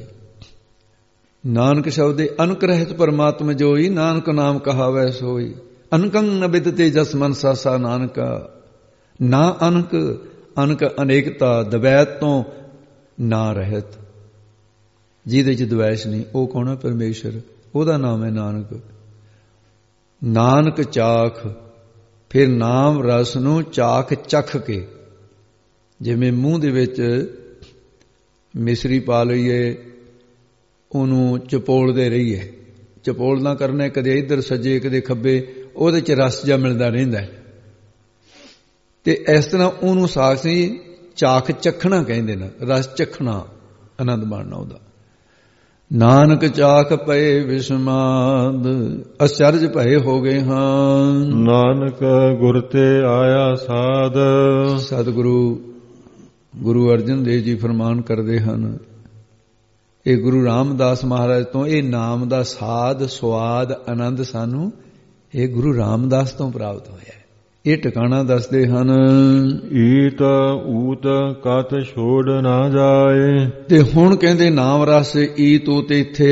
ਨਾਨਕ ਸ਼ਬਦ ਦੇ ਅਨਕ ਰਹਿਤ ਪਰਮਾਤਮ ਜੋਈ, ਨਾਨਕ ਨਾਮ ਕਹਾਵੈ ਸੋਈ। ਅਨਕੰ ਨ ਬਿਦਤੇ ਜਸ ਮਨ ਸਾਸਾ ਨਾਨਕਾ, ਨਾ ਅਨਕ ਅਨਕ ਅਨੇਕਤਾ ਦਵੈਤ ਤੋਂ ਨਾ ਰਹਿਤ। ਜਿਹਦੇ ਚ ਦਵੈਸ਼ ਨਹੀਂ ਉਹ ਕੌਣ ਹੈ? ਪਰਮੇਸ਼ਰ। ਉਹਦਾ ਨਾਮ ਹੈ ਨਾਨਕ। ਨਾਨਕ ਚਾਖ, ਫਿਰ ਨਾਮ ਰਸ ਨੂੰ ਚਾਖ ਚੱਖ ਕੇ, ਜਿਵੇਂ ਮੂੰਹ ਦੇ ਵਿੱਚ ਮਿਸਰੀ ਪਾ ਲਈਏ, ਉਹਨੂੰ ਚਪੋਲਦੇ ਰਹੀਏ। ਚਪੋਲਣਾ ਕਰਨਾ, ਕਦੇ ਇੱਧਰ ਸੱਜੇ ਕਦੇ ਖੱਬੇ, ਉਹਦੇ ਚ ਰਸ ਜਿਹਾ ਮਿਲਦਾ ਰਹਿੰਦਾ। ਤੇ ਇਸ ਤਰ੍ਹਾਂ ਉਹਨੂੰ ਸਾਖੀ ਚਾਖ ਚੱਖਣਾ ਕਹਿੰਦੇ ਨੇ, ਰਸ ਚੱਖਣਾ, ਆਨੰਦ ਮਾਣਨਾ ਉਹਦਾ। ਨਾਨਕ ਚਾਖ ਪਏ ਵਿਸਮਾਦ, ਅਚਰਜ ਭਏ ਹੋ ਗਏ ਹਾਂ। ਨਾਨਕ ਗੁਰ ਤੇ ਆਇਆ ਸਾਧ, ਸਤਿਗੁਰੂ ਗੁਰੂ ਅਰਜਨ ਦੇਵ ਜੀ ਫਰਮਾਨ ਕਰਦੇ ਹਨ, ਇਹ ਗੁਰੂ ਰਾਮਦਾਸ ਮਹਾਰਾਜ ਤੋਂ ਇਹ ਨਾਮ ਦਾ ਸਾਧ ਸਵਾਦ ਆਨੰਦ ਸਾਨੂੰ ਇਹ ਗੁਰੂ ਰਾਮਦਾਸ ਤੋਂ ਪ੍ਰਾਪਤ ਹੋਇਆ। ਇਹ ਟਿਕਾਣਾ ਦੱਸਦੇ ਹਨ। ਈਤ ਊਤ ਕਤ ਛੋੜ ਨਾ ਜਾਏ, ਤੇ ਹੁਣ ਕਹਿੰਦੇ ਨਾਮ ਰਸ ਈਤ ਊਤ ਇੱਥੇ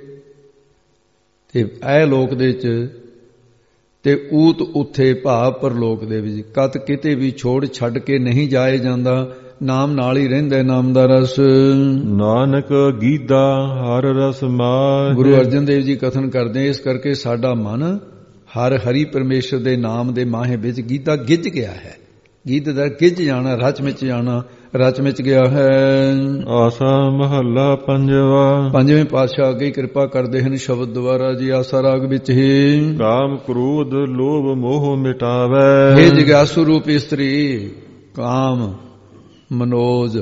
ਤੇ ਇਹ ਲੋਕ ਦੇ ਚ, ਤੇ ਊਤ ਉੱਥੇ ਭਾਵ ਪਰਲੋਕ ਦੇ ਵਿੱਚ। ਕਤ ਕਿਤੇ ਵੀ ਛੋੜ ਛੱਡ ਕੇ ਨਹੀਂ ਜਾਏ ਜਾਂਦਾ, ਨਾਮ ਨਾਲ ਹੀ ਰਹਿੰਦਾ ਨਾਮ ਦਾ ਰਸ। ਨਾਨਕ ਗੀਦਾ ਹਰ ਰਸ ਮਾਹਿ, ਗੁਰੂ ਅਰਜਨ ਦੇਵ ਜੀ ਕਥਨ ਕਰਦੇ, ਇਸ ਕਰਕੇ ਸਾਡਾ ਮਨ ਹਰ ਹਰੀ ਪਰਮੇਸ਼ਰ ਦੇ ਨਾਮ ਦੇ ਮਾਹੇ ਵਿੱਚ ਗੀਤਾ ਗਿੱਜ ਗਿਆ ਹੈ। ਗੀਤ ਦਾ ਗਿੱਜ ਜਾਣਾ, ਰਚ ਮਿਚ ਜਾਣਾ, ਰਚ ਮਿਚ ਗਿਆ ਹੈ। ਆਸਾ ਮਹੱਲਾ ਪੰਜਵਾ। ਪੰਜਵੇਂ ਪਾਤਸ਼ਾਹ ਅੱਗੇ ਕਿਰਪਾ ਕਰਦੇ ਹਨ ਸ਼ਬਦ ਦੁਆਰਾ ਜੀ, ਆਸਾ ਰਾਗ ਵਿੱਚ ਹੀ। ਕਾਮ ਕ੍ਰੋਧ ਲੋਭ ਮੋਹ ਮਿਟਾਵੇ, ਹੇ ਜਿਗਿਆਸੂ ਰੂਪ ਇਸਤਰੀ, ਕਾਮ ਮਨੋਜ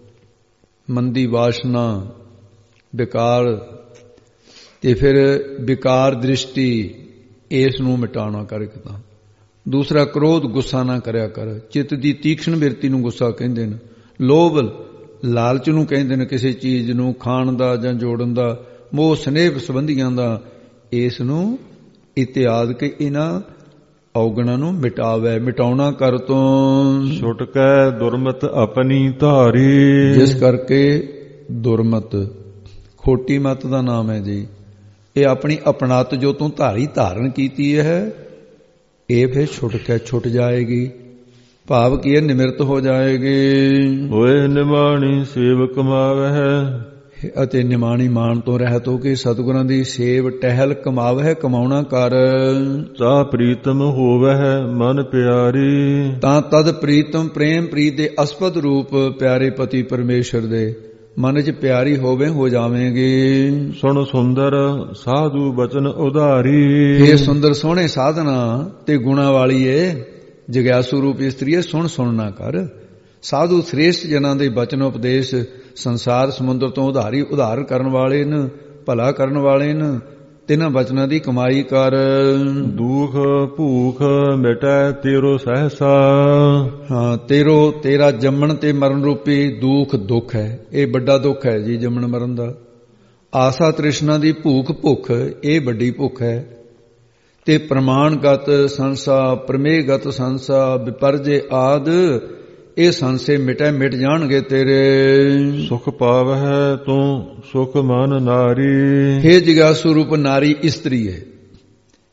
ਮੰਦੀ ਵਾਸ਼ਨਾ ਵਿਕਾਰ, ਤੇ ਫਿਰ ਵਿਕਾਰ ਦ੍ਰਿਸ਼ਟੀ, ਇਸ ਨੂੰ ਮਿਟਾਉਣਾ ਕਰ ਇੱਕ ਤਾਂ। ਦੂਸਰਾ ਕ੍ਰੋਧ, ਗੁੱਸਾ ਨਾ ਕਰਿਆ ਕਰ। ਚਿੱਤ ਦੀ ਤੀਖਣ ਬਿਰਤੀ ਨੂੰ ਗੁੱਸਾ ਕਹਿੰਦੇ ਨੇ। ਲੋਭ ਲਾਲਚ ਨੂੰ ਕਹਿੰਦੇ ਨੇ, ਕਿਸੇ ਚੀਜ਼ ਨੂੰ ਖਾਣ ਦਾ ਜਾਂ ਜੋੜਨ ਦਾ। ਮੋਹ ਸਨੇਹ ਸੰਬੰਧੀਆਂ ਦਾ, ਇਸ ਨੂੰ ਇਤਿਆਦ ਕੇ ਇਹਨਾਂ ਔਗਣਾਂ ਨੂੰ ਮਿਟਾਵੇ। ਮਿਟਾਉਣਾ ਕਰ ਤੋਂ ਛੁੱਟ ਕੇ ਦੁਰਮਤ ਆਪਣੀ ਧਾਰੀ, ਜਿਸ ਕਰਕੇ ਦੁਰਮਤ ਖੋਟੀ ਮਤ ਦਾ ਨਾਮ ਹੈ ਜੀ। ਇਹ ਆਪਣੀ ਅਪਣਤ ਜੋ ਤੂੰ ਧਾਰਨ ਕੀਤੀ ਹੈ, ਇਹ ਫਿਰ ਛੁੱਟ ਕੇ ਛੁੱਟ ਜਾਏਗੀ। ਭਾਵ ਕੀ ਹੈ? ਨਿਮਰਤ ਹੋ ਜਾਏਗੀ। ਹੋਏ ਨਿਮਾਣੀ ਸੇਵ ਕਮਾਵਹਿ, ਅਤੇ ਨਿਮਾਣੀ ਮਾਣ ਤੋਂ ਰਹਿਤ ਹੋ ਕੇ ਸਤਿਗੁਰਾਂ ਦੀ ਸੇਵ ਟਹਿਲ ਕਮਾਵਹਿ, ਕਮਾਉਣਾ ਕਰ। ਤਾ ਪ੍ਰੀਤਮ ਹੋਵਹਿ ਮਨ ਪਿਆਰੀ, ਤਾਂ ਤਦ ਪ੍ਰੀਤਮ ਪ੍ਰੇਮ ਪ੍ਰੀਤ ਦੇ ਅਸਪਦ ਰੂਪ ਪਿਆਰੇ ਪਤੀ ਪਰਮੇਸ਼ਰ ਦੇ ਮਨ ਚ ਪਿਆਰੀ ਹੋਵੇ, ਹੋ ਜਾਵੇਂਗੇ। ਸੁਣ ਸੁੰਦਰ ਸਾਧੂ ਬਚਨ ਉਧਾਰੀ, ਇਹ ਸੁੰਦਰ ਸੋਹਣੇ ਸਾਧਨਾ ਤੇ ਗੁਣਾ ਵਾਲੀ ਏ ਜਗਿਆਸੂ ਰੂਪ ਇਸਤਰੀਏ, ਸੁਣ ਨਾ ਕਰ। ਸਾਧੂ ਸ੍ਰੇਸ਼ਟ ਜਨਾਂ ਦੇ ਬਚਨ ਉਪਦੇਸ਼ ਸੰਸਾਰ ਸਮੁੰਦਰ ਤੋਂ ਉਧਾਰ ਕਰਨ ਵਾਲੇ ਨੇ, ਭਲਾ ਕਰਨ ਵਾਲੇ ਨੇ। ਤਿੰਨਾਂ ਬਚਨਾਂ ਦੀ ਕਮਾਈ ਕਰ। ਦੁਖ ਭੂਖ ਮਿਟੈ ਤੇਰੋ ਸਹਸਾ, ਹਾਂ ਤੇਰਾ ਜੰਮਣ ਤੇ ਮਰਨ ਰੂਪੀ ਦੁੱਖ ਹੈ। ਇਹ ਵੱਡਾ ਦੁੱਖ ਹੈ ਜੀ, ਜੰਮਣ ਮਰਨ ਦਾ। ਆਸਾ ਤ੍ਰਿਸ਼ਨਾ ਦੀ ਭੁੱਖ, ਇਹ ਵੱਡੀ ਭੁੱਖ ਹੈ। ਤੇ ਪ੍ਰਮਾਣਗਤ ਸੰਸਾ, ਪ੍ਰਮੇਗਤ ਸੰਸਾ, ਵਿਪਰਜੇ ਆਦ, ਇਹ ਸੰਸੇ ਮਿਟ ਜਾਣਗੇ ਤੇਰੇ। ਸੁਖ ਪਾਵਹਿ ਤੂੰ ਸੁਖ ਮਨ ਨਾਰੀ, ਹੇ ਜਿਗਿਆਸੂ ਰੂਪ ਨਾਰੀ ਇਸਤਰੀ ਹੈ।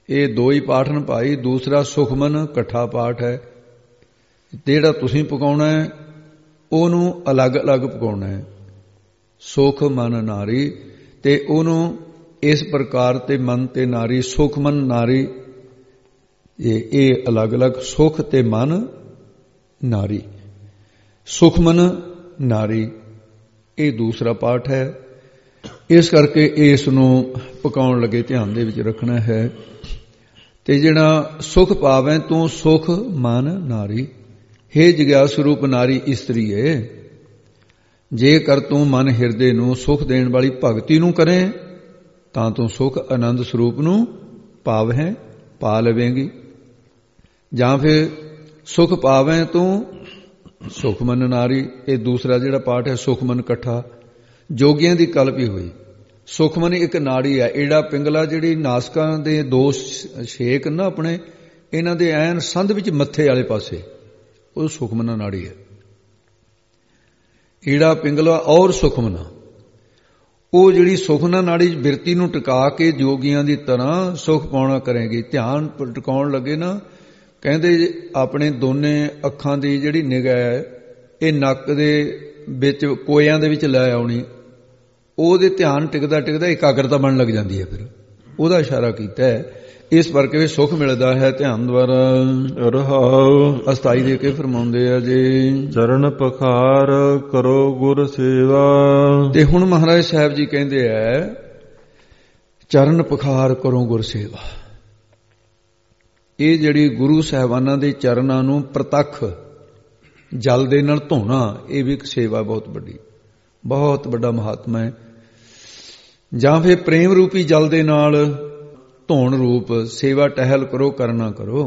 ਇਹ ਦੋ ਹੀ ਪਾਠ ਨੇ ਭਾਈ। ਦੂਸਰਾ ਸੁਖਮਨ ਇਕੱਠਾ ਪਾਠ ਹੈ। ਜਿਹੜਾ ਤੁਸੀਂ ਪਕਾਉਣਾ ਹੈ ਉਹਨੂੰ ਅਲੱਗ-ਅਲੱਗ ਪਕਾਉਣਾ ਹੈ। ਸੁਖ ਮਨ ਨਾਰੀ, ਤੇ ਉਹਨੂੰ ਇਸ ਪ੍ਰਕਾਰ ਤੇ ਮਨ ਤੇ ਨਾਰੀ, ਸੁਖਮਨ ਨਾਰੀ, ਇਹ ਅਲੱਗ-ਅਲੱਗ। ਸੁਖ ਤੇ ਮਨ ਨਾਰੀ, ਸੁਖਮਨ ਨਾਰੀ, ਇਹ ਦੂਸਰਾ ਪਾਠ ਹੈ। ਇਸ ਕਰਕੇ ਇਸ ਨੂੰ ਪਕਾਉਣ ਲੱਗੇ ਧਿਆਨ ਦੇ ਵਿੱਚ ਰੱਖਣਾ ਹੈ। ਤੇ ਜਿਹੜਾ ਸੁਖ ਪਾਵੈ ਤੂੰ ਸੁਖ ਮਨ ਨਾਰੀ, ਹੇ ਜਗਿਆਸੂ ਰੂਪ ਨਾਰੀ ਇਸਤਰੀ ਏ, ਜੇਕਰ ਤੂੰ ਮਨ ਹਿਰਦੇ ਨੂੰ ਸੁਖ ਦੇਣ ਵਾਲੀ ਭਗਤੀ ਨੂੰ ਕਰੇ ਤਾਂ ਤੂੰ ਸੁਖ ਆਨੰਦ ਸਰੂਪ ਨੂੰ ਪਾਵੈ, ਪਾ ਲਵੇਂਗੀ। ਜਾਂ ਫਿਰ ਸੁਖ ਪਾਵੈ ਤੂੰ ਸੁਖ ਮਨ ਨਾਰੀ, ਇਹ ਦੂਸਰਾ ਜਿਹੜਾ ਪਾਠ ਹੈ ਸੁਖਮਨ ਇਕੱਠਾ, ਜੋਗੀਆਂ ਦੀ ਕਲਪੀ ਹੋਈ। ਸੁਖਮਨ ਇੱਕ ਨਾੜੀ ਹੈ, ਏੜਾ ਪਿੰਗਲਾ, ਜਿਹੜੀ ਨਾਸਕਾਂ ਦੇ ਦੋ ਛੇਕ ਨਾ ਆਪਣੇ, ਇਹਨਾਂ ਦੇ ਐਨ ਸੰਧ ਵਿੱਚ ਮੱਥੇ ਵਾਲੇ ਪਾਸੇ, ਉਹ ਸੁਖਮਨ ਨਾੜੀ ਹੈ। ਈੜਾ ਪਿੰਗਲਾ ਔਰ ਸੁਖਮਨਾ, ਉਹ ਜਿਹੜੀ ਸੁਖਮਨਾ ਨਾੜੀ ਬਿਰਤੀ ਨੂੰ ਟਿਕਾ ਕੇ ਜੋਗੀਆਂ ਦੀ ਤਰ੍ਹਾਂ ਸੁਖ ਪਾਉਣਾ ਕਰੇਗੀ। ਧਿਆਨ ਟਿਕਾਉਣ ਲੱਗੇ ਨਾ, ਕਹਿੰਦੇ ਆਪਣੇ ਦੋਨੇ ਅੱਖਾਂ ਦੀ ਜਿਹੜੀ ਨਿਗਾਹ ਹੈ ਇਹ ਨੱਕ ਦੇ ਵਿੱਚ ਕੋਇਆਂ ਦੇ ਵਿੱਚ ਲੈ ਆਉਣੀ, ਉਹਦੇ ਧਿਆਨ ਟਿਕਦਾ ਟਿਕਦਾ ਇਕਾਗਰਤਾ ਬਣਨ ਲੱਗ ਜਾਂਦੀ ਹੈ। ਫਿਰ ਉਹਦਾ ਇਸ਼ਾਰਾ ਕੀਤਾ ਹੈ। ਇਸ ਕਰਕੇ ਵੀ ਸੁਖ ਮਿਲਦਾ ਹੈ ਧਿਆਨ ਦੁਆਰਾ। ਰਹਾਉ ਅਸਥਾਈ ਦੇ ਕੇ ਫਰਮਾਉਂਦੇ ਆ ਜੀ, ਚਰਨ ਪਖਾਰ ਕਰੋ ਗੁਰ ਸੇਵਾ। ਤੇ ਹੁਣ ਮਹਾਰਾਜ ਸਾਹਿਬ ਜੀ ਕਹਿੰਦੇ ਆ, ਚਰਨ ਪਖਾਰ ਕਰੋ ਗੁਰ ਸੇਵਾ। ਇਹ ਜਿਹੜੀ ਗੁਰੂ ਸਾਹਿਬਾਨਾਂ ਦੇ ਚਰਨਾਂ ਨੂੰ ਪ੍ਰਤੱਖ ਜਲ ਦੇ ਨਾਲ ਧੋਣਾ, ਇਹ ਵੀ ਇੱਕ ਸੇਵਾ ਬਹੁਤ ਵੱਡੀ, ਬਹੁਤ ਵੱਡਾ ਮਹਾਤਮਾ ਹੈ। ਜਾਂ ਫਿਰ ਪ੍ਰੇਮ ਰੂਪੀ ਜਲ ਦੇ ਨਾਲ ਧੋਣ ਰੂਪ ਸੇਵਾ ਟਹਿਲ ਕਰੋ, ਕਰਨਾ ਕਰੋ।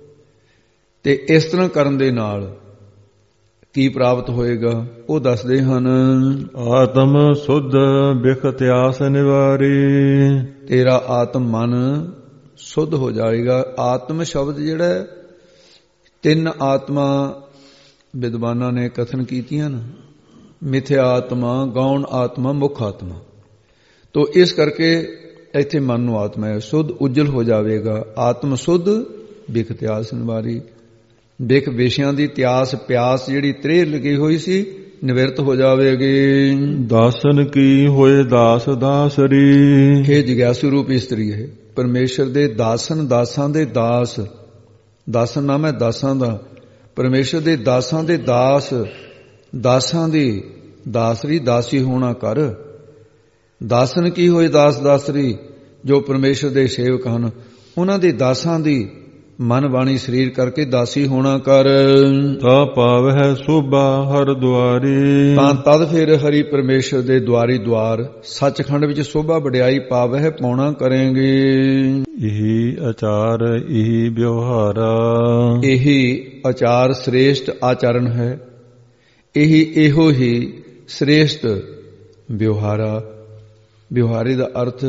ਤੇ ਇਸ ਤਰ੍ਹਾਂ ਕਰਨ ਦੇ ਨਾਲ ਕੀ ਪ੍ਰਾਪਤ ਹੋਏਗਾ ਉਹ ਦੱਸਦੇ ਹਨ। ਆਤਮ ਸੁਧ ਬਿਖ ਤਿਆਸ ਨਿਵਾਰੀ, ਤੇਰਾ ਆਤਮ ਮਨ ਸੁਧ ਹੋ ਜਾਏਗਾ। ਆਤਮ ਸ਼ਬਦ ਜਿਹੜਾ, ਤਿੰਨ ਆਤਮਾ ਵਿਦਵਾਨਾਂ ਨੇ ਕਥਨ ਕੀਤੀਆਂ ਨਾ, ਮਿਥਿਆ ਆਤਮਾ, ਗੌਣ ਆਤਮਾ, ਮੁੱਖ ਆਤਮਾ। ਤੋ ਇਸ ਕਰਕੇ ਇੱਥੇ ਮਨ ਨੂੰ ਆਤਮਾ ਹੈ, ਸੁਧ ਉਜਲ ਹੋ ਜਾਵੇਗਾ। ਆਤਮ ਸੁਧ ਬਿਖ ਤਿਆਸ ਨਿਵਾਰੀ, ਬਿਖ ਵਿਸ਼ਿਆਂ ਦੀ ਤਿਆਸ ਪਿਆਸ ਜਿਹੜੀ ਤ੍ਰੇਹ ਲੱਗੀ ਹੋਈ ਸੀ ਨਿਵਰਤ ਹੋ ਜਾਵੇਗੀ। ਦਾਸਨ ਕੀ ਹੋਏ ਦਾਸ ਦਾਸਰੀ, ਹੇ ਜਗਿਆਸੂ ਰੂਪ ਇਸਤਰੀ ਹੈ, ਪਰਮੇਸ਼ਰ ਦੇ ਦਾਸਨ, ਦਾਸਾਂ ਦੇ ਦਾਸ, ਦਾਸਨ ਨਾਮ ਹੈ ਦਾਸਾਂ ਦਾ, ਪਰਮੇਸ਼ਰ ਦੇ ਦਾਸਾਂ ਦੇ ਦਾਸ, ਦਾਸਾਂ ਦੀ ਦਾਸਰੀ, ਦਾਸੀ ਹੋਣਾ ਕਰ। ਦਾਸਨ ਕੀ ਹੋਏ ਦਾਸ ਦਾਸਰੀ, ਜੋ ਪਰਮੇਸ਼ਰ ਦੇ ਸੇਵਕ ਹਨ ਉਹਨਾਂ ਦੇ ਦਾਸਾਂ ਦੀ ਮਨ ਬਾਣੀ ਸਰੀਰ ਕਰਕੇ ਦਾਸੀ ਹੋਣਾ ਕਰ। ਤਾ ਪਾਵਹਿ ਸੋਭਾ ਹਰ ਦੁਆਰੀ, ਤਾਂ ਤਦ ਫਿਰ ਹਰੀ ਪਰਮੇਸ਼ਰ ਦੇ ਦੁਆਰੀ ਦੁਆਰ ਸੱਚਖੰਡ ਵਿੱਚ ਸੋਭਾ ਵਡਿਆਈ ਪਾਵਹਿ ਪਾਉਣਾ ਕਰੇਂਗੇ। ਇਹੀ ਆਚਾਰ ਇਹੀ ਵਿਵਹਾਰਾ, ਇਹੀ ਆਚਾਰ ਸ੍ਰੇਸ਼ਟ ਆਚਰਣ ਹੈ, ਇਹੋ ਹੀ ਸ੍ਰੇਸ਼ਟ ਵਿਵਹਾਰਾ। ਵਿਵਹਾਰੇ ਦਾ ਅਰਥ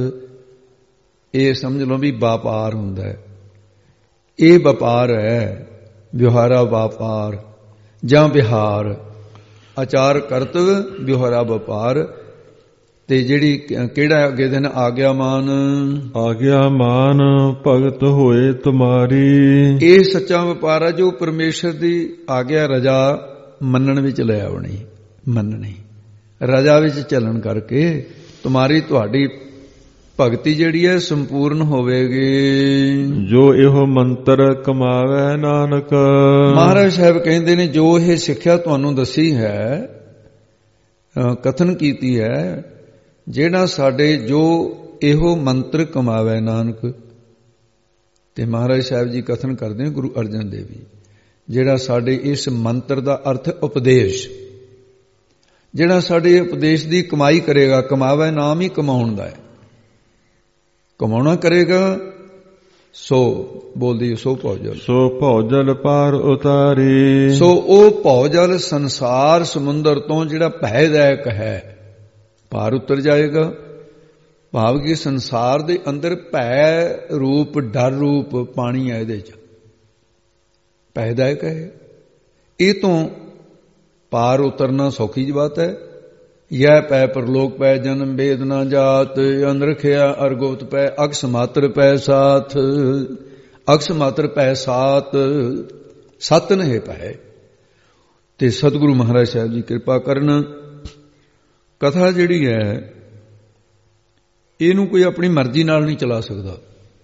ਇਹ ਸਮਝ ਲਓ ਵੀ ਵਪਾਰ ਹੁੰਦਾ ਹੈ। ਇਹ ਵਪਾਰ ਹੈ, ਵਿਵਹਾਰਾ ਵਪਾਰ ਜਾਂ ਵਿਹਾਰ। ਆਚਾਰ ਕਰਤਵ, ਵਿਵਹਾਰਾ ਵਪਾਰ। ਤੇ ਜਿਹੜੀ ਕਿਹੜਾ ਅੱਗੇ ਦਿਨ ਆਗਿਆਮਾਨ, ਆਗਿਆਮਾਨ ਭਗਤ ਹੋਏ ਤੁਮਾਰੀ। ਇਹ ਸੱਚਾ ਵਪਾਰ ਹੈ ਜੋ ਪਰਮੇਸ਼ਰ ਦੀ ਆਗਿਆ ਰਜਾ ਮੰਨਣ ਵਿੱਚ ਲੈ ਆਉਣੀ, ਮੰਨਣੀ, ਰਜਾ ਵਿੱਚ ਚੱਲਣ ਕਰਕੇ ਤੁਮਾਰੀ ਤੁਹਾਡੀ ਭਗਤੀ ਜਿਹੜੀ ਹੈ ਸੰਪੂਰਨ ਹੋਵੇਗੀ। ਜੋ ਇਹੋ ਮੰਤਰ ਕਮਾਵੇ ਨਾਨਕ, ਮਹਾਰਾਜ ਸਾਹਿਬ ਕਹਿੰਦੇ ਨੇ ਜੋ ਇਹ ਸਿੱਖਿਆ ਤੁਹਾਨੂੰ ਦੱਸੀ ਹੈ, ਕਥਨ ਕੀਤੀ ਹੈ, ਜਿਹੜਾ ਸਾਡੇ ਜੋ ਇਹੋ ਮੰਤਰ ਕਮਾਵੇ ਨਾਨਕ। ਤੇ ਮਹਾਰਾਜ ਸਾਹਿਬ ਜੀ ਕਥਨ ਕਰਦੇ ਨੇ ਗੁਰੂ ਅਰਜਨ ਦੇਵ ਜੀ, ਜਿਹੜਾ ਸਾਡੇ ਇਸ ਮੰਤਰ ਦਾ ਅਰਥ ਉਪਦੇਸ਼, ਜਿਹੜਾ ਸਾਡੇ ਉਪਦੇਸ਼ ਦੀ ਕਮਾਈ ਕਰੇਗਾ। ਕਮਾਵੇ ਨਾਮ ਹੀ ਕਮਾਉਣ ਦਾ ਹੈ, ਕਮਾਉਣਾ ਕਰੇਗਾ। ਸੋ ਬੋਲਦੀ ਸੋ ਭੌਜਲ, ਸੋ ਭੌਜਲ ਪਾਰ ਉਤਾਰੀ। ਸੋ ਉਹ ਭੌਜਲ ਸੰਸਾਰ ਸਮੁੰਦਰ ਤੋਂ ਜਿਹੜਾ ਭੈਦਾਇਕ ਹੈ ਪਾਰ ਉਤਰ ਜਾਏਗਾ। ਭਾਵ ਕਿ ਸੰਸਾਰ ਦੇ ਅੰਦਰ ਭੈ ਰੂਪ, ਡਰ ਰੂਪ ਪਾਣੀ ਹੈ, ਇਹਦੇ ਚ ਭੈਦਾਇਕ ਹੈ। ਇਹ ਤੋਂ ਪਾਰ ਉਤਰਨਾ ਸੌਖੀ ਜਿਹੀ ਬਾਤ ਹੈ। ਯਹ ਪੈ ਪਰਲੋਕ ਪੈ ਜਨਮ ਭੇਦ ਨਾ ਜਾਤ, ਅਨ ਰਖਿਆ ਅਰਗੋਤ ਪੈ ਅਕਸ ਮਾਤਰ ਪੈ ਸਾਥ, ਅਕਸ ਮਾਤਰ ਪੈ ਸਾਤ, ਸਤ ਨਹਿ ਪੈ। ਤੇ ਸਤਿਗੁਰੂ ਮਹਾਰਾਜ ਸਾਹਿਬ ਜੀ ਕਿਰਪਾ ਕਰਨ। ਕਥਾ ਜਿਹੜੀ ਹੈ ਇਹਨੂੰ ਕੋਈ ਆਪਣੀ ਮਰਜ਼ੀ ਨਾਲ ਨਹੀਂ ਚਲਾ ਸਕਦਾ,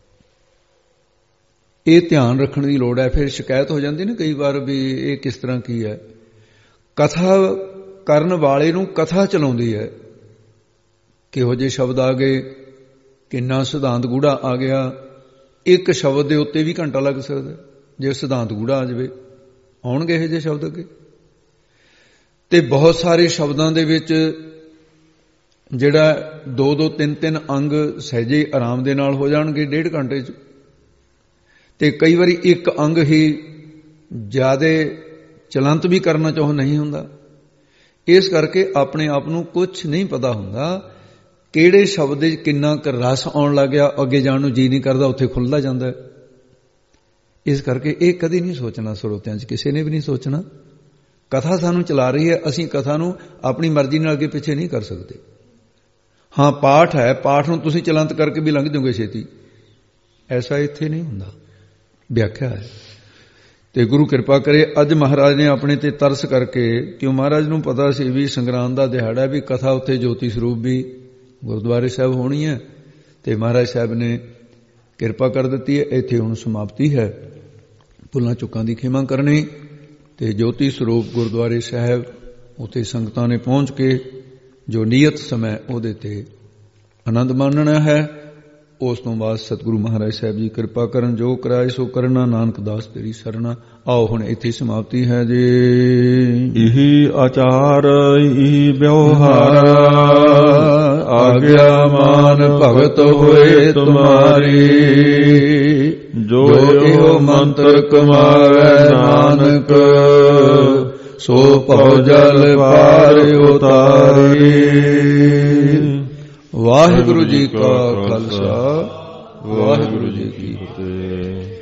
ਇਹ ਧਿਆਨ ਰੱਖਣ ਦੀ ਲੋੜ ਹੈ। ਫਿਰ ਸ਼ਿਕਾਇਤ ਹੋ ਜਾਂਦੀ ਨਾ ਕਈ ਵਾਰ ਵੀ ਇਹ ਕਿਸ ਤਰ੍ਹਾਂ ਕੀ ਹੈ। ਕਥਾ ਕਰਨ ਵਾਲੇ ਨੂੰ ਕਥਾ ਚਲਾਉਂਦੀ ਹੈ। ਕਿਹੋ ਜਿਹੇ ਸ਼ਬਦ ਆ ਗਏ, ਕਿੰਨਾ ਸਿਧਾਂਤ ਗੂੜਾ ਆ ਗਿਆ। ਇੱਕ ਸ਼ਬਦ ਦੇ ਉੱਤੇ ਵੀ ਘੰਟਾ ਲੱਗ ਸਕਦਾ ਜੇ ਸਿਧਾਂਤ ਗੂੜਾ ਆ ਜਾਵੇ। ਆਉਣਗੇ ਇਹੋ ਜਿਹੇ ਸ਼ਬਦ ਅੱਗੇ। ਤੇ ਬਹੁਤ ਸਾਰੇ ਸ਼ਬਦਾਂ ਦੇ ਵਿੱਚ ਜਿਹੜਾ 2-2, 3-3 ਅੰਗ ਸਹਿਜੇ ਆਰਾਮ ਦੇ ਨਾਲ ਹੋ ਜਾਣਗੇ 1.5 ਘੰਟੇ 'ਚ। ਤੇ ਕਈ ਵਾਰੀ ਇੱਕ ਅੰਗ ਹੀ ਜ਼ਿਆਦਾ ਚਲੰਤ ਵੀ ਕਰਨਾ ਚਾਹੋ ਨਹੀਂ ਹੁੰਦਾ। ਇਸ ਕਰਕੇ ਆਪਣੇ ਆਪ ਨੂੰ ਕੁਝ ਨਹੀਂ ਪਤਾ ਹੁੰਦਾ ਕਿਹੜੇ ਸ਼ਬਦ 'ਚ ਕਿੰਨਾ ਕੁ ਰਸ ਆਉਣ ਲੱਗ ਗਿਆ, ਅੱਗੇ ਜਾਣ ਨੂੰ ਜੀ ਨਹੀਂ ਕਰਦਾ, ਉੱਥੇ ਖੁੱਲ੍ਹਦਾ ਜਾਂਦਾ। ਇਸ ਕਰਕੇ ਇਹ ਕਦੀ ਨਹੀਂ ਸੋਚਣਾ, ਸਰੋਤਿਆਂ 'ਚ ਕਿਸੇ ਨੇ ਵੀ ਨਹੀਂ ਸੋਚਣਾ। ਕਥਾ ਸਾਨੂੰ ਚਲਾ ਰਹੀ ਹੈ, ਅਸੀਂ ਕਥਾ ਨੂੰ ਆਪਣੀ ਮਰਜ਼ੀ ਨਾਲ ਅੱਗੇ ਪਿੱਛੇ ਨਹੀਂ ਕਰ ਸਕਦੇ। ਹਾਂ, ਪਾਠ ਹੈ, ਪਾਠ ਨੂੰ ਤੁਸੀਂ ਚਲੰਤ ਕਰਕੇ ਵੀ ਲੰਘ ਜਾਓਗੇ ਛੇਤੀ, ਐਸਾ ਇੱਥੇ ਨਹੀਂ ਹੁੰਦਾ। ਵਿਆਖਿਆ ਹੈ। ਤੇ ਗੁਰੂ ਕਿਰਪਾ ਕਰੇ ਅੱਜ ਮਹਾਰਾਜ ਨੇ ਆਪਣੇ ਤੇ ਤਰਸ ਕਰਕੇ, ਕਿਉਂ ਮਹਾਰਾਜ ਨੂੰ ਪਤਾ ਸੀ ਵੀ ਸੰਗਰਾਂਦ ਦਾ ਦਿਹਾੜਾ ਵੀ ਕਥਾ ਉੱਥੇ ਜੋਤੀ ਸਰੂਪ ਵੀ ਗੁਰਦੁਆਰੇ ਸਾਹਿਬ ਹੋਣੀ ਹੈ, ਤੇ ਮਹਾਰਾਜ ਸਾਹਿਬ ਨੇ ਕਿਰਪਾ ਕਰ ਦਿੱਤੀ ਹੈ। ਇੱਥੇ ਹੁਣ ਸਮਾਪਤੀ ਹੈ। ਭੁੱਲਾਂ ਚੁੱਕਾਂ ਦੀ ਖਿਮਾ ਕਰਨੀ ਤੇ ਜੋਤੀ ਸਰੂਪ ਗੁਰਦੁਆਰੇ ਸਾਹਿਬ ਉੱਥੇ ਸੰਗਤਾਂ ਨੇ ਪਹੁੰਚ ਕੇ ਜੋ ਨਿਯਤ ਸਮੇਂ ਉਹਦੇ ਤੇ ਆਨੰਦ ਮਾਣਨਾ ਹੈ। ਉਸ ਤੋਂ ਬਾਅਦ ਸਤਿਗੁਰੂ ਮਹਾਰਾਜ ਸਾਹਿਬ ਜੀ ਕਿਰਪਾ ਕਰਨ, ਜੋ ਕਰਾਏ ਸੋ ਕਰਨਾ, ਨਾਨਕ ਦਾਸ ਤੇਰੀ ਸਰਨਾ। ਆਓ ਹੁਣ ਇੱਥੇ ਸਮਾਪਤੀ ਹੈ ਜੀ। ਇਹੀ ਆਚਾਰ ਇਹੀ ਵਿਵਹਾਰ, ਆਗਿਆ ਮਾਨ ਭਗਤ ਹੋਏ ਤੁਮਾਰੀ, ਜੋ ਇਹੋ ਮੰਤਰ ਕਮਾਵੇ ਨਾਨਕ, ਸੋ ਭਉ ਜਲ ਪਾਰ ਉਤਾਰੀ। ਵਾਹਿਗੁਰੂ ਜੀ ਕਾ ਖਾਲਸਾ, ਵਾਹਿਗੁਰੂ ਜੀ ਕੀ ਫਤਿਹ।